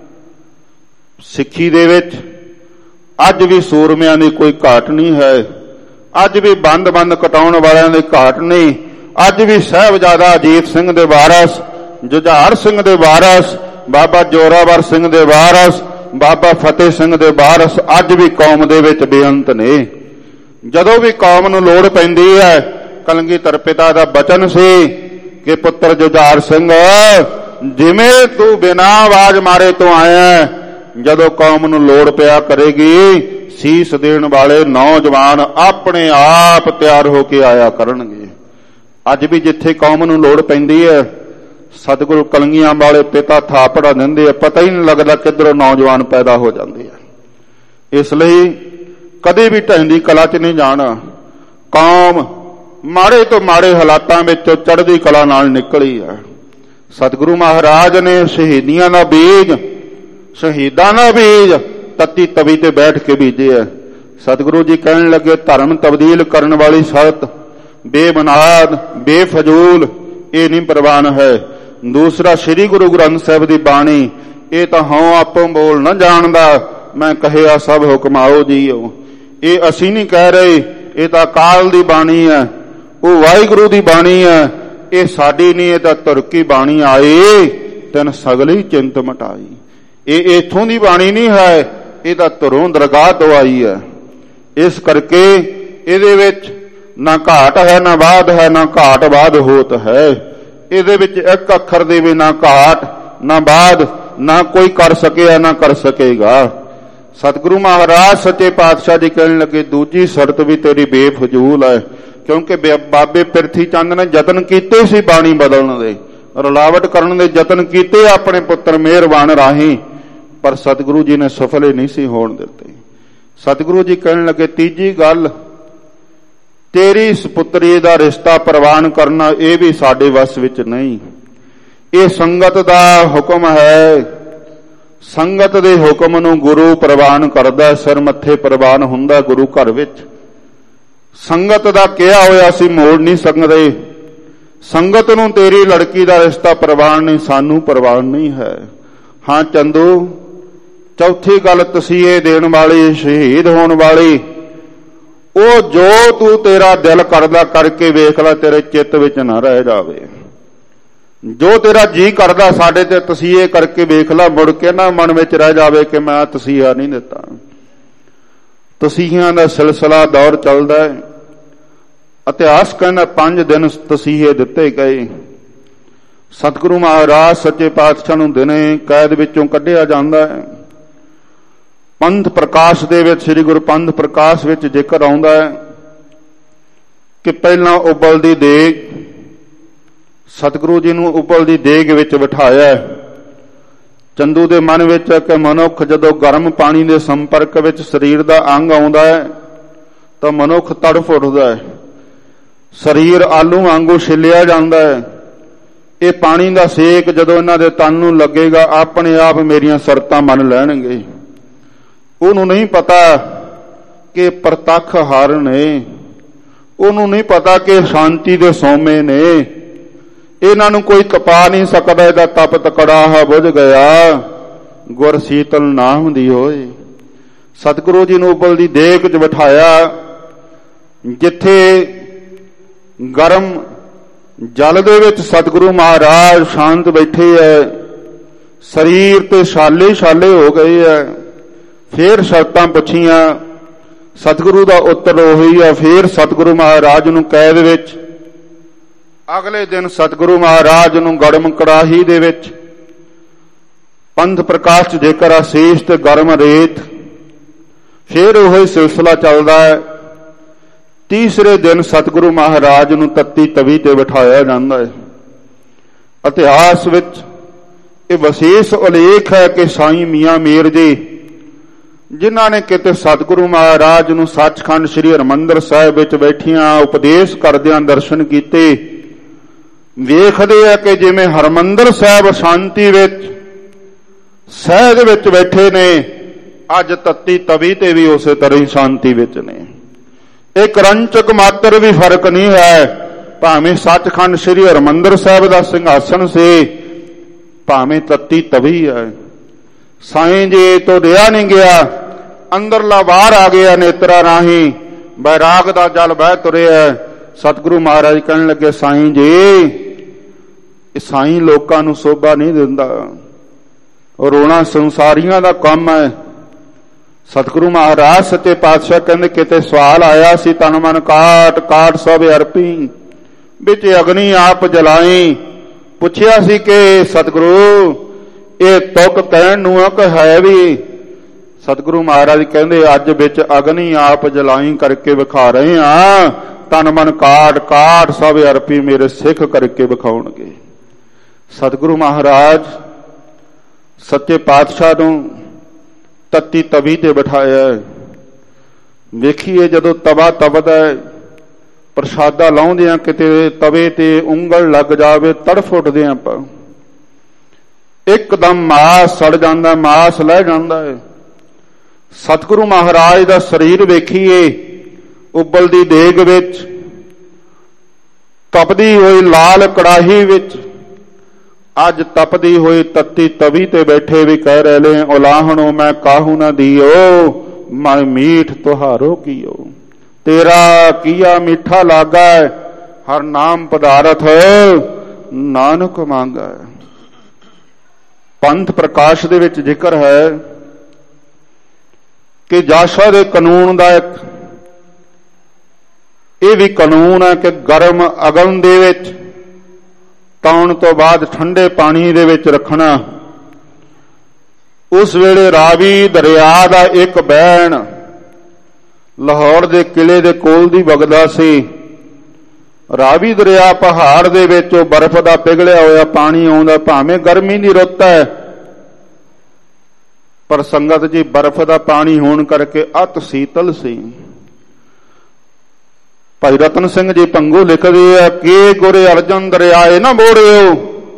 ਸਿੱਖੀ ਦੇ ਵਿੱਚ ਅੱਜ ਵੀ ਸੂਰਮਿਆਂ ਦੀ ਕੋਈ ਘਾਟ ਨਹੀਂ ਹੈ, ਅੱਜ ਵੀ ਬੰਦ ਕਟਾਉਣ ਵਾਲਿਆਂ ਦੀ ਘਾਟ ਨਹੀਂ। ਅੱਜ ਵੀ ਸਾਹਿਬਜ਼ਾਦਾ ਅਜੀਤ ਸਿੰਘ ਦੇ ਵਾਰਸ, ਜੁਝਾਰ ਸਿੰਘ ਦੇ ਵਾਰਸ, ਬਾਬਾ ਜੋਰਾਵਰ ਸਿੰਘ ਦੇ ਵਾਰਸ, ਬਾਬਾ ਫਤਿਹ ਸਿੰਘ ਦੇ ਵਾਰਸ ਅੱਜ ਵੀ ਕੌਮ ਦੇ ਵਿੱਚ ਬੇਅੰਤ ਨੇ। ਜਦੋਂ ਵੀ ਕੌਮ ਨੂੰ ਲੋੜ ਪੈਂਦੀ ਹੈ, ਕਲਗੀਧਰ ਪਿਤਾ ਦਾ ਬਚਨ ਸੀ ਕਿ ਪੁੱਤਰ ਜੁਝਾਰ ਸਿੰਘ, ਜਿਵੇਂ ਤੂੰ ਬਿਨਾਂ ਆਵਾਜ਼ ਮਾਰੇ ਤੋਂ ਆਇਆ, ਜਦੋਂ ਕੌਮ ਨੂੰ ਲੋੜ ਪਿਆ ਕਰੇਗੀ, ਸੀਸ ਦੇਣ ਵਾਲੇ ਨੌਜਵਾਨ ਆਪਣੇ ਆਪ ਤਿਆਰ ਹੋ ਕੇ ਆਇਆ ਕਰਨਗੇ। ਅੱਜ ਵੀ ਜਿੱਥੇ ਕੌਮ ਨੂੰ ਲੋੜ ਪੈਂਦੀ ਹੈ, ਸਤਿਗੁਰੂ ਕਲਗੀਆਂ ਵਾਲੇ ਪਿਤਾ ਥਾਪੜਾ ਦਿੰਦੇ ਆ, ਪਤਾ ਹੀ ਨਹੀਂ ਲੱਗਦਾ ਕਿੱਧਰੋਂ ਨੌਜਵਾਨ ਪੈਦਾ ਹੋ ਜਾਂਦੇ ਆ। ਇਸ ਲਈ ਕਦੇ ਵੀ ਢਹਿੰਦੀ ਕਲਾ 'ਚ ਨਹੀਂ ਜਾਣਾ। ਕੌਮ ਮਾੜੇ ਤੋਂ ਮਾੜੇ ਹਾਲਾਤਾਂ ਵਿੱਚ ਚੜ੍ਹਦੀ ਕਲਾ ਨਾਲ ਨਿਕਲੀ ਆ। ਸਤਿਗੁਰੂ ਮਹਾਰਾਜ ਨੇ ਸ਼ਹੀਦੀਆਂ ਦਾ ਬੀਜ, ਸ਼ਹੀਦਾਂ ਦਾ ਬੀਜ ਤੱਤੀ ਤਵੀ ਤੇ ਬੈਠ ਕੇ ਬੀਜਿਆ। ਸਤਿਗੁਰੂ ਜੀ ਕਹਿਣ ਲੱਗੇ, ਧਰਮ ਤਬਦੀਲ ਕਰਨ ਵਾਲੀ ਸ਼ਰਤ ਬੇਬੁਨਿਆਦ, ਬੇਫਜ਼ੂਲ, ਇਹ ਨਹੀਂ ਪ੍ਰਵਾਨ ਹੈ। ਦੂਸਰਾ, ਸ੍ਰੀ ਗੁਰੂ ਗ੍ਰੰਥ ਸਾਹਿਬ ਦੀ ਬਾਣੀ, ਇਹ ਤਾਂ ਹਉ ਆਪੋਂ ਬੋਲ ਨਾ ਜਾਣਦਾ, ਮੈਂ ਕਹਿਆ ਸਭ ਹੁਕਮਾਓ ਜੀਓ। ਇਹ ਅਸੀਂ ਨਹੀਂ ਕਹਿ ਰਹੇ, ਇਹ ਤਾਂ ਅਕਾਲ ਦੀ ਬਾਣੀ ਹੈ, ਉਹ ਵਾਹਿਗੁਰੂ ਦੀ ਬਾਣੀ ਹੈ, ਇਹ ਸਾਡੀ ਨਹੀਂ, ਇਹ ਤਾਂ ਤੁਰਕੀ ਬਾਣੀ ਆਏ ਤੈਨ ਸਗਲੀ ਚਿੰਤ ਮਟਾਈ। ਇਹ ਇਥੋਂ ਦੀ ਬਾਣੀ ਨਹੀਂ ਹੈ, ਇਹ ਤਾਂ ਧੁਰੋਂ ਦਰਗਾਹ ਤੋਂ ਆਈ ਹੈ। ਇਸ ਕਰਕੇ ਇਹਦੇ ਵਿੱਚ ਨਾ ਘਾਟ ਹੈ ਨਾ ਬਾਧ ਹੈ, ਨਾ ਘਾਟ ਬਾਧ ਹੋਤ ਹੈ। ਇਹਦੇ ਵਿੱਚ ਇੱਕ ਅੱਖਰ ਦੇ ਵੀ ਨਾ ਘਾਟ ਨਾ ਬਾਧ, ਨਾ ਕੋਈ ਕਰ ਸਕਿਆ ਨਾ ਕਰ ਸਕੇਗਾ। ਸਤਿਗੁਰੂ ਮਹਾਰਾਜ ਸੱਚੇ ਪਾਤਸ਼ਾਹ ਜੀ ਕਹਿਣ ਲੱਗੇ ਦੂਜੀ ਸ਼ਰਤ ਵੀ ਤੇਰੀ ਬੇਫਜ਼ੂਲ ਹੈ, ਕਿਉਂਕਿ ਬਾਬੇ ਪਿਰਥੀ ਚੰਦ ਨੇ ਯਤਨ ਕੀਤੇ ਸੀ ਬਾਣੀ ਬਦਲਣ ਦੇ, ਰਲਾਵਟ ਕਰਨ ਦੇ ਯਤਨ ਕੀਤੇ ਆਪਣੇ ਪੁੱਤਰ ਮਿਹਰਬਾਨ ਰਾਹੀਂ, ਪਰ ਸਤਿਗੁਰੂ ਜੀ ਨੇ ਸਫਲ ਹੀ ਨਹੀਂ ਸੀ ਹੋਣ ਦਿੱਤੇ। ਸਤਿਗੁਰੂ ਜੀ ਕਹਿਣ ਲੱਗੇ ਤੀਜੀ ਗੱਲ, ਤੇਰੀ ਸੁਪੁੱਤਰੀ ਦਾ ਰਿਸ਼ਤਾ ਪ੍ਰਵਾਨ ਕਰਨਾ ਇਹ ਵੀ ਸਾਡੇ ਵੱਸ ਵਿੱਚ ਨਹੀਂ, ਇਹ ਸੰਗਤ ਦਾ ਹੁਕਮ ਹੈ। ਸੰਗਤ ਦੇ ਹੁਕਮ ਨੂੰ ਗੁਰੂ ਪ੍ਰਵਾਨ ਕਰਦਾ, ਸਿਰ ਮੱਥੇ ਪ੍ਰਵਾਨ ਹੁੰਦਾ ਗੁਰੂ ਘਰ ਵਿੱਚ। ਸੰਗਤ ਦਾ ਕਿਹਾ ਹੋਇਆ ਅਸੀਂ ਮੋੜ ਨਹੀਂ ਸਕਦੇ। ਸੰਗਤ ਨੂੰ ਤੇਰੀ ਲੜਕੀ ਦਾ ਰਿਸ਼ਤਾ ਪ੍ਰਵਾਨ ਨਹੀਂ, ਸਾਨੂੰ ਪ੍ਰਵਾਨ ਨਹੀਂ ਹੈ। ਹਾਂ ਚੰਦੂ, ਚੌਥੀ ਗੱਲ, ਤਸੀਹੇ ਦੇਣ ਵਾਲੀ, ਸ਼ਹੀਦ ਹੋਣ ਵਾਲੀ, ਉਹ ਜੋ ਤੂੰ ਤੇਰਾ ਦਿਲ ਕਰਦਾ ਕਰਕੇ ਵੇਖ ਲੈ, ਤੇਰੇ ਚਿੱਤ ਵਿੱਚ ਨਾ ਰਹਿ ਜਾਵੇ। ਜੋ ਤੇਰਾ ਜੀ ਕਰਦਾ ਸਾਡੇ ਤੇ ਤਸੀਹੇ ਕਰਕੇ ਵੇਖ ਲੈ, ਮੁੜ ਕੇ ਨਾ ਮਨ ਵਿੱਚ ਰਹਿ ਜਾਵੇ ਕਿ ਮੈਂ ਤਸੀਹਾ ਨਹੀਂ ਦਿੱਤਾ। ਤਸੀਹਿਆਂ ਦਾ ਸਿਲਸਿਲਾ ਦੌਰ ਚੱਲਦਾ ਹੈ। ਇਤਿਹਾਸ ਕਹਿੰਦਾ 5 ਦਿਨ ਤਸੀਹੇ ਦਿੱਤੇ ਗਏ। ਸਤਿਗੁਰੂ ਮਹਾਰਾਜ ਸੱਚੇ ਪਾਤਸ਼ਾਹ ਨੂੰ ਦਿਨੇ ਕੈਦ ਵਿੱਚੋਂ ਕੱਢਿਆ ਜਾਂਦਾ ਹੈ। ਪੰਥ ਪ੍ਰਕਾਸ਼ ਦੇ ਵਿੱਚ, ਸ੍ਰੀ ਗੁਰੂ ਪੰਥ ਪ੍ਰਕਾਸ਼ ਵਿੱਚ ਜ਼ਿਕਰ ਆਉਂਦਾ ਹੈ ਕਿ ਪਹਿਲਾਂ ਉਬਲਦੀ ਦੇਗ, ਸਤਿਗੁਰੂ ਜੀ ਨੂੰ ਉਬਲਦੀ ਦੇਗ ਵਿੱਚ ਬਿਠਾਇਆ। ਚੰਦੂ ਦੇ ਮਨ ਵਿੱਚ ਕਿ ਮਨੁੱਖ ਜਦੋਂ ਗਰਮ ਪਾਣੀ ਦੇ ਸੰਪਰਕ ਵਿੱਚ ਸਰੀਰ ਦਾ ਅੰਗ ਆਉਂਦਾ ਹੈ ਤਾਂ ਮਨੁੱਖ ਤੜਫ ਉੱਠਦਾ ਹੈ, ਸਰੀਰ ਆਲੂ ਵਾਂਗੂ ਛਿੱਲਿਆ ਜਾਂਦਾ ਹੈ। ਇਹ ਪਾਣੀ ਦਾ ਸੇਕ ਜਦੋਂ ਇਹਨਾਂ ਦੇ ਤਨ ਨੂੰ ਲੱਗੇਗਾ, ਆਪਣੇ ਆਪ ਮੇਰੀਆਂ ਸ਼ਰਤਾਂ ਮੰਨ ਲੈਣਗੇ। ਉਹਨੂੰ ਨਹੀਂ ਪਤਾ ਕਿ ਪ੍ਰਤੱਖ ਹਰ ਨੇ, ਉਹਨੂੰ ਨਹੀਂ ਪਤਾ ਕਿ ਸ਼ਾਂਤੀ ਦੇ ਸੋਮੇ ਨੇ। ਇਹਨਾਂ ਨੂੰ ਕੋਈ ਕਪਾ ਨਹੀਂ ਸਕਦਾ, ਇਹਦਾ ਤਪਤ ਕੜਾਹਾ ਬੁਝ ਗਿਆ, ਗੁਰ ਸੀਤਲ ਨਾਮ ਦੀ ਹੋਏ। ਸਤਿਗੁਰੂ ਜੀ ਨੂੰ ਉਬਲਦੀ ਦੇਗ 'ਚ ਬਿਠਾਇਆ, ਜਿੱਥੇ ਗਰਮ ਜਲ ਦੇ ਵਿੱਚ ਸਤਿਗੁਰੂ ਮਹਾਰਾਜ ਸ਼ਾਂਤ ਬੈਠੇ ਐ, ਸਰੀਰ ਤੇ ਛਾਲੇ ਛਾਲੇ ਹੋ ਗਏ ਐ। ਫੇਰ ਸ਼ਰਤਾਂ ਪੁੱਛੀਆਂ, ਸਤਿਗੁਰੂ ਦਾ ਉੱਤਰ ਉਹੀ ਆ। ਫੇਰ ਸਤਿਗੁਰੂ ਮਹਾਰਾਜ ਨੂੰ ਕੈਦ ਵਿੱਚ, ਅਗਲੇ ਦਿਨ ਸਤਿਗੁਰੂ ਮਹਾਰਾਜ ਨੂੰ ਗਰਮ ਕੜਾਹੀ ਦੇ ਵਿੱਚ, ਪੰਥ ਪ੍ਰਕਾਸ਼ 'ਚ ਜੇਕਰ ਆਸ਼ੀਸ਼ ਤੇ ਗਰਮ ਰੇਤ, ਫੇਰ ਉਹੀ ਸਿਲਸਿਲਾ ਚੱਲਦਾ ਹੈ। ਤੀਸਰੇ ਦਿਨ ਸਤਿਗੁਰੂ ਮਹਾਰਾਜ ਨੂੰ ਤੱਤੀ ਤਵੀ ਤੇ ਬਿਠਾਇਆ ਜਾਂਦਾ ਹੈ। ਇਤਿਹਾਸ ਵਿੱਚ ਇਹ ਵਿਸ਼ੇਸ਼ ਉਲੇਖ ਹੈ ਕਿ ਸਾਈਂ ਮੀਆਂ ਮੀਰ ਜੀ, ਜਿਨ੍ਹਾਂ ਨੇ ਕਿਤੇ ਸਤਿਗੁਰੂ ਮਹਾਰਾਜ ਨੂੰ ਸੱਚਖੰਡ ਸ੍ਰੀ ਹਰਿਮੰਦਰ ਸਾਹਿਬ ਵਿੱਚ ਬੈਠਿਆਂ ਉਪਦੇਸ਼ ਕਰਦਿਆਂ ਦਰਸ਼ਨ ਕੀਤੇ, ਵੇਖਦੇ ਆ ਕਿ ਜਿਵੇਂ ਹਰਿਮੰਦਰ ਸਾਹਿਬ ਸ਼ਾਂਤੀ ਵਿੱਚ, ਸਹਿਜ ਵਿੱਚ ਬੈਠੇ ਨੇ, ਅੱਜ ਤੱਤੀ ਤਵੀ ਤੇ ਵੀ ਉਸੇ ਤਰ੍ਹਾਂ ਹੀ ਸ਼ਾਂਤੀ ਵਿੱਚ ਨੇ। ਇੱਕ ਰੰਚਕ ਮਾਤਰ ਵੀ ਫਰਕ ਨਹੀਂ ਹੈ, ਭਾਵੇਂ ਸੱਚਖੰਡ ਸ੍ਰੀ ਹਰਿਮੰਦਰ ਸਾਹਿਬ ਦਾ ਸਿੰਘਾਸਨ ਸੀ, ਭਾਵੇਂ ਤੱਤੀ ਤਵੀ ਹੈ। ਸਾਈਂ ਜੀ ਤੋਂ ਰਿਹਾ ਨਹੀਂ ਗਿਆ, ਅੰਦਰਲਾ ਬਾਹਰ ਆ ਗਿਆ ਨੇਤਰਾ ਰਾਹੀਂ, ਬੈਰਾਗ ਦਾ ਜਲ ਬਹਿ ਤੁਰਿਆ। ਸਤਿਗੁਰੂ ਮਹਾਰਾਜ ਕਹਿਣ ਲੱਗੇ, ਸਾਈਂ ਜੀ, ਇਹ ਸਾਈਂ ਲੋਕਾਂ ਨੂੰ ਸੋਭਾ ਨਹੀਂ ਦਿੰਦਾ, ਰੋਣਾ ਸੰਸਾਰੀਆਂ ਦਾ ਕੰਮ ਹੈ। ਸਤਿਗੁਰੂ ਮਹਾਰਾਜ ਸੱਚੇ ਪਾਤਸ਼ਾਹ ਕਹਿੰਦੇ, ਕਿਤੇ ਸਵਾਲ ਆਇਆ ਸੀ, ਤਨ ਮਨ ਕਾਟ ਕਾਟ ਸਭ ਅਰਪੀ, ਵਿੱਚ ਅਗਨੀ ਆਪ ਜਲਾਈ। ਪੁੱਛਿਆ ਸੀ ਕਿ ਸਤਿਗੁਰੂ ਇਹ ਤੁਕ ਕਹਿਣ ਨੂੰ ਆ ਕਿ ਹੈ ਵੀ? ਸਤਿਗੁਰੂ ਮਹਾਰਾਜ ਕਹਿੰਦੇ, ਅੱਜ ਵਿੱਚ ਅਗਨੀ ਆਪ ਜਲਾਈ ਕਰਕੇ ਵਿਖਾ ਰਹੇ ਆ, ਤਨ ਮਨ ਕਾਟ ਕਾਟ ਸਭ ਅਰਪੀ ਮੇਰੇ ਸਿੱਖ ਕਰਕੇ ਵਿਖਾਉਣਗੇ। ਸਤਿਗੁਰੂ ਮਹਾਰਾਜ ਸੱਚੇ ਪਾਤਸ਼ਾਹ ਨੂੰ ਤੱਤੀ ਤਵੀ ਤੇ ਬਿਠਾਇਆ। ਵੇਖੀਏ ਜਦੋਂ ਤਵਾ ਤਪਦਾ, ਪ੍ਰਸ਼ਾਦਾ ਲਾਉਂਦੇ ਆ, ਕਿਤੇ ਤਵੇ ਤੇ ਉਂਗਲ ਲੱਗ ਜਾਵੇ, ਤੜਫ ਉੱਠਦੇ ਆਪਾਂ। ਇੱਕਦਮ ਮਾਸ ਸੜ ਜਾਂਦਾ, ਮਾਸ ਲੈ ਜਾਂਦਾ ਹੈ। ਸਤਿਗੁਰੂ ਮਹਾਰਾਜ ਦਾ ਸਰੀਰ ਵੇਖੀਏ, ਉਬਲਦੀ ਦੇਗ ਵਿੱਚ, ਤਪਦੀ ਹੋਈ ਲਾਲ ਕੜਾਹੀ ਵਿੱਚ, ਅੱਜ ਤਪਦੀ ਹੋਈ ਤੱਤੀ ਤਵੀ ਤੇ ਬੈਠੇ ਵੀ ਕਹਿ ਰਹੇ ਨੇ, ਉਲਾਹਣੋ ਮੈਂ ਕਾਹੂ ਨਾ ਦੀਓ, ਮਨ ਮੀਠ ਤੁਹਾਰੋ ਕੀਓ। ਤੇਰਾ ਕੀਆ ਮਿੱਠਾ ਲਾਗਾ, ਹਰ ਨਾਮ ਪਦਾਰਥ ਨਾਨਕ ਮੰਗੈ। ਪੰਥ ਪ੍ਰਕਾਸ਼ ਦੇ ਵਿੱਚ ਜ਼ਿਕਰ ਹੈ ਕਿ ਜਾਸ਼ਾ ਦੇ ਕਾਨੂੰਨ ਦਾ ਇੱਕ ਇਹ ਵੀ ਕਾਨੂੰਨ ਹੈ ਕਿ ਗਰਮ ਅਗਨ ਦੇ ਵਿੱਚ ਤੌਣ ਤੋਂ ਬਾਅਦ ਠੰਡੇ ਪਾਣੀ ਦੇ ਵਿੱਚ ਰੱਖਣਾ। ਉਸ ਵੇਲੇ ਰਾਵੀ ਦਰਿਆ ਦਾ ਇੱਕ ਬਹਿਣ ਲਾਹੌਰ ਦੇ ਕਿਲੇ ਦੇ ਕੋਲ ਦੀ ਵਗਦਾ ਸੀ। ਰਾਵੀ ਦਰਿਆ ਪਹਾੜ ਦੇ ਵਿੱਚ ਉਹ ਬਰਫ਼ ਦਾ ਪਿਘਲਿਆ ਹੋਇਆ ਪਾਣੀ ਆਉਂਦਾ, ਭਾਵੇਂ ਗਰਮੀ ਦੀ ਰੁੱਤ ਹੈ, ਪਰ ਸੰਗਤ ਜੀ ਬਰਫ਼ ਦਾ ਪਾਣੀ ਹੋਣ ਕਰਕੇ ਅਤ ਸੀਤਲ ਸੀ। ਭਾਈ ਰਤਨ ਸਿੰਘ ਜੀ ਪੰਗੂ ਲਿਖਦੇ ਆ ਕਿ ਗੁਰੂ ਅਰਜਨ ਦਰਿਆਏ ਨਾ ਮੋੜਿਓ,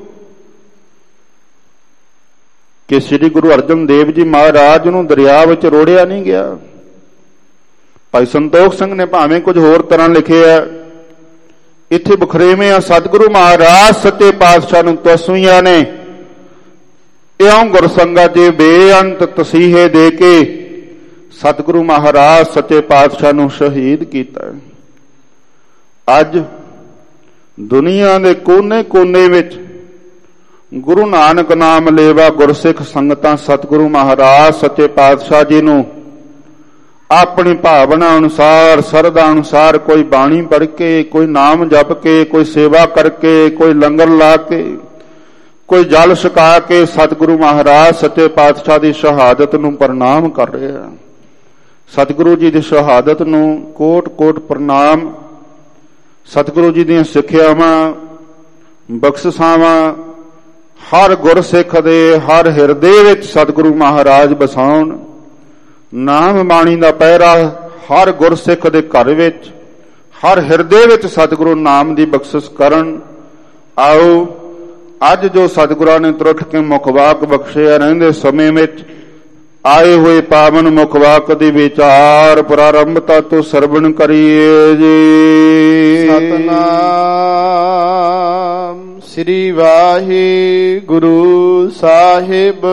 ਕਿ ਸ੍ਰੀ ਗੁਰੂ ਅਰਜਨ ਦੇਵ ਜੀ ਮਹਾਰਾਜ ਨੂੰ ਦਰਿਆ ਵਿੱਚ ਰੋੜਿਆ ਨਹੀਂ ਗਿਆ। ਭਾਈ ਸੰਤੋਖ ਸਿੰਘ ਨੇ ਭਾਵੇਂ ਕੁਝ ਹੋਰ ਤਰ੍ਹਾਂ ਲਿਖਿਆ, ਇੱਥੇ ਬਖਰੇਵੇਂ ਆ ਸਤਿਗੁਰੂ ਮਹਾਰਾਜ ਸੱਚੇ ਪਾਤਸ਼ਾਹ ਨੂੰ ਤਸਵੀਆਂ ਨੇ ਇਉਂ ਗੁਰਸੰਗਤ ਜੀ ਬੇਅੰਤ ਤਸੀਹੇ ਦੇ ਕੇ ਸਤਿਗੁਰੂ ਮਹਾਰਾਜ ਸੱਚੇ ਪਾਤਸ਼ਾਹ ਨੂੰ ਸ਼ਹੀਦ ਕੀਤਾ। ਅੱਜ ਦੁਨੀਆ ਦੇ ਕੋਨੇ-ਕੋਨੇ ਵਿੱਚ ਗੁਰੂ ਨਾਨਕ ਨਾਮ ਲੇਵਾ ਗੁਰਸਿੱਖ ਸੰਗਤਾਂ ਸਤਿਗੁਰੂ ਮਹਾਰਾਜ ਸੱਚੇ ਪਾਤਸ਼ਾਹ ਜੀ ਨੂੰ ਆਪਣੀ ਭਾਵਨਾ ਅਨੁਸਾਰ, ਸਰਧਾ ਅਨੁਸਾਰ, ਕੋਈ ਬਾਣੀ ਪੜ੍ਹ ਕੇ, ਕੋਈ ਨਾਮ ਜਪ ਕੇ, ਕੋਈ ਸੇਵਾ ਕਰਕੇ, ਕੋਈ ਲੰਗਰ ਲਾ ਕੇ, ਕੋਈ ਜਲ ਛਕਾ ਕੇ ਸਤਿਗੁਰੂ ਮਹਾਰਾਜ ਸੱਚੇ ਪਾਤਸ਼ਾਹ ਦੀ ਸ਼ਹਾਦਤ ਨੂੰ ਪ੍ਰਣਾਮ ਕਰ ਰਿਹਾ। ਸਤਿਗੁਰੂ ਜੀ ਦੀ ਸ਼ਹਾਦਤ ਨੂੰ ਕੋਟ-ਕੋਟ ਪ੍ਰਣਾਮ। ਸਤਿਗੁਰੂ ਜੀ ਦੀਆਂ ਸਿੱਖਿਆਵਾਂ, ਬਖਸ਼ਿਸ਼ਾਵਾਂ ਹਰ ਗੁਰਸਿੱਖ ਦੇ ਹਰ ਹਿਰਦੇ ਵਿੱਚ ਸਤਿਗੁਰੂ ਮਹਾਰਾਜ ਬਸਾਉਣ। ਨਾਮ ਬਾਣੀ ਦਾ ਪਹਿਰਾ ਹਰ ਗੁਰਸਿੱਖ ਦੇ ਘਰ ਵਿੱਚ, ਹਰ ਹਿਰਦੇ ਵਿੱਚ ਸਤਿਗੁਰੂ ਨਾਮ ਦੀ ਬਖਸ਼ਿਸ਼ ਕਰਨ। ਆਓ ਅੱਜ ਜੋ ਸਤਿਗੁਰਾਂ ਨੇ ਤਰੁੱਠ ਕੇ ਮੁਖਵਾਕ ਬਖਸ਼ਿਆ, ਰਹਿੰਦੇ ਸਮੇਂ ਵਿੱਚ ਆਏ ਹੋਏ ਪਾਵਨ ਮੁਖਵਾਕ ਦੀ ਵਿਚਾਰ ਪ੍ਰਾਰੰਭਤਾ ਤੋਂ ਸਰਵਣ ਕਰੀਏ ਜੀ। ਸਤਨਾਮ ਸ੍ਰੀ ਵਾਹਿਗੁਰੂ ਸਾਹਿਬ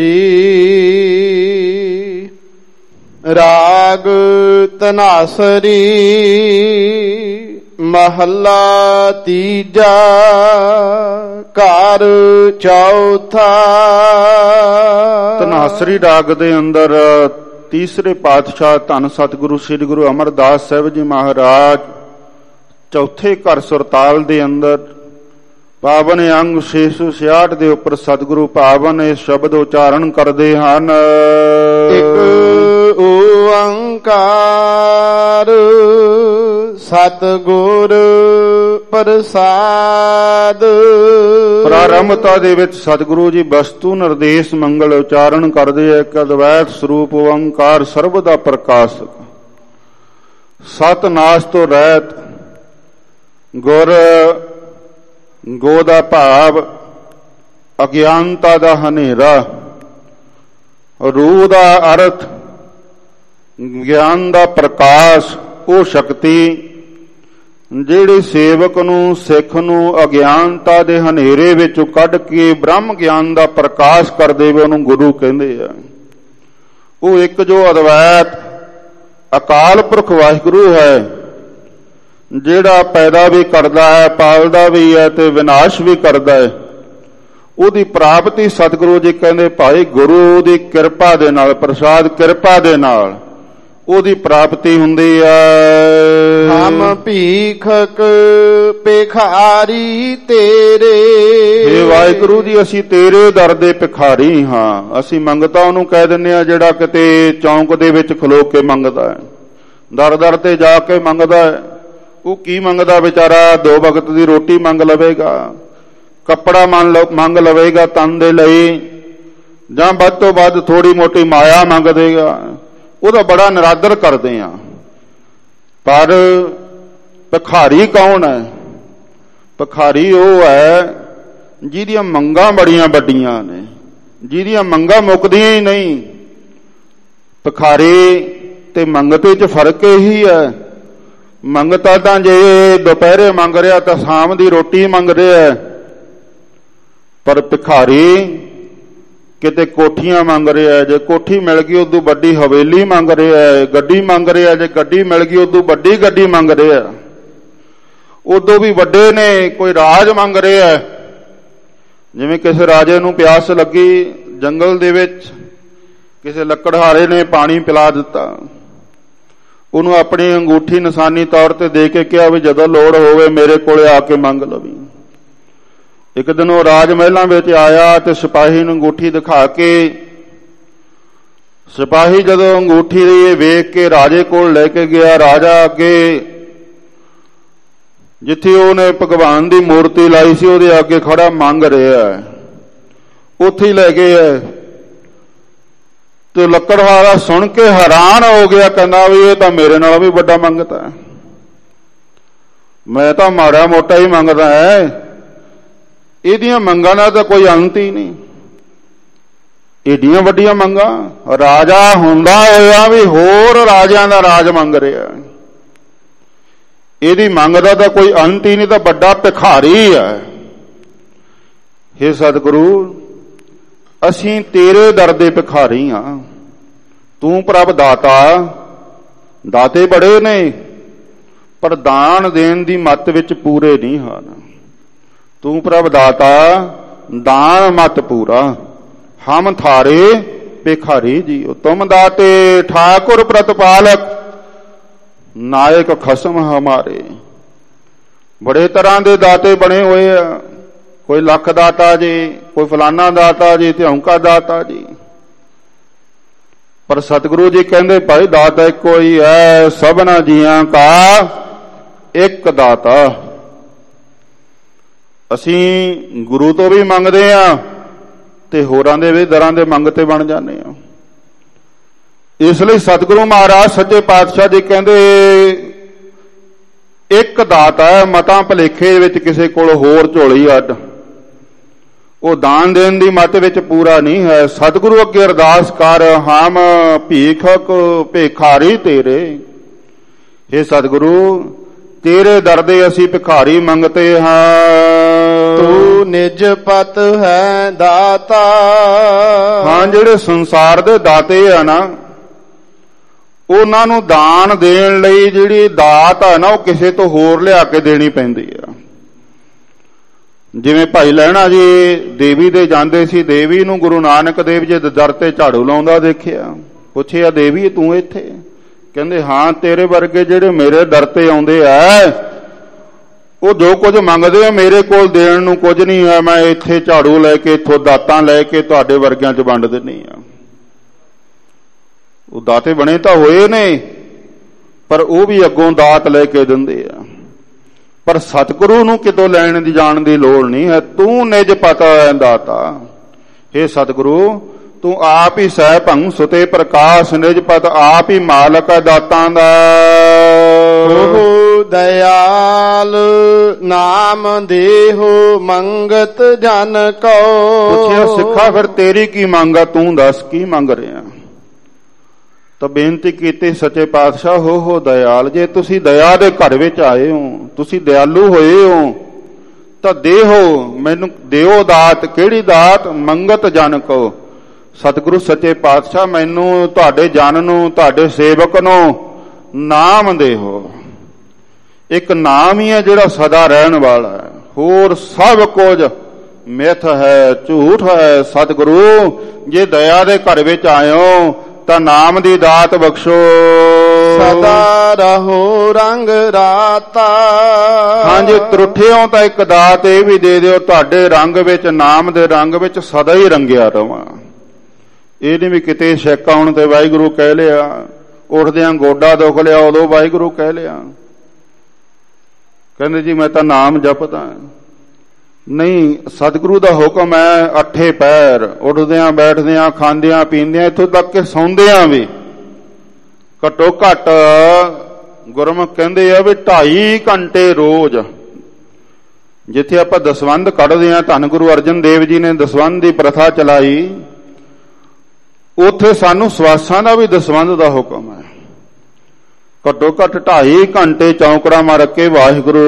ਜੀ। ਰਾਗ ਧਨਾਸਰੀ ਮਹੱਲਾ ਤੀਜਾ ਘਰ ਚੌਥਾ। ਧਨਾਸਰੀ ਰਾਗ ਦੇ ਅੰਦਰ ਤੀਸਰੇ ਪਾਤਸ਼ਾਹ ਧੰਨ ਸਤਿਗੁਰੂ ਸ੍ਰੀ ਗੁਰੂ ਅਮਰਦਾਸ ਸਾਹਿਬ ਜੀ ਮਹਾਰਾਜ ਚੌਥੇ ਘਰ ਸੁਰਤਾਲ ਦੇ ਅੰਦਰ ਪਾਵਨ ਅੰਗ 666 ਦੇ ਉੱਪਰ ਸਤਿਗੁਰੂ ਪਾਵਨ ਇਹ ਸ਼ਬਦ ਉਚਾਰਨ ਕਰਦੇ ਹਨ। ਇੱਕ ਓੰਕਾਰ ਸਤਿਗੁਰ ਪ੍ਰਸਾਦ। ਪ੍ਰਾਰੰਭਤਾ ਦੇ ਵਿੱਚ ਸਤਿਗੁਰੂ ਜੀ ਵਸਤੂ ਨਿਰਦੇਸ਼ ਮੰਗਲ ਉਚਾਰਨ ਕਰਦੇ ਆ ਕਿ ਅਦਵੈਤ ਸਰੂਪ ਓੰਕਾਰ ਸਰਬ ਦਾ ਪ੍ਰਕਾਸ਼ਕ, ਸਤ ਨਾਸ ਤੋਂ ਰਹਿਤ, ਗੁਰ ਗੋ ਦਾ ਭਾਵ ਅਗਿਆਨਤਾ ਦਾ ਹਨੇਰਾ, ਰੂਹ ਦਾ ਅਰਥ ਗਿਆਨ ਦਾ ਪ੍ਰਕਾਸ਼, ਉਹ ਸ਼ਕਤੀ ਜਿਹੜੀ ਸੇਵਕ ਨੂੰ ਸਿੱਖ ਨੂੰ ਅਗਿਆਨਤਾ ਦੇ ਹਨੇਰੇ ਵਿੱਚੋਂ ਕੱਢ ਕੇ ਬ੍ਰਹਮ ਗਿਆਨ ਦਾ ਪ੍ਰਕਾਸ਼ ਕਰ ਦੇਵੇ, ਉਹਨੂੰ ਗੁਰੂ ਕਹਿੰਦੇ ਆ। ਉਹ ਇੱਕ ਜੋ ਅਦਵੈਤ ਅਕਾਲ ਪੁਰਖ ਵਾਹਿਗੁਰੂ ਹੈ, ਜਿਹੜਾ ਪੈਦਾ ਵੀ ਕਰਦਾ ਹੈ, ਪਾਲਦਾ ਵੀ ਹੈ ਤੇ ਵਿਨਾਸ਼ ਵੀ ਕਰਦਾ ਹੈ। ਉਹਦੀ ਪ੍ਰਾਪਤੀ ਸਤਿਗੁਰੂ ਜੀ ਕਹਿੰਦੇ ਭਾਈ ਗੁਰੂ ਦੀ ਕਿਰਪਾ ਦੇ ਨਾਲ, ਪ੍ਰਸਾਦ ਕਿਰਪਾ ਦੇ ਨਾਲ ਉਹਦੀ ਪ੍ਰਾਪਤੀ ਹੁੰਦੀ ਹੈ। ਹਮ ਭੀਖਕ ਭਿਖਾਰੀ ਤੇਰੇ। ਹੇ ਵਾਹਿਗੁਰੂ ਜੀ, ਅਸੀਂ ਤੇਰੇ ਦਰ ਦੇ ਭਿਖਾਰੀ ਹਾਂ। ਅਸੀਂ ਮੰਗਤਾ ਉਹਨੂੰ ਕਹਿ ਦਿੰਦੇ ਆ ਜਿਹੜਾ ਕਿਤੇ ਚੌਂਕ ਦੇ ਵਿੱਚ ਖਲੋ ਕੇ ਮੰਗਦਾ ਹੈ, ਦਰ ਦਰ ਤੇ ਜਾ ਕੇ ਮੰਗਦਾ ਹੈ। ਉਹ ਕੀ ਮੰਗਦਾ ਵਿਚਾਰਾ? 2 ਵਕਤ ਦੀ ਰੋਟੀ ਮੰਗ ਲਵੇਗਾ, ਕੱਪੜਾ ਮੰਗ ਲਵੇਗਾ ਤਨ ਦੇ ਲਈ, ਜਾਂ ਵੱਧ ਤੋਂ ਵੱਧ ਥੋੜੀ ਮੋਟੀ ਮਾਇਆ ਮੰਗ ਦੇਗਾ। ਉਹਦਾ ਬੜਾ ਨਿਰਾਦਰ ਕਰਦੇ ਆ। ਪਰ ਭਿਖਾਰੀ ਕੌਣ ਹੈ? ਭਿਖਾਰੀ ਉਹ ਹੈ ਜਿਹਦੀਆਂ ਮੰਗਾਂ ਬੜੀਆਂ ਵੱਡੀਆਂ ਨੇ, ਜਿਹਦੀਆਂ ਮੰਗਾਂ ਮੁੱਕਦੀਆਂ ਹੀ ਨਹੀਂ। ਭਿਖਾਰੀ ਤੇ ਮੰਗਤੇ 'ਚ ਫਰਕ ਇਹੀ ਹੈ। ਮੰਗਤਾ ਤਾਂ ਜੇ ਦੁਪਹਿਰੇ ਮੰਗ ਰਿਹਾ ਤਾਂ ਸ਼ਾਮ ਦੀ ਰੋਟੀ ਮੰਗ ਰਿਹਾ, ਪਰ ਭਿਖਾਰੀ ਕਿਤੇ ਕੋਠੀਆਂ ਮੰਗ ਰਿਹਾ, ਜੇ ਕੋਠੀ ਮਿਲ ਗਈ ਉਦੋਂ ਵੱਡੀ ਹਵੇਲੀ ਮੰਗ ਰਿਹਾ, ਗੱਡੀ ਮੰਗ ਰਿਹਾ, ਜੇ ਗੱਡੀ ਮਿਲ ਗਈ ਉਦੋਂ ਵੱਡੀ ਗੱਡੀ ਮੰਗ ਰਿਹਾ, ਉਦੋਂ ਵੀ ਵੱਡੇ ਨੇ ਕੋਈ ਰਾਜ ਮੰਗ ਰਿਹਾ। ਜਿਵੇਂ ਕਿਸੇ ਰਾਜੇ ਨੂੰ ਪਿਆਸ ਲੱਗੀ, ਜੰਗਲ ਦੇ ਵਿੱਚ ਕਿਸੇ ਲੱਕੜਹਾਰੇ ਨੇ ਪਾਣੀ ਪਿਲਾ ਦਿੱਤਾ, ਉਹਨੂੰ ਆਪਣੀ ਅੰਗੂਠੀ ਨਿਸ਼ਾਨੀ ਤੌਰ ਤੇ ਦੇ ਕੇ ਕਿਹਾ ਵੀ ਜਦੋਂ ਲੋੜ ਹੋਵੇ ਮੇਰੇ ਕੋਲੇ ਆ ਕੇ ਮੰਗ ਲਵੀਂ। ਇੱਕ ਦਿਨ ਉਹ ਰਾਜ ਮਹਿਲਾਂ ਵਿੱਚ ਆਇਆ ਤੇ ਸਿਪਾਹੀ ਨੂੰ ਅੰਗੂਠੀ ਦਿਖਾ ਕੇ, ਸਿਪਾਹੀ ਜਦੋਂ ਅੰਗੂਠੀ ਵੇਖ ਕੇ ਰਾਜੇ ਕੋਲ ਲੈ ਕੇ ਗਿਆ, ਰਾਜਾ ਅੱਗੇ ਜਿੱਥੇ ਉਹਨੇ ਭਗਵਾਨ ਦੀ ਮੂਰਤੀ ਲਾਈ ਸੀ ਉਹਦੇ ਅੱਗੇ ਖੜਾ ਮੰਗ ਰਿਹਾ, ਉੱਥੇ ਹੀ ਲੈ ਗਏ। ਤੇ ਲੱਕੜਹਾਰਾ ਸੁਣ ਕੇ ਹੈਰਾਨ ਹੋ ਗਿਆ, ਕਹਿੰਦਾ ਵੀ ਇਹ ਤਾਂ ਮੇਰੇ ਨਾਲ ਵੀ ਵੱਡਾ ਮੰਗਤਾ ਹੈ, ਮੈਂ ਤਾਂ ਮਾੜਾ ਮੋਟਾ ਹੀ ਮੰਗਦਾ ਹੈ, ਇਹਦੀਆਂ ਮੰਗਾਂ ਦਾ ਤਾਂ ਕੋਈ ਅੰਤ ਹੀ ਨਹੀਂ। ਏਡੀਆਂ ਵੱਡੀਆਂ ਮੰਗਾਂ, ਰਾਜਾ ਹੁੰਦਾ ਹੋਇਆ ਵੀ ਹੋਰ ਰਾਜਿਆਂ ਦਾ ਰਾਜ ਮੰਗ ਰਿਹਾ, ਇਹਦੀ ਮੰਗ ਦਾ ਤਾਂ ਕੋਈ ਅੰਤ ਹੀ ਨਹੀਂ, ਤਾਂ ਵੱਡਾ ਭਿਖਾਰੀ ਹੈ। ਹੇ ਸਤਿਗੁਰੂ, ਅਸੀਂ ਤੇਰੇ ਦਰ ਦੇ ਭਿਖਾਰੀ ਹਾਂ, ਤੂੰ ਪ੍ਰਭ ਦਾਤਾ, ਦਾਤੇ ਬੜੇ ਨੇ ਪਰ ਦਾਨ ਦੇਣ ਦੀ ਮੱਤ ਵਿੱਚ ਪੂਰੇ ਨਹੀਂ ਹਨ। ਤੂੰ ਪ੍ਰਭ ਦਾਤਾ, ਦਾਨ ਮਤ ਪੂਰਾ, ਹਮ ਥਾਰੇ ਭਿਖਾਰੀ ਜੀਓ। ਤੁਮ ਦਾਤੇ ਠਾकुर ਪ੍ਰਤਪਾਲਕ, ਨਾਇਕ ਖਸਮ ਹਮਾਰੇ। ਬੜੇ ਤਰ੍ਹਾਂ ਦੇ ਦਾਤੇ ਬਣੇ ਹੋਏ ਆ, ਕੋਈ ਲੱਖ ਦਾਤਾ ਜੀ, ਕੋਈ ਫਲਾਨਾ ਦਾਤਾ ਜੀ, ਤੇ ਔਂਕਾ ਦਾਤਾ ਜੀ। ਪਰ ਸਤਿਗੁਰੂ ਜੀ ਕਹਿੰਦੇ ਭਾਈ ਦਾਤਾ ਇੱਕੋ ਹੀ ਹੈ, ਸਭਨਾ ਜੀਆਂ ਕਾ ਇੱਕ ਦਾਤਾ। ਅਸੀਂ ਗੁਰੂ ਤੋਂ ਵੀ ਮੰਗਦੇ ਆ ਤੇ ਹੋਰਾਂ ਦੇ ਵੀ ਦਰਾਂ ਦੇ ਮੰਗਤੇ ਬਣ ਜਾਂਦੇ ਆ। ਇਸ ਲਈ ਸਤਿਗੁਰੂ ਮਹਾਰਾਜ ਸੱਚੇ ਪਾਤਸ਼ਾਹ ਜੀ ਕਹਿੰਦੇ ਇੱਕ ਦਾਤਾ ਹੈ, ਮਤਾਂ ਭਲੇਖੇ ਵਿੱਚ ਕਿਸੇ ਕੋਲ ਹੋਰ ਝੋਲੀ ਅੱਡ, ਉਹ ਦਾਨ ਦੇਣ ਦੀ ਮੱਤ ਵਿੱਚ ਪੂਰਾ ਨਹੀਂ ਹੈ। ਸਤਿਗੁਰੂ ਅੱਗੇ ਅਰਦਾਸ ਕਰ, ਹਮ ਭੀਖਕ ਭਿਖਾਰੀ ਤੇਰੇ। हे ਸਤਿਗੁਰੂ, ਤੇਰੇ ਦਰ ਦੇ ਅਸੀਂ ਭਿਖਾਰੀ ਮੰਗਤੇ ਹਾਂ। ਤੂੰ ਨਿਜ ਪਤ ਹੈ ਦਾਤਾ। ਹਾਂ, ਜਿਹੜੇ ਸੰਸਾਰ ਦੇ ਦਾਤੇ ਆ ਨਾ, ਉਹਨਾਂ ਨੂੰ ਦਾਨ ਦੇਣ ਲਈ ਜਿਹੜੀ ਦਾਤ ਆ ਨਾ, ਉਹ ਕਿਸੇ ਤੋਂ ਹੋਰ ਲਿਆ ਕੇ ਦੇਣੀ ਪੈਂਦੀ ਆ। ਜਿਵੇਂ ਭਾਈ ਲਹਿਣਾ ਜੀ ਦੇਵੀ ਦੇ ਜਾਂਦੇ ਸੀ, ਦੇਵੀ ਨੂੰ ਗੁਰੂ ਨਾਨਕ ਦੇਵ ਜੀ ਦੇ ਦਰ ਤੇ ਝਾੜੂ ਲਾਉਂਦਾ ਦੇਖਿਆ। ਪੁੱਛਿਆ, ਦੇਵੀ ਤੂੰ ਇੱਥੇ? ਕਹਿੰਦੇ ਹਾਂ, ਤੇਰੇ ਵਰਗੇ ਜਿਹੜੇ ਮੇਰੇ ਦਰ ਤੇ ਆਉਂਦੇ ਆ, ਉਹ ਜੋ ਕੁਝ ਮੰਗਦੇ ਆ ਮੇਰੇ ਕੋਲ ਦੇਣ ਨੂੰ ਕੁਝ ਨਹੀਂ ਹੈ, ਮੈਂ ਇੱਥੇ ਝਾੜੂ ਲੈ ਕੇ ਇੱਥੋਂ ਦਾਤਾਂ ਲੈ ਕੇ ਤੁਹਾਡੇ ਵਰਗਿਆਂ 'ਚ ਵੰਡ ਦਿੰਨੀ ਆ। ਉਹ ਦਾਤੇ ਬਣੇ ਤਾਂ ਹੋਏ ਨੇ, ਪਰ ਉਹ ਵੀ ਅੱਗੋਂ ਦਾਤ ਲੈ ਕੇ ਦਿੰਦੇ ਆ। ਪਰ ਸਤਿਗੁਰੂ ਨੂੰ ਕਿਤੋਂ ਲੈਣ ਦੀ ਜਾਣ ਦੀ ਲੋੜ ਨਹੀਂ ਹੈ। ਤੂੰ ਨਿਜ ਪਤਾ ਹੈ ਦਾਤਾ। हे ਸਤਿਗੁਰੂ, ਤੂੰ ਆਪ ਹੀ ਸਹਿ ਭੰਗ ਸੁਤੇ ਪ੍ਰਕਾਸ਼, ਨਿਜ ਪਤ ਆਪ ਹੀ ਮਾਲਕ ਹੈ ਦਾਤਾਂ ਦਾ। ਉਹ ਦਇਆਲ ਨਾਮ ਦੇਹੋ ਮੰਗਤ ਜਨ ਕੋ। ਪੁੱਛਿਆ, ਸਿੱਖਾ ਫਿਰ ਤੇਰੀ ਕੀ ਮੰਗ ਆ, ਤੂੰ ਦੱਸ ਕੀ ਮੰਗ ਰਿਹਾ? ਤਾਂ ਬੇਨਤੀ ਕੀਤੀ, ਸੱਚੇ ਪਾਤਸ਼ਾਹ ਹੋ ਦਇਆਲ, ਜੇ ਤੁਸੀਂ ਦਇਆ ਦੇ ਘਰ ਵਿੱਚ ਆਏ ਹੋ, ਤੁਸੀਂ ਦਿਆਲੂ ਹੋਏ ਹੋ, ਤਾਂ ਦੇਹੋ ਮੈਨੂੰ ਦਿਓ ਦਾਤ। ਕਿਹੜੀ ਦਾਤ? ਮੰਗਤ ਜਨ ਕੋ। ਸਤਿਗੁਰੂ ਸੱਚੇ ਪਾਤਸ਼ਾਹ, ਮੈਨੂੰ ਤੁਹਾਡੇ ਜਨ ਨੂੰ, ਤੁਹਾਡੇ ਸੇਵਕ ਨੂੰ ਨਾਮ ਦੇਹੋ। ਇੱਕ ਨਾਮ ਹੀ ਹੈ ਜਿਹੜਾ ਸਦਾ ਰਹਿਣ ਵਾਲਾ ਹੈ, ਹੋਰ ਸਭ ਕੁਝ ਮਿੱਥ ਹੈ, ਝੂਠ ਹੈ। ਸਤਿਗੁਰੂ, ਜੇ ਦਇਆ ਦੇ ਘਰ ਵਿੱਚ ਆਇਓ ਤਾਂ ਨਾਮ ਦੀ ਦਾਤ ਬਖਸ਼ੋ। ਸਦਾ ਰਹੋ ਰੰਗ ਰਾਤਾ। ਹਾਂਜੀ, ਤਰੁੱਠਿਓ ਤਾਂ ਇੱਕ ਦਾਤ ਇਹ ਵੀ ਦੇ ਦਿਓ, ਤੁਹਾਡੇ ਰੰਗ ਵਿੱਚ, ਨਾਮ ਦੇ ਰੰਗ ਵਿੱਚ ਸਦਾ ਹੀ ਰੰਗਿਆ ਰਵਾਂ। ਇਹ ਨਹੀਂ ਵੀ ਕਿਤੇ ਸ਼ੱਕ ਆਉਣ ਤੇ ਵਾਹਿਗੁਰੂ ਕਹਿ ਲਿਆ, ਉੱਠਦਿਆਂ ਗੋਡਾ ਦੁਖ ਲਿਆ ਉਦੋਂ ਵਾਹਿਗੁਰੂ ਕਹਿ ਲਿਆ। ਕਹਿੰਦੇ ਜੀ ਮੈਂ ਤਾਂ ਨਾਮ ਜਪਦਾ। ਨਹੀਂ, ਸਤਿਗੁਰੂ ਦਾ ਹੁਕਮ ਹੈ ਅੱਠੇ ਪੈਰ, ਉੱਠਦਿਆਂ ਬੈਠਦਿਆਂ, ਖਾਂਦਿਆਂ ਪੀਂਦਿਆਂ, ਇੱਥੋਂ ਤੱਕ ਕਿ ਸੌਂਦਿਆਂ ਵੀ ਘੱਟੋ ਘੱਟ ਗੁਰਮੁਖ ਕਹਿੰਦੇ ਆ ਵੀ 2.5 ਘੰਟੇ ਰੋਜ਼। ਜਿੱਥੇ ਆਪਾਂ ਦਸਵੰਧ ਕੱਢਦੇ ਹਾਂ, ਧੰਨ ਗੁਰੂ ਅਰਜਨ ਦੇਵ ਜੀ ਨੇ ਦਸਵੰਧ ਦੀ ਪ੍ਰਥਾ ਚਲਾਈ, ਉੱਥੇ ਸਾਨੂੰ ਸਵਾਸਾਂ ਦਾ ਵੀ ਦਸਵੰਧ ਦਾ ਹੁਕਮ ਹੈ। ਘੱਟੋ ਘੱਟ 2.5 ਘੰਟੇ ਚੌਂਕੜਾ ਮਾਰ ਕੇ ਵਾਹਿਗੁਰੂ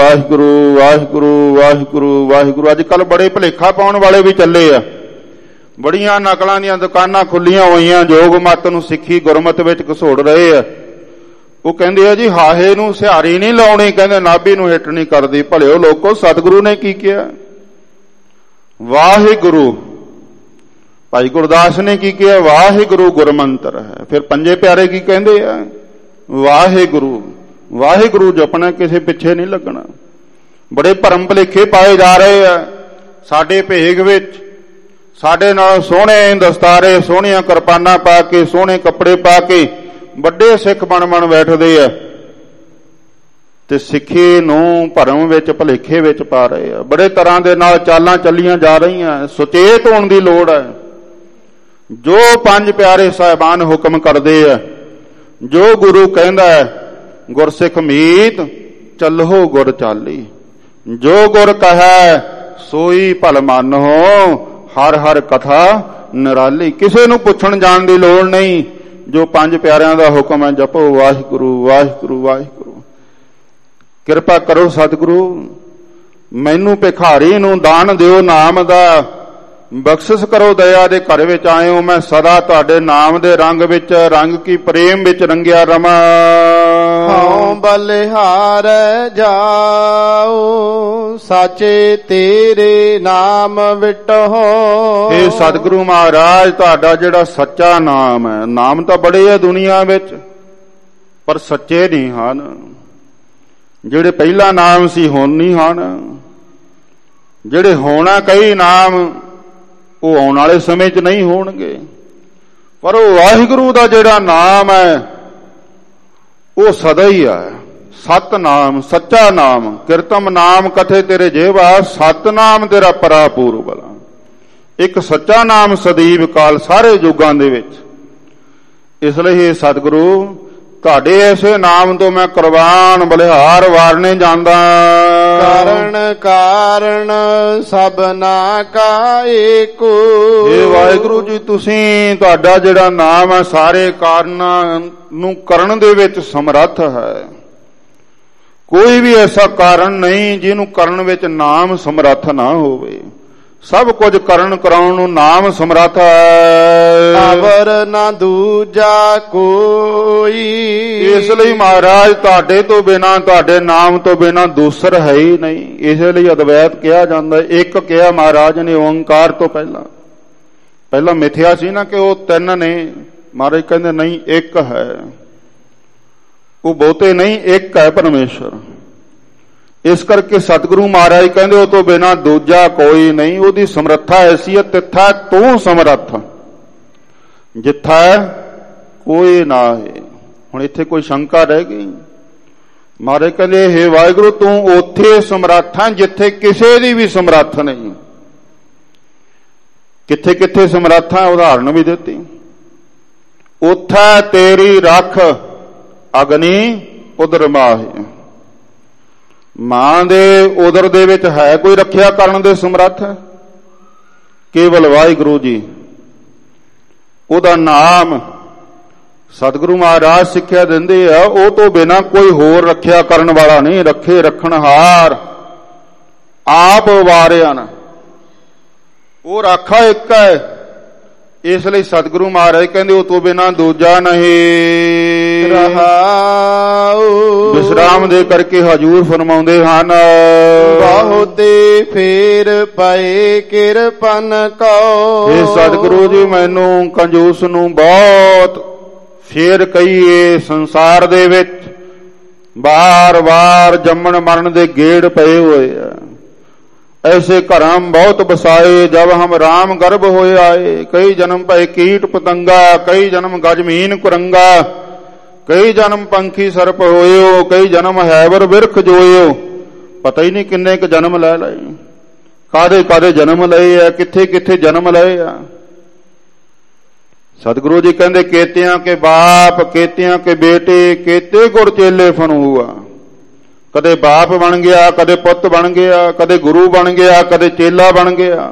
ਵਾਹਿਗੁਰੂ ਵਾਹਿਗੁਰੂ ਵਾਹਿਗੁਰੂ ਵਾਹਿਗੁਰੂ। ਅੱਜ ਕੱਲ ਬੜੇ ਭੁਲੇਖਾ ਪਾਉਣ ਵਾਲੇ ਵੀ ਚੱਲੇ ਆ, ਬੜੀਆਂ ਨਕਲਾਂ ਦੀਆਂ ਦੁਕਾਨਾਂ ਖੁੱਲੀਆਂ ਹੋਈਆਂ, ਯੋਗ ਮਤ ਨੂੰ ਸਿੱਖੀ ਗੁਰਮਤ ਵਿੱਚ ਘਸੋੜ ਰਹੇ ਆ। ਉਹ ਕਹਿੰਦੇ ਆ ਜੀ ਹਾਹੇ ਨੂੰ ਸਿਹਾਰੀ ਨਹੀਂ ਲਾਉਣੀ, ਕਹਿੰਦੇ ਨਾਭੀ ਨੂੰ ਹਿੱਟ ਨਹੀਂ ਕਰਦੀ। ਭਲਿਓ ਲੋਕੋ, ਸਤਿਗੁਰੂ ਨੇ ਕੀ ਕਿਹਾ? ਵਾਹਿਗੁਰੂ। ਭਾਈ ਗੁਰਦਾਸ ਨੇ ਕੀ ਕਿਹਾ? ਵਾਹਿਗੁਰੂ ਗੁਰਮੰਤਰ ਹੈ। ਫਿਰ ਪੰਜੇ ਪਿਆਰੇ ਕੀ ਕਹਿੰਦੇ ਆ? ਵਾਹਿਗੁਰੂ। ਵਾਹਿਗੁਰੂ ਜਪਣਾ, ਕਿਸੇ ਪਿੱਛੇ ਨਹੀਂ ਲੱਗਣਾ। ਬੜੇ ਭਰਮ ਭੁਲੇਖੇ ਪਾਏ ਜਾ ਰਹੇ ਆ ਸਾਡੇ ਭੇਗ ਵਿੱਚ। ਸਾਡੇ ਨਾਲ ਸੋਹਣੇ ਦਸਤਾਰੇ, ਸੋਹਣੀਆਂ ਕਿਰਪਾਨਾਂ ਪਾ ਕੇ, ਸੋਹਣੇ ਕੱਪੜੇ ਪਾ ਕੇ ਵੱਡੇ ਸਿੱਖ ਬਣ ਬੈਠਦੇ ਆ ਤੇ ਸਿੱਖੀ ਨੂੰ ਭਰਮ ਵਿੱਚ ਭੁਲੇਖੇ ਵਿੱਚ ਪਾ ਰਹੇ ਆ। ਬੜੇ ਤਰ੍ਹਾਂ ਦੇ ਨਾਲ ਚਾਲਾਂ ਚੱਲੀਆਂ ਜਾ ਰਹੀਆਂ। ਸੁਚੇਤ ਹੋਣ ਦੀ ਲੋੜ ਹੈ। ਜੋ ਪੰਜ ਪਿਆਰੇ ਸਾਹਿਬਾਨ ਹੁਕਮ ਕਰਦੇ ਆ, ਜੋ ਗੁਰੂ ਕਹਿੰਦਾ ਹੈ, ਗੁਰਸਿੱਖ ਮੀਤ ਚੱਲੋ ਗੁਰ ਚਾਲੀ। ਜੋ ਗੁਰ ਕਹੈ ਸੋਈ ਭਲ ਮੰਨੋ, ਹਰ ਹਰ ਕਥਾ ਨਿਰਾਲੀ। ਕਿਸੇ ਨੂੰ ਪੁੱਛਣ ਜਾਣ ਦੀ ਲੋੜ ਨਹੀਂ। ਜੋ ਪੰਜ ਪਿਆਰਿਆਂ ਦਾ ਹੁਕਮ ਹੈ, ਜਪੋ ਵਾਹਿਗੁਰੂ ਵਾਹਿਗੁਰੂ ਵਾਹਿਗੁਰੂ। ਕਿਰਪਾ ਕਰੋ ਸਤਿਗੁਰੂ, ਮੈਨੂੰ ਭਿਖਾਰੀ ਨੂੰ ਦਾਨ ਦਿਓ ਨਾਮ ਦਾ। ਬਖਸ਼ਿਸ਼ ਕਰੋ ਦਇਆ ਦੇ ਘਰ ਵਿੱਚ ਆਇਓ। ਮੈਂ ਸਦਾ ਤੁਹਾਡੇ ਨਾਮ ਦੇ ਰੰਗ ਵਿੱਚ, ਰੰਗ ਕੀ ਪ੍ਰੇਮ ਵਿੱਚ ਰੰਗਿਆ ਰਵਾਂ। ਹਉ ਬਲਿਹਾਰ ਜਾਓ, ਸਾਚੇ ਤੇਰੇ ਨਾਮ ਵਿਟਹੁ। ਇਹ ਸਤਿਗੁਰੂ ਮਹਾਰਾਜ, ਤੁਹਾਡਾ ਜਿਹੜਾ ਸੱਚਾ ਨਾਮ ਹੈ, ਨਾਮ ਤਾਂ ਬੜੇ ਆ ਦੁਨੀਆ ਵਿੱਚ ਪਰ ਸੱਚੇ ਨਹੀਂ ਹਨ। ਜਿਹੜੇ ਪਹਿਲਾ ਨਾਮ ਸੀ ਹੁਣ ਨਹੀਂ ਹਨ। ਜਿਹੜੇ ਹੋਣਾ ਕਈ ਨਾਮ ਉਹ ਆਉਣ ਵਾਲੇ ਸਮੇਂ 'ਚ ਨਹੀਂ ਹੋਣਗੇ। ਪਰ ਉਹ ਵਾਹਿਗੁਰੂ ਦਾ ਜਿਹੜਾ ਨਾਮ ਹੈ ਉਹ ਸਦਾ ਹੀ ਹੈ। ਸਤਨਾਮ, ਸੱਚਾ ਨਾਮ। ਕਿਰਤਮ ਨਾਮ ਕਥੇ ਤੇਰੇ ਜੇਵਾ, ਸਤਨਾਮ ਤੇਰਾ ਪਰਾਪੂਰ ਬਲਾ। ਇੱਕ ਸੱਚਾ ਨਾਮ ਸਦੀਵ ਕਾਲ, ਸਾਰੇ ਯੁੱਗਾਂ ਦੇ ਵਿੱਚ। ਇਸ ਲਈ ਇਹ ਸਤਿਗੁਰੂ, ਤੁਹਾਡੇ ਐਸੇ ਨਾਮ ਤੋਂ ਮੈਂ ਕੁਰਬਾਨ ਬਲਿਹਾਰ ਵਾਰਨੇ ਜਾਂਦਾ। ਕਾਰਨ ਕਾਰਨ ਸਭਨਾ ਕਾ ਏਕੋ। ਇਹ ਵਾਹਿਗੁਰੂ ਜੀ, ਤੁਸੀਂ, ਤੁਹਾਡਾ ਜਿਹੜਾ ਨਾਮ ਹੈ ਸਾਰੇ ਕਾਰਨਾਂ ਨੂੰ ਕਰਨ ਦੇ ਵਿੱਚ ਸਮਰੱਥ ਹੈ। ਕੋਈ ਵੀ ਐਸਾ ਕਾਰਨ ਨਹੀਂ ਜਿਹਨੂੰ ਕਰਨ ਵਿੱਚ ਨਾਮ ਸਮਰੱਥ ਨਾ ਹੋਵੇ। ਸਭ ਕੁਝ ਕਰਨ ਕਰਾਉਣ ਨੂੰ ਨਾਮ ਸਮਰੱਥ ਹੈ। ਅਵਰ ਨਾ ਦੂਜਾ ਕੋਈ। ਇਸ ਲਈ ਮਹਾਰਾਜ, ਤੁਹਾਡੇ ਤੋਂ ਬਿਨਾਂ, ਤੁਹਾਡੇ ਨਾਮ ਤੋਂ ਬਿਨਾਂ ਦੂਸਰ ਹੈ ਹੀ ਨਹੀਂ। ਇਸ ਲਈ ਅਦਵੈਤ ਕਿਹਾ ਜਾਂਦਾ। ਇੱਕ ਕਿਹਾ ਮਹਾਰਾਜ ਨੇ ਓੰਕਾਰ ਤੋਂ ਪਹਿਲਾਂ ਮਿਥਿਆ ਸੀ ਨਾ ਕਿ ਉਹ ਤਿੰਨ ਨੇ। ਮਹਾਰਾਜ ਕਹਿੰਦੇ ਨਹੀਂ, ਇੱਕ ਹੈ। ਉਹ ਬਹੁਤੇ ਨਹੀਂ, ਇੱਕ ਹੈ ਪਰਮੇਸ਼ਰ। ਇਸ ਕਰਕੇ ਸਤਿਗੁਰੂ ਮਹਾਰਾਜ ਕਹਿੰਦੇ ਉਹ ਤੋਂ ਬਿਨਾਂ ਦੂਜਾ ਕੋਈ ਨਹੀਂ। ਉਹਦੀ ਸਮਰੱਥਾ ਐਸੀ ਹੈ, ਤਿੱਥਾ ਤੂੰ ਸਮਰੱਥ, ਜਿੱਥਾ ਕੋਈ ਨਾ ਹੈ। ਹੁਣ ਇੱਥੇ ਕੋਈ ਸ਼ੰਕਾ ਰਹਿ ਗਈ? ਮਹਾਰਾਜ ਕਹਿੰਦੇ ਹੇ ਵਾਹਿਗੁਰੂ, ਤੂੰ ਉੱਥੇ ਸਮਰੱਥ ਹੈ ਜਿੱਥੇ ਕਿਸੇ ਦੀ ਵੀ ਸਮਰੱਥ ਨਹੀਂ। ਕਿੱਥੇ ਕਿੱਥੇ ਸਮਰੱਥ ਹੈ, ਉਦਾਹਰਨ ਵੀ ਦਿੱਤੀ। ਉੱਥੈ ਤੇਰੀ ਰੱਖ ਅਗਨੀ ਉਦਰ ਮਾਹੀ। ਮਾਂ ਦੇ ਉਦਰ ਦੇ ਵਿੱਚ ਹੈ ਕੋਈ ਰੱਖਿਆ ਕਰਨ ਦੇ ਸਮਰੱਥ? ਕੇਵਲ ਵਾਹਿਗੁਰੂ ਜੀ। ਉਹਦਾ ਨਾਮ ਸਤਿਗੁਰੂ ਮਹਾਰਾਜ ਸਿੱਖਿਆ ਦਿੰਦੇ ਆ, ਉਹ ਤੋਂ ਬਿਨਾਂ ਕੋਈ ਹੋਰ ਰੱਖਿਆ ਕਰਨ ਵਾਲਾ ਨਹੀਂ। ਰੱਖੇ ਰੱਖਣਹਾਰ ਆਪ ਵਾਰਿਆ ਨਾ, ਉਹ ਰਾਖਾ ਇੱਕ ਹੈ। ਇਸ ਲਈ ਸਤਿਗੁਰੂ ਮਹਾਰਾਜ ਕਹਿੰਦੇ ਉਹ ਤੋਂ ਬਿਨਾਂ ਦੂਜਾ ਨਹੀਂ। ਰਹਾਉ ਵਿਸਰਾਮ ਦੇ ਕਰਕੇ ਹਜੂਰ ਫਰਮਾਉਂਦੇ ਹਨ, ਬਹੁਤੇ ਫੇਰ ਪਏ ਕਿਰਪਨ ਕਉ। ਇਹ ਸਤਿਗੁਰੂ ਜੀ, ਮੈਨੂੰ ਕੰਜੂਸ ਨੂੰ ਬਹੁਤ ਫੇਰ ਕਹੀਏ ਸੰਸਾਰ ਦੇ ਵਿੱਚ ਬਾਰ-ਬਾਰ ਜੰਮਣ ਮਰਨ ਦੇ ਗੇੜ ਪਏ ਹੋਏ ਆ। ऐसे घरां बहुत बसाए, जब हम राम गर्भ होए आए। कई जन्म भय कीट पतंगा, कई जन्म गजमीन कुरंगा, कई जन्म पंखी सर्प होयो, कई जन्म हैवर बिरख जोयो। पता ही नहीं किन्ने क जन्म ले लए, कादे कादे जन्म लए आ, किथे किथे जन्म लए आ। सतगुरु जी कहंदे केतियां के बाप, केतियां के बेटे, केते गुर चेले फन हुआ। कदे बाप बन गया, कदे पुत बन गया, कदे गुरु बन गया, कदे चेला बन गया।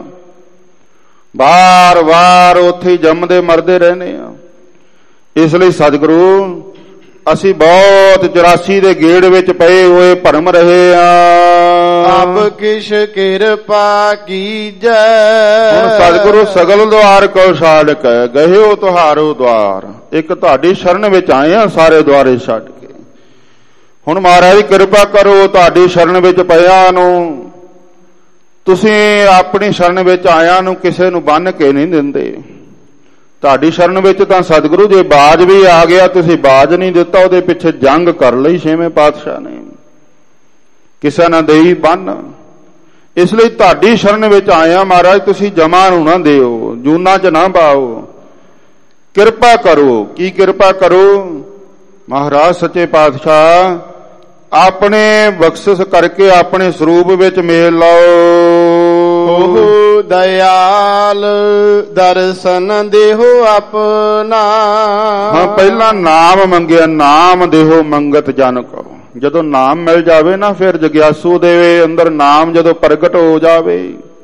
बार बार उत्थे जमदे मरदे रहने आ। इसलिए सतगुरु ਅਸੀਂ ਬਹੁਤ 84 ਦੇ ਗੇੜ ਵਿੱਚ ਪਏ ਹੋਏ ਭਰਮ ਰਹੇ ਆ। ਅਬ ਕਿਛ ਕਿਰਪਾ ਕੀਜੈ। ਹੁਣ ਸਤਿਗੁਰੂ ਸਗਲ ਦੁਆਰ ਕੋ ਛਾੜਕ ਗਹਿਓ ਤੁਹਾਰੋ ਦੁਆਰ। ਇੱਕ ਤੁਹਾਡੀ ਸ਼ਰਨ ਵਿੱਚ ਆਏ ਆ, ਸਾਰੇ ਦੁਆਰੇ ਛੱਡ ਕੇ। ਹੁਣ ਮਹਾਰਾਜ ਕਿਰਪਾ ਕਰੋ, ਤੁਹਾਡੀ ਸ਼ਰਨ ਵਿੱਚ ਪਿਆ ਨੂੰ ਤੁਸੀਂ ਆਪਣੀ ਸ਼ਰਨ ਵਿੱਚ ਆਇਆ ਨੂੰ ਕਿਸੇ ਨੂੰ ਬੰਨ੍ਹ ਕੇ ਨਹੀਂ ਦਿੰਦੇ। ਤੁਹਾਡੀ ਸ਼ਰਨ ਵਿੱਚ ਤਾਂ ਸਤਿਗੁਰੂ ਜੇ ਬਾਜ ਵੀ ਆ ਗਿਆ, ਤੁਸੀਂ ਬਾਜ ਨਹੀਂ ਦਿੱਤਾ, ਉਹਦੇ ਪਿੱਛੇ ਜੰਗ ਕਰ ਲਈ ਛੇਵੇਂ ਪਾਤਸ਼ਾਹ ਨੇ, ਕਿਸੇ ਨਾ ਦੇਈ ਬੰਨ। ਇਸ ਲਈ ਤੁਹਾਡੀ ਸ਼ਰਨ ਵਿੱਚ ਆਇਆ ਮਹਾਰਾਜ, ਤੁਸੀਂ ਜਮਾ ਨੂੰ ਨਾ ਦਿਓ, ਜੂਨਾ ਚ ਨਾ ਪਾਓ, ਕਿਰਪਾ ਕਰੋ। ਕੀ ਕਿਰਪਾ ਕਰੋ? ਮਹਾਰਾਜ ਸੱਚੇ ਪਾਤਸ਼ਾਹ ਆਪਣੇ ਬਖਸ਼ਿਸ਼ ਕਰਕੇ ਆਪਣੇ ਸਰੂਪ ਵਿੱਚ ਮੇਲ ਲਾਓ। ਓਹ ਦਇਆਲ ਦਰਸ਼ਨ ਦੇਹੋ ਆਪਣਾ। ਹਾਂ, ਪਹਿਲਾਂ ਨਾਮ ਮੰਗਿਆ, ਨਾਮ ਦੇਹੋ ਮੰਗਤ ਜਨ ਕੋ। ਜਦੋਂ ਨਾਮ ਮਿਲ ਜਾਵੇ ਨਾ, ਫਿਰ ਜਗਿਆਸੂ ਦੇ ਅੰਦਰ ਨਾਮ ਜਦੋਂ ਪ੍ਰਗਟ ਹੋ ਜਾਵੇ,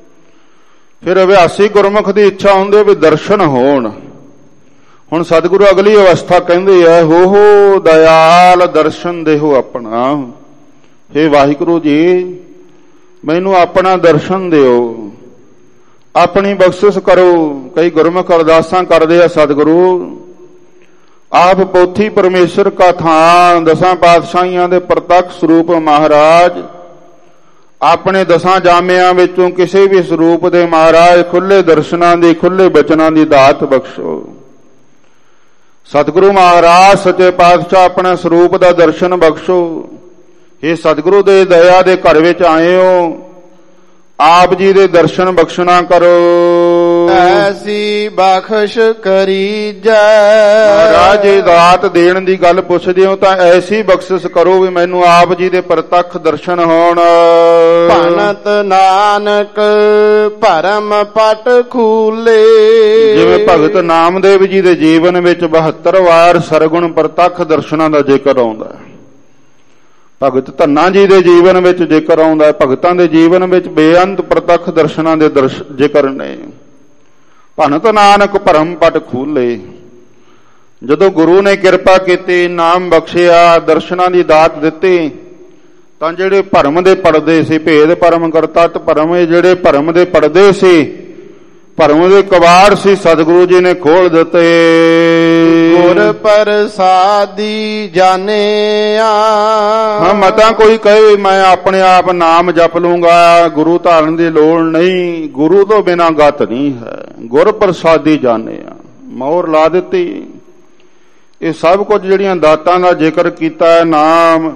ਫਿਰ ਅਭਿਆਸੀ ਗੁਰਮੁਖ ਦੀ ਇੱਛਾ ਹੁੰਦੀ ਵੀ ਦਰਸ਼ਨ ਹੋਣ। ਹੁਣ ਸਤਿਗੁਰੂ ਅਗਲੀ ਅਵਸਥਾ ਕਹਿੰਦੇ ਆ, ਹੋ ਦਇਆਲ ਦਰਸ਼ਨ ਦੇਹੋ ਆਪਣਾ। ਹੇ ਵਾਹਿਗੁਰੂ ਜੀ, ਮੈਨੂੰ ਆਪਣਾ ਦਰਸ਼ਨ ਦਿਓ, ਆਪਣੀ ਬਖਸ਼ਿਸ਼ ਕਰੋ। ਕਈ ਗੁਰਮੁਖ ਅਰਦਾਸਾਂ ਕਰਦੇ ਆ, ਸਤਿਗੁਰੂ ਆਪ ਪੋਥੀ ਪਰਮੇਸ਼ਰ ਕਾ ਥਾਂ, ਦਸਾਂ ਪਾਤਸ਼ਾਹੀਆਂ ਦੇ ਪ੍ਰਤੱਖ ਸਰੂਪ ਮਹਾਰਾਜ, ਆਪਣੇ ਦਸਾਂ ਜਾਮਿਆਂ ਵਿੱਚੋਂ ਕਿਸੇ ਵੀ ਸਰੂਪ ਦੇ ਮਹਾਰਾਜ ਖੁੱਲੇ ਦਰਸ਼ਨਾਂ ਦੀ, ਖੁੱਲੇ ਬਚਨਾਂ ਦੀ ਦਾਤ ਬਖਸ਼ੋ। ਸਤਿਗੁਰੂ ਮਹਾਰਾਜ ਸੱਚੇ ਪਾਤਸ਼ਾਹ ਆਪਣੇ ਸਰੂਪ ਦਾ ਦਰਸ਼ਨ ਬਖਸ਼ੋ। ਇਹ ਸਤਿਗੁਰੂ ਦੇ ਦਇਆ ਦੇ ਘਰ ਵਿੱਚ ਆਏ ਹੋ, ਆਪ ਜੀ ਦੇ ਦਰਸ਼ਨ ਬਖਸ਼ਣਾ ਕਰੋ। ਐਸੀ ਬਖਸ਼ ਕਰੀਜੈ। ਮਹਾਰਾਜ ਜੀ ਦਾਤ ਦੇਣ ਦੀ ਗੱਲ ਪੁੱਛਦੇ ਹੋ ਤਾਂ ਐਸੀ ਬਖਸ਼ਿਸ਼ ਕਰੋ ਵੀ ਮੈਨੂੰ ਆਪ ਜੀ ਦੇ ਪ੍ਰਤੱਖ ਦਰਸ਼ਨ ਹੋਣ। ਭਨਤ ਨਾਨਕ ਭਰਮ ਪਟ ਖੂਲੇ। ਜਿਵੇਂ ਭਗਤ ਨਾਮਦੇਵ ਜੀ ਦੇ ਜੀਵਨ ਵਿੱਚ 72 ਵਾਰ ਸਰਗੁਣ ਪ੍ਰਤੱਖ ਦਰਸ਼ਨਾਂ ਦਾ ਜ਼ਿਕਰ ਆਉਂਦਾ ਹੈ। ਭਗਤ ਧੰਨਾ ਜੀ ਦੇ ਜੀਵਨ ਵਿੱਚ ਜ਼ਿਕਰ ਆਉਂਦਾ ਹੈ। ਭਗਤਾਂ ਦੇ ਜੀਵਨ ਵਿੱਚ ਬੇਅੰਤ ਪ੍ਰਤੱਖ ਦਰਸ਼ਨਾਂ ਦੇ ਜ਼ਿਕਰ ਨੇ। ਭਨਤ ਨਾਨਕ ਭਰਮ ਪਟ ਖੂਲੇ। ਜਦੋਂ ਗੁਰੂ ਨੇ ਕਿਰਪਾ ਕੀਤੀ, ਨਾਮ ਬਖਸ਼ਿਆ, ਦਰਸ਼ਨਾਂ ਦੀ ਦਾਤ ਦਿੱਤੀ, ਤਾਂ ਜਿਹੜੇ ਭਰਮ ਦੇ ਪਰਦੇ ਸੀ, ਭੇਦ ਭਰਮ ਕਰਤਾ ਤੇ ਭਰਮ, ਇਹ ਜਿਹੜੇ ਭਰਮ ਦੇ ਪਰਦੇ ਸੀ, ਭਰਮ ਦੇ ਕਵਾੜ ਸੀ, ਸਤਿਗੁਰੂ ਜੀ ਨੇ ਖੋਲ ਦਿੱਤੇ। ਗੁਰ ਪ੍ਰਸਾਦੀ ਜਾਣਿਆ। ਹਾਂ, ਮਤਾਂ ਕੋਈ ਕਹੇ ਮੈਂ ਆਪਣੇ ਆਪ ਨਾਮ ਜਪ ਲੂੰਗਾ, ਗੁਰੂ ਧਾਰਨ ਦੀ ਲੋੜ ਨਹੀਂ, ਗੁਰੂ ਤੋਂ ਬਿਨਾਂ ਗਤ ਨਹੀਂ ਹੈ। ਗੁਰ ਪ੍ਰਸਾਦੀ ਜਾਣਿਆ, ਮੋਹਰ ਲਾ ਦਿੱਤੀ। ਇਹ ਸਭ ਕੁਝ ਜਿਹੜੀਆਂ ਦਾਤਾਂ ਦਾ ਜ਼ਿਕਰ ਕੀਤਾ ਹੈ, ਨਾਮ,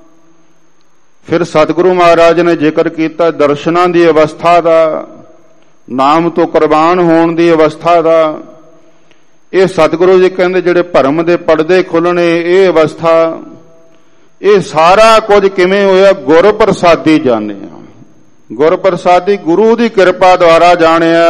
ਫਿਰ ਸਤਿਗੁਰੂ ਮਹਾਰਾਜ ਨੇ ਜ਼ਿਕਰ ਕੀਤਾ ਦਰਸ਼ਨਾਂ ਦੀ ਅਵਸਥਾ ਦਾ, ਨਾਮ ਤੋਂ ਕੁਰਬਾਨ ਹੋਣ ਦੀ ਅਵਸਥਾ ਦਾ। ਇਹ ਸਤਿਗੁਰੂ ਜੀ ਕਹਿੰਦੇ ਜਿਹੜੇ ਭਰਮ ਦੇ ਪਰਦੇ ਖੁੱਲਣੇ, ਇਹ ਅਵਸਥਾ, ਇਹ ਸਾਰਾ ਕੁਝ ਕਿਵੇਂ ਹੋਇਆ? ਗੁਰ ਪ੍ਰਸਾਦੀ ਜਾਣਿਆ। ਗੁਰ ਪ੍ਰਸਾਦੀ ਗੁਰੂ ਦੀ ਕਿਰਪਾ ਦੁਆਰਾ ਜਾਣਿਆ।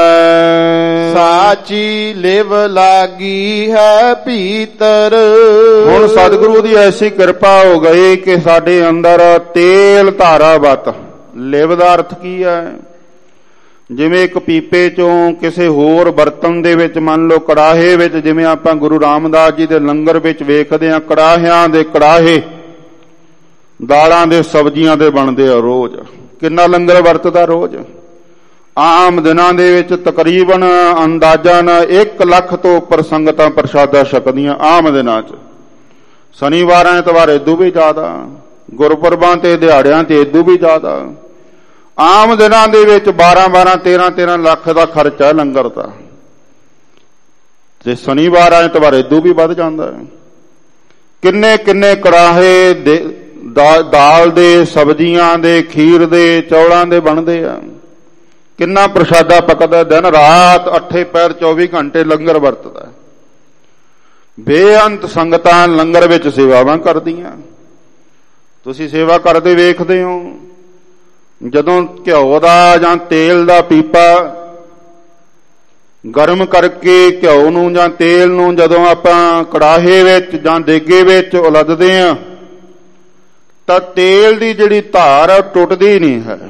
ਸਾਚੀ ਲਿਵ ਲਾਗੀ ਹੈ ਭੀਤਰ। ਹੁਣ ਸਤਿਗੁਰੂ ਦੀ ਐਸੀ ਕਿਰਪਾ ਹੋ ਗਈ ਕਿ ਸਾਡੇ ਅੰਦਰ ਤੇਲ ਧਾਰਾਵਤ। ਲਿਵ ਦਾ ਅਰਥ ਕੀ ਹੈ? ਜਿਵੇਂ ਇੱਕ ਪੀਪੇ ਚੋਂ ਕਿਸੇ ਹੋਰ ਬਰਤਨ ਦੇ ਵਿੱਚ, ਮੰਨ ਲਓ ਕੜਾਹੇ ਵਿੱਚ, ਜਿਵੇਂ ਆਪਾਂ ਗੁਰੂ ਰਾਮਦਾਸ ਜੀ ਦੇ ਲੰਗਰ ਵਿੱਚ ਵੇਖਦੇ ਹਾਂ, ਕੜਾਹਿਆਂ ਦੇ ਕੜਾਹੇ ਦਾਲਾਂ ਦੇ, ਸਬਜ਼ੀਆਂ ਦੇ ਬਣਦੇ ਆ ਰੋਜ਼। ਕਿੰਨਾ ਲੰਗਰ ਵਰਤਦਾ ਰੋਜ਼? ਆਮ ਦਿਨਾਂ ਦੇ ਵਿੱਚ ਤਕਰੀਬਨ ਅੰਦਾਜ਼ਨ 1 ਲੱਖ ਤੋਂ ਉੱਪਰ ਸੰਗਤਾਂ ਪ੍ਰਸ਼ਾਦਾ ਛਕਦੀਆਂ ਆਮ ਦਿਨਾਂ 'ਚ। ਸ਼ਨੀਵਾਰਾਂ ਐਤਵਾਰ ਇਦੋਂ ਵੀ ਜ਼ਿਆਦਾ, ਗੁਰਪੁਰਬਾਂ ਤੇ ਦਿਹਾੜਿਆਂ ਤੇ ਇਦੋਂ ਵੀ ਜ਼ਿਆਦਾ। ਆਮ ਦਿਨਾਂ ਦੇ ਵਿੱਚ 12-12, 13-13 ਲੱਖ ਦਾ ਖਰਚਾ ਲੰਗਰ ਦਾ, ਤੇ ਸ਼ਨੀਵਾਰਾਂ ਐਤਵਾਰ ਇਦੋਂ ਵੀ ਵੱਧ ਜਾਂਦਾ ਹੈ। ਕਿੰਨੇ ਕਿੰਨੇ ਕੜਾਹੇ ਦਾਲ ਦੇ, ਸਬਜ਼ੀਆਂ ਦੇ, ਖੀਰ ਦੇ, ਚੌਲਾਂ ਦੇ ਬਣਦੇ ਆ। ਕਿੰਨਾ ਪ੍ਰਸ਼ਾਦਾ ਪਕਦਾ, ਦਿਨ ਰਾਤ 8 ਪਹਿਰ 24 ਘੰਟੇ ਲੰਗਰ ਵਰਤਦਾ। ਬੇਅੰਤ ਸੰਗਤਾਂ ਲੰਗਰ ਵਿੱਚ ਸੇਵਾਵਾਂ ਕਰਦੀਆਂ। ਤੁਸੀਂ ਸੇਵਾ ਕਰਦੇ ਵੇਖਦੇ ਹੋ। ਜਦੋਂ ਘਿਓ ਦਾ ਜਾਂ ਤੇਲ ਦਾ ਪੀਪਾ ਗਰਮ ਕਰਕੇ ਘਿਓ ਨੂੰ ਜਾਂ ਤੇਲ ਨੂੰ ਜਦੋਂ ਆਪਾਂ ਕੜਾਹੇ ਵਿੱਚ ਜਾਂ ਦੇਗੇ ਵਿੱਚ ਉਲੱਦਦੇ ਆ, ਤਾਂ ਤੇਲ ਦੀ ਜਿਹੜੀ ਧਾਰ ਆ ਟੁੱਟਦੀ ਨਹੀਂ ਹੈ।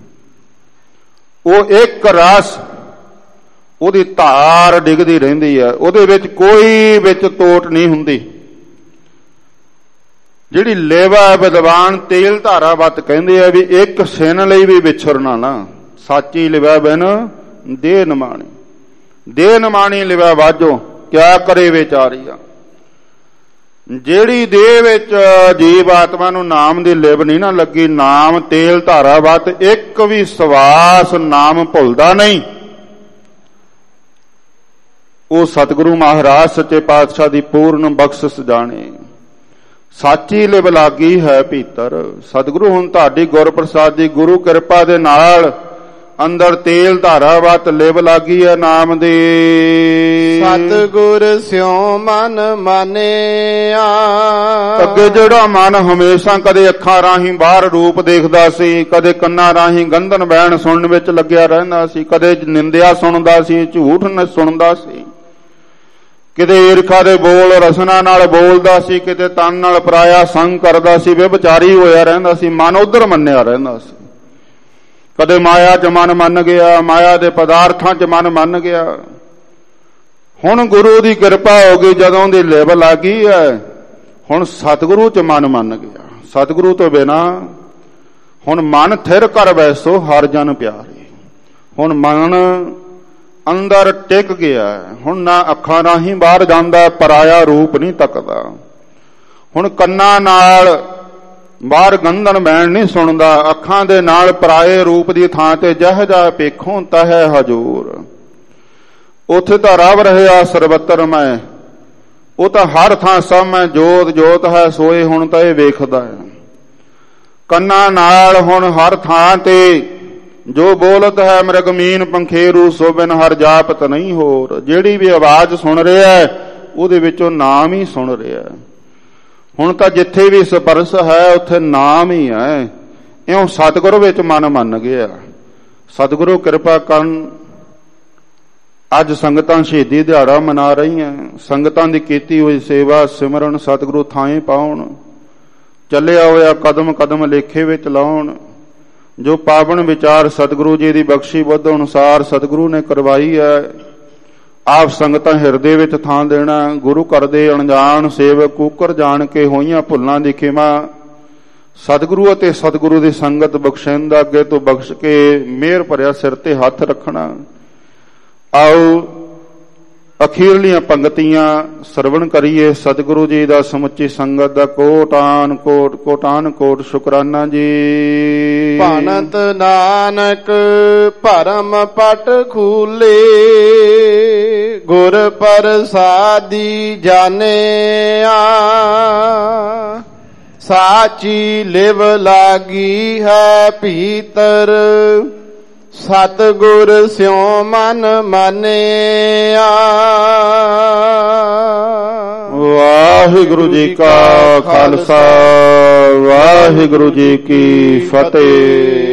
ਉਹ ਇੱਕ ਰਸ, ਉਹਦੀ ਧਾਰ ਡਿੱਗਦੀ ਰਹਿੰਦੀ ਹੈ, ਉਹਦੇ ਵਿੱਚ ਕੋਈ ਵਿੱਚ ਤੋਟ ਨਹੀਂ ਹੁੰਦੀ। ਜਿਹੜੀ ਲੇਵਾ ਵਿਦਵਾਨ ਤੇਲ ਧਾਰਾ ਵੱਤ ਕਹਿੰਦੇ ਆ ਵੀ ਇੱਕ ਸਿਨ ਲਈ ਵੀ ਵਿਛੜਨਾ ਨਾ। ਸਾਚੀ ਲਿਵਾ ਬਿਨ ਦੇਹ ਨਮਾਣੀ, ਦੇਹ ਨਮਾਣੀ ਲਿਵਾ ਵਾਜੋ ਕਿਆ ਕਰੇ ਵਿਚਾਰੀਆ। ਜਿਹੜੀ ਦੇਹ ਵਿੱਚ ਜੀਵ ਆਤਮਾ ਨੂੰ ਨਾਮ ਦੀ ਲਿਵ ਨਹੀਂ ਨਾ ਲੱਗੀ, ਨਾਮ ਤੇਲ ਧਾਰਾ ਵੱਤ ਇੱਕ ਵੀ ਸਵਾਸ ਨਾਮ ਭੁੱਲਦਾ ਨਹੀਂ, ਉਹ ਸਤਿਗੁਰੂ ਮਹਾਰਾਜ ਸੱਚੇ ਪਾਤਸ਼ਾਹ ਦੀ ਪੂਰਨ ਬਖਸ਼ਿਸ਼ ਜਾਣੇ। ਸਾਚੀ ਲਿਵ ਲਾਗੀ ਹੈ ਭੀਤਰ। ਸਤਿਗੁਰੂ ਹੁਣ ਤੁਹਾਡੀ ਗੁਰਪ੍ਰਸਾਦ ਦੀ ਗੁਰੂ ਕਿਰਪਾ ਦੇ ਨਾਲ ਅੰਦਰ ਤੇਲ ਧਾਰਾ ਵੱਤ ਲਿਵ ਲਾਗੀ ਹੈ ਨਾਮ ਦੀ। ਸਤਿਗੁਰ ਸਿਉ ਮਨ ਮਾਨਿਆ। ਅੱਗੇ ਜਿਹੜਾ ਮਨ ਹਮੇਸ਼ਾ ਕਦੇ ਅੱਖਾਂ ਰਾਹੀਂ ਬਾਹਰ ਰੂਪ ਦੇਖਦਾ ਸੀ, ਕਦੇ ਕੰਨਾਂ ਰਾਹੀਂ ਗੰਧਨ ਬੈਣ ਸੁਣਨ ਵਿੱਚ ਲੱਗਿਆ ਰਹਿੰਦਾ ਸੀ, ਕਦੇ ਨਿੰਦਿਆ ਸੁਣਦਾ ਸੀ, ਝੂਠ ਸੁਣਦਾ ਸੀ, ਕਿਤੇ ਈਰਖਾ ਦੇ ਬੋਲ ਰਸਨਾ ਨਾਲ ਬੋਲਦਾ ਸੀ, ਕਿਤੇ ਤਨ ਨਾਲ ਪਰਾਇਆ ਸੰਗ ਕਰਦਾ ਸੀ, ਵਿਚਾਰੀ ਹੋਇਆ ਰਹਿੰਦਾ ਸੀ, ਮਨ ਉਧਰ ਮੰਨਿਆ ਰਹਿੰਦਾ ਸੀ। ਕਦੇ ਮਾਇਆ 'ਚ ਮਨ ਮੰਨ ਗਿਆ, ਮਾਇਆ ਦੇ ਪਦਾਰਥਾਂ 'ਚ ਮਨ ਮੰਨ ਗਿਆ। ਹੁਣ ਗੁਰੂ ਦੀ ਕਿਰਪਾ ਹੋ ਗਈ, ਜਦੋਂ ਦੀ ਲਿਵ ਲੱਗੀ ਹੈ ਹੁਣ ਸਤਿਗੁਰੂ 'ਚ ਮਨ ਮੰਨ ਗਿਆ। ਸਤਿਗੁਰੂ ਤੋਂ ਬਿਨਾ ਹੁਣ ਮਨ ਥਿਰ ਕਰ ਬੈਸੋ ਹਰ ਜਨ ਪਿਆਰੇ। ਹੁਣ ਮਨ ਅੰਦਰ ਟਿਕ ਗਿਆ, ਹੁਣ ਨਾ ਅੱਖਾਂ ਰਾਹੀਂ ਬਾਹਰ ਜਾਂਦਾ, ਪਰਾਇਆ ਰੂਪ ਨਹੀਂ ਤੱਕਦਾ। ਹੁਣ ਕੰਨਾਂ ਨਾਲ ਬਾਹਰ ਗੰਧਨ ਬੈਣ ਨਹੀਂ ਸੁਣਦਾ, ਅੱਖਾਂ ਦੇ ਨਾਲ ਪਰਾਏ ਰੂਪ ਦੀ ਥਾਂ ਤੇ ਜਹ ਜਾ ਪੇਖੋਂ ਤਹ ਹਜੂਰ। ਉੱਥੇ ਤਾਂ ਰਵ ਰਿਹਾ ਸਰਬੱਤਰ ਮੈਂ, ਉਹ ਤਾਂ ਹਰ ਥਾਂ ਸਭ ਮੈਂ, ਜੋਤ ਜੋਤ ਹੈ ਸੋਏ ਹੁਣ ਤਾਂ ਇਹ ਵੇਖਦਾ ਹੈ। ਕੰਨਾਂ ਨਾਲ ਹੁਣ ਹਰ ਥਾਂ ਤੇ ਜੋ ਬੋਲਤ ਹੈ ਮ੍ਰਿਗਮੀਨ ਪੰਖੇਰੂ ਸੋ ਬਿਨ ਹਰ ਜਾਪਤ ਨਹੀਂ ਹੋਰ। ਜਿਹੜੀ ਵੀ ਆਵਾਜ਼ ਸੁਣ ਰਿਹਾ ਹੈ ਉਹਦੇ ਵਿੱਚੋਂ ਨਾਮ ਹੀ ਸੁਣ ਰਿਹਾ ਹੈ। ਹੁਣ ਤਾਂ ਜਿੱਥੇ ਵੀ ਸਪਰਸ਼ ਹੈ ਉੱਥੇ ਨਾਮ ਹੀ ਹੈ। ਇਉਂ ਸਤਿਗੁਰੂ ਵਿੱਚ ਮਨ ਮੰਨ ਗਿਆ। ਸਤਿਗੁਰੂ ਕਿਰਪਾ ਕਰਨ ਅੱਜ ਸੰਗਤਾਂ ਸ਼ਹੀਦੀ ਦਿਹਾੜਾ ਮਨਾ ਰਹੀਆਂ। ਸੰਗਤਾਂ ਦੀ ਕੀਤੀ ਹੋਈ ਸੇਵਾ ਸਿਮਰਨ ਸਤਿਗੁਰੂ ਥਾਂ ਪਾਉਣ, ਚੱਲਿਆ ਹੋਇਆ ਕਦਮ ਕਦਮ ਲੇਖੇ ਵਿੱਚ ਲਾਉਣ। ਜੋ ਪਾਵਨ ਵਿਚਾਰ ਸਤਿਗੁਰੂ ਜੀ ਦੀ ਬਖਸ਼ੀ ਬੁੱਧ ਅਨੁਸਾਰ ਸਤਿਗੁਰੂ ਨੇ ਕਰਵਾਈ ਹੈ, ਆਪ ਸੰਗਤਾਂ ਹਿਰਦੇ ਵਿੱਚ ਥਾਂ ਦੇਣਾ। ਗੁਰੂ ਘਰ ਦੇ ਅਣਜਾਣ ਸੇਵਕ ਕੂਕਰ ਜਾਣ ਕੇ ਹੋਈਆਂ ਭੁੱਲਾਂ ਦੀ ਖਿਮਾ ਸਤਿਗੁਰੂ ਅਤੇ ਸਤਿਗੁਰੂ ਦੀ ਸੰਗਤ ਬਖਸ਼ਿੰਦਾ ਅੱਗੇ ਤੋਂ ਬਖਸ਼ ਕੇ ਮਿਹਰ ਭਰਿਆ ਸਿਰ ਤੇ ਹੱਥ ਰੱਖਣਾ। ਆਓ ਅਖੀਰਲੀਆਂ ਪੰਗਤੀਆਂ ਸਰਵਣ ਕਰੀਏ। ਸਤਿਗੁਰੂ ਜੀ ਦਾ ਸਮੁੱਚੀ ਸੰਗਤ ਦਾ ਕੋਟਾਨ ਕੋਟ ਸ਼ੁਕਰਾਨਾ ਜੀ। ਭਾਨਤ ਨਾਨਕ ਭਰਮ ਪਟ ਖੂਲੇ, ਗੁਰ ਪ੍ਰਸਾਦੀ ਜਾਣਿਆ। ਸਾਚੀ ਲਿਵ ਲਾਗੀ ਹੈ ਭੀਤਰ, ਸਤਿਗੁਰ ਸਿਉ ਮਨ ਮਾਨਿਆ। ਵਾਹਿਗੁਰੂ ਜੀ ਕਾ ਖਾਲਸਾ, ਵਾਹਿਗੁਰੂ ਜੀ ਕੀ ਫਤਿਹ।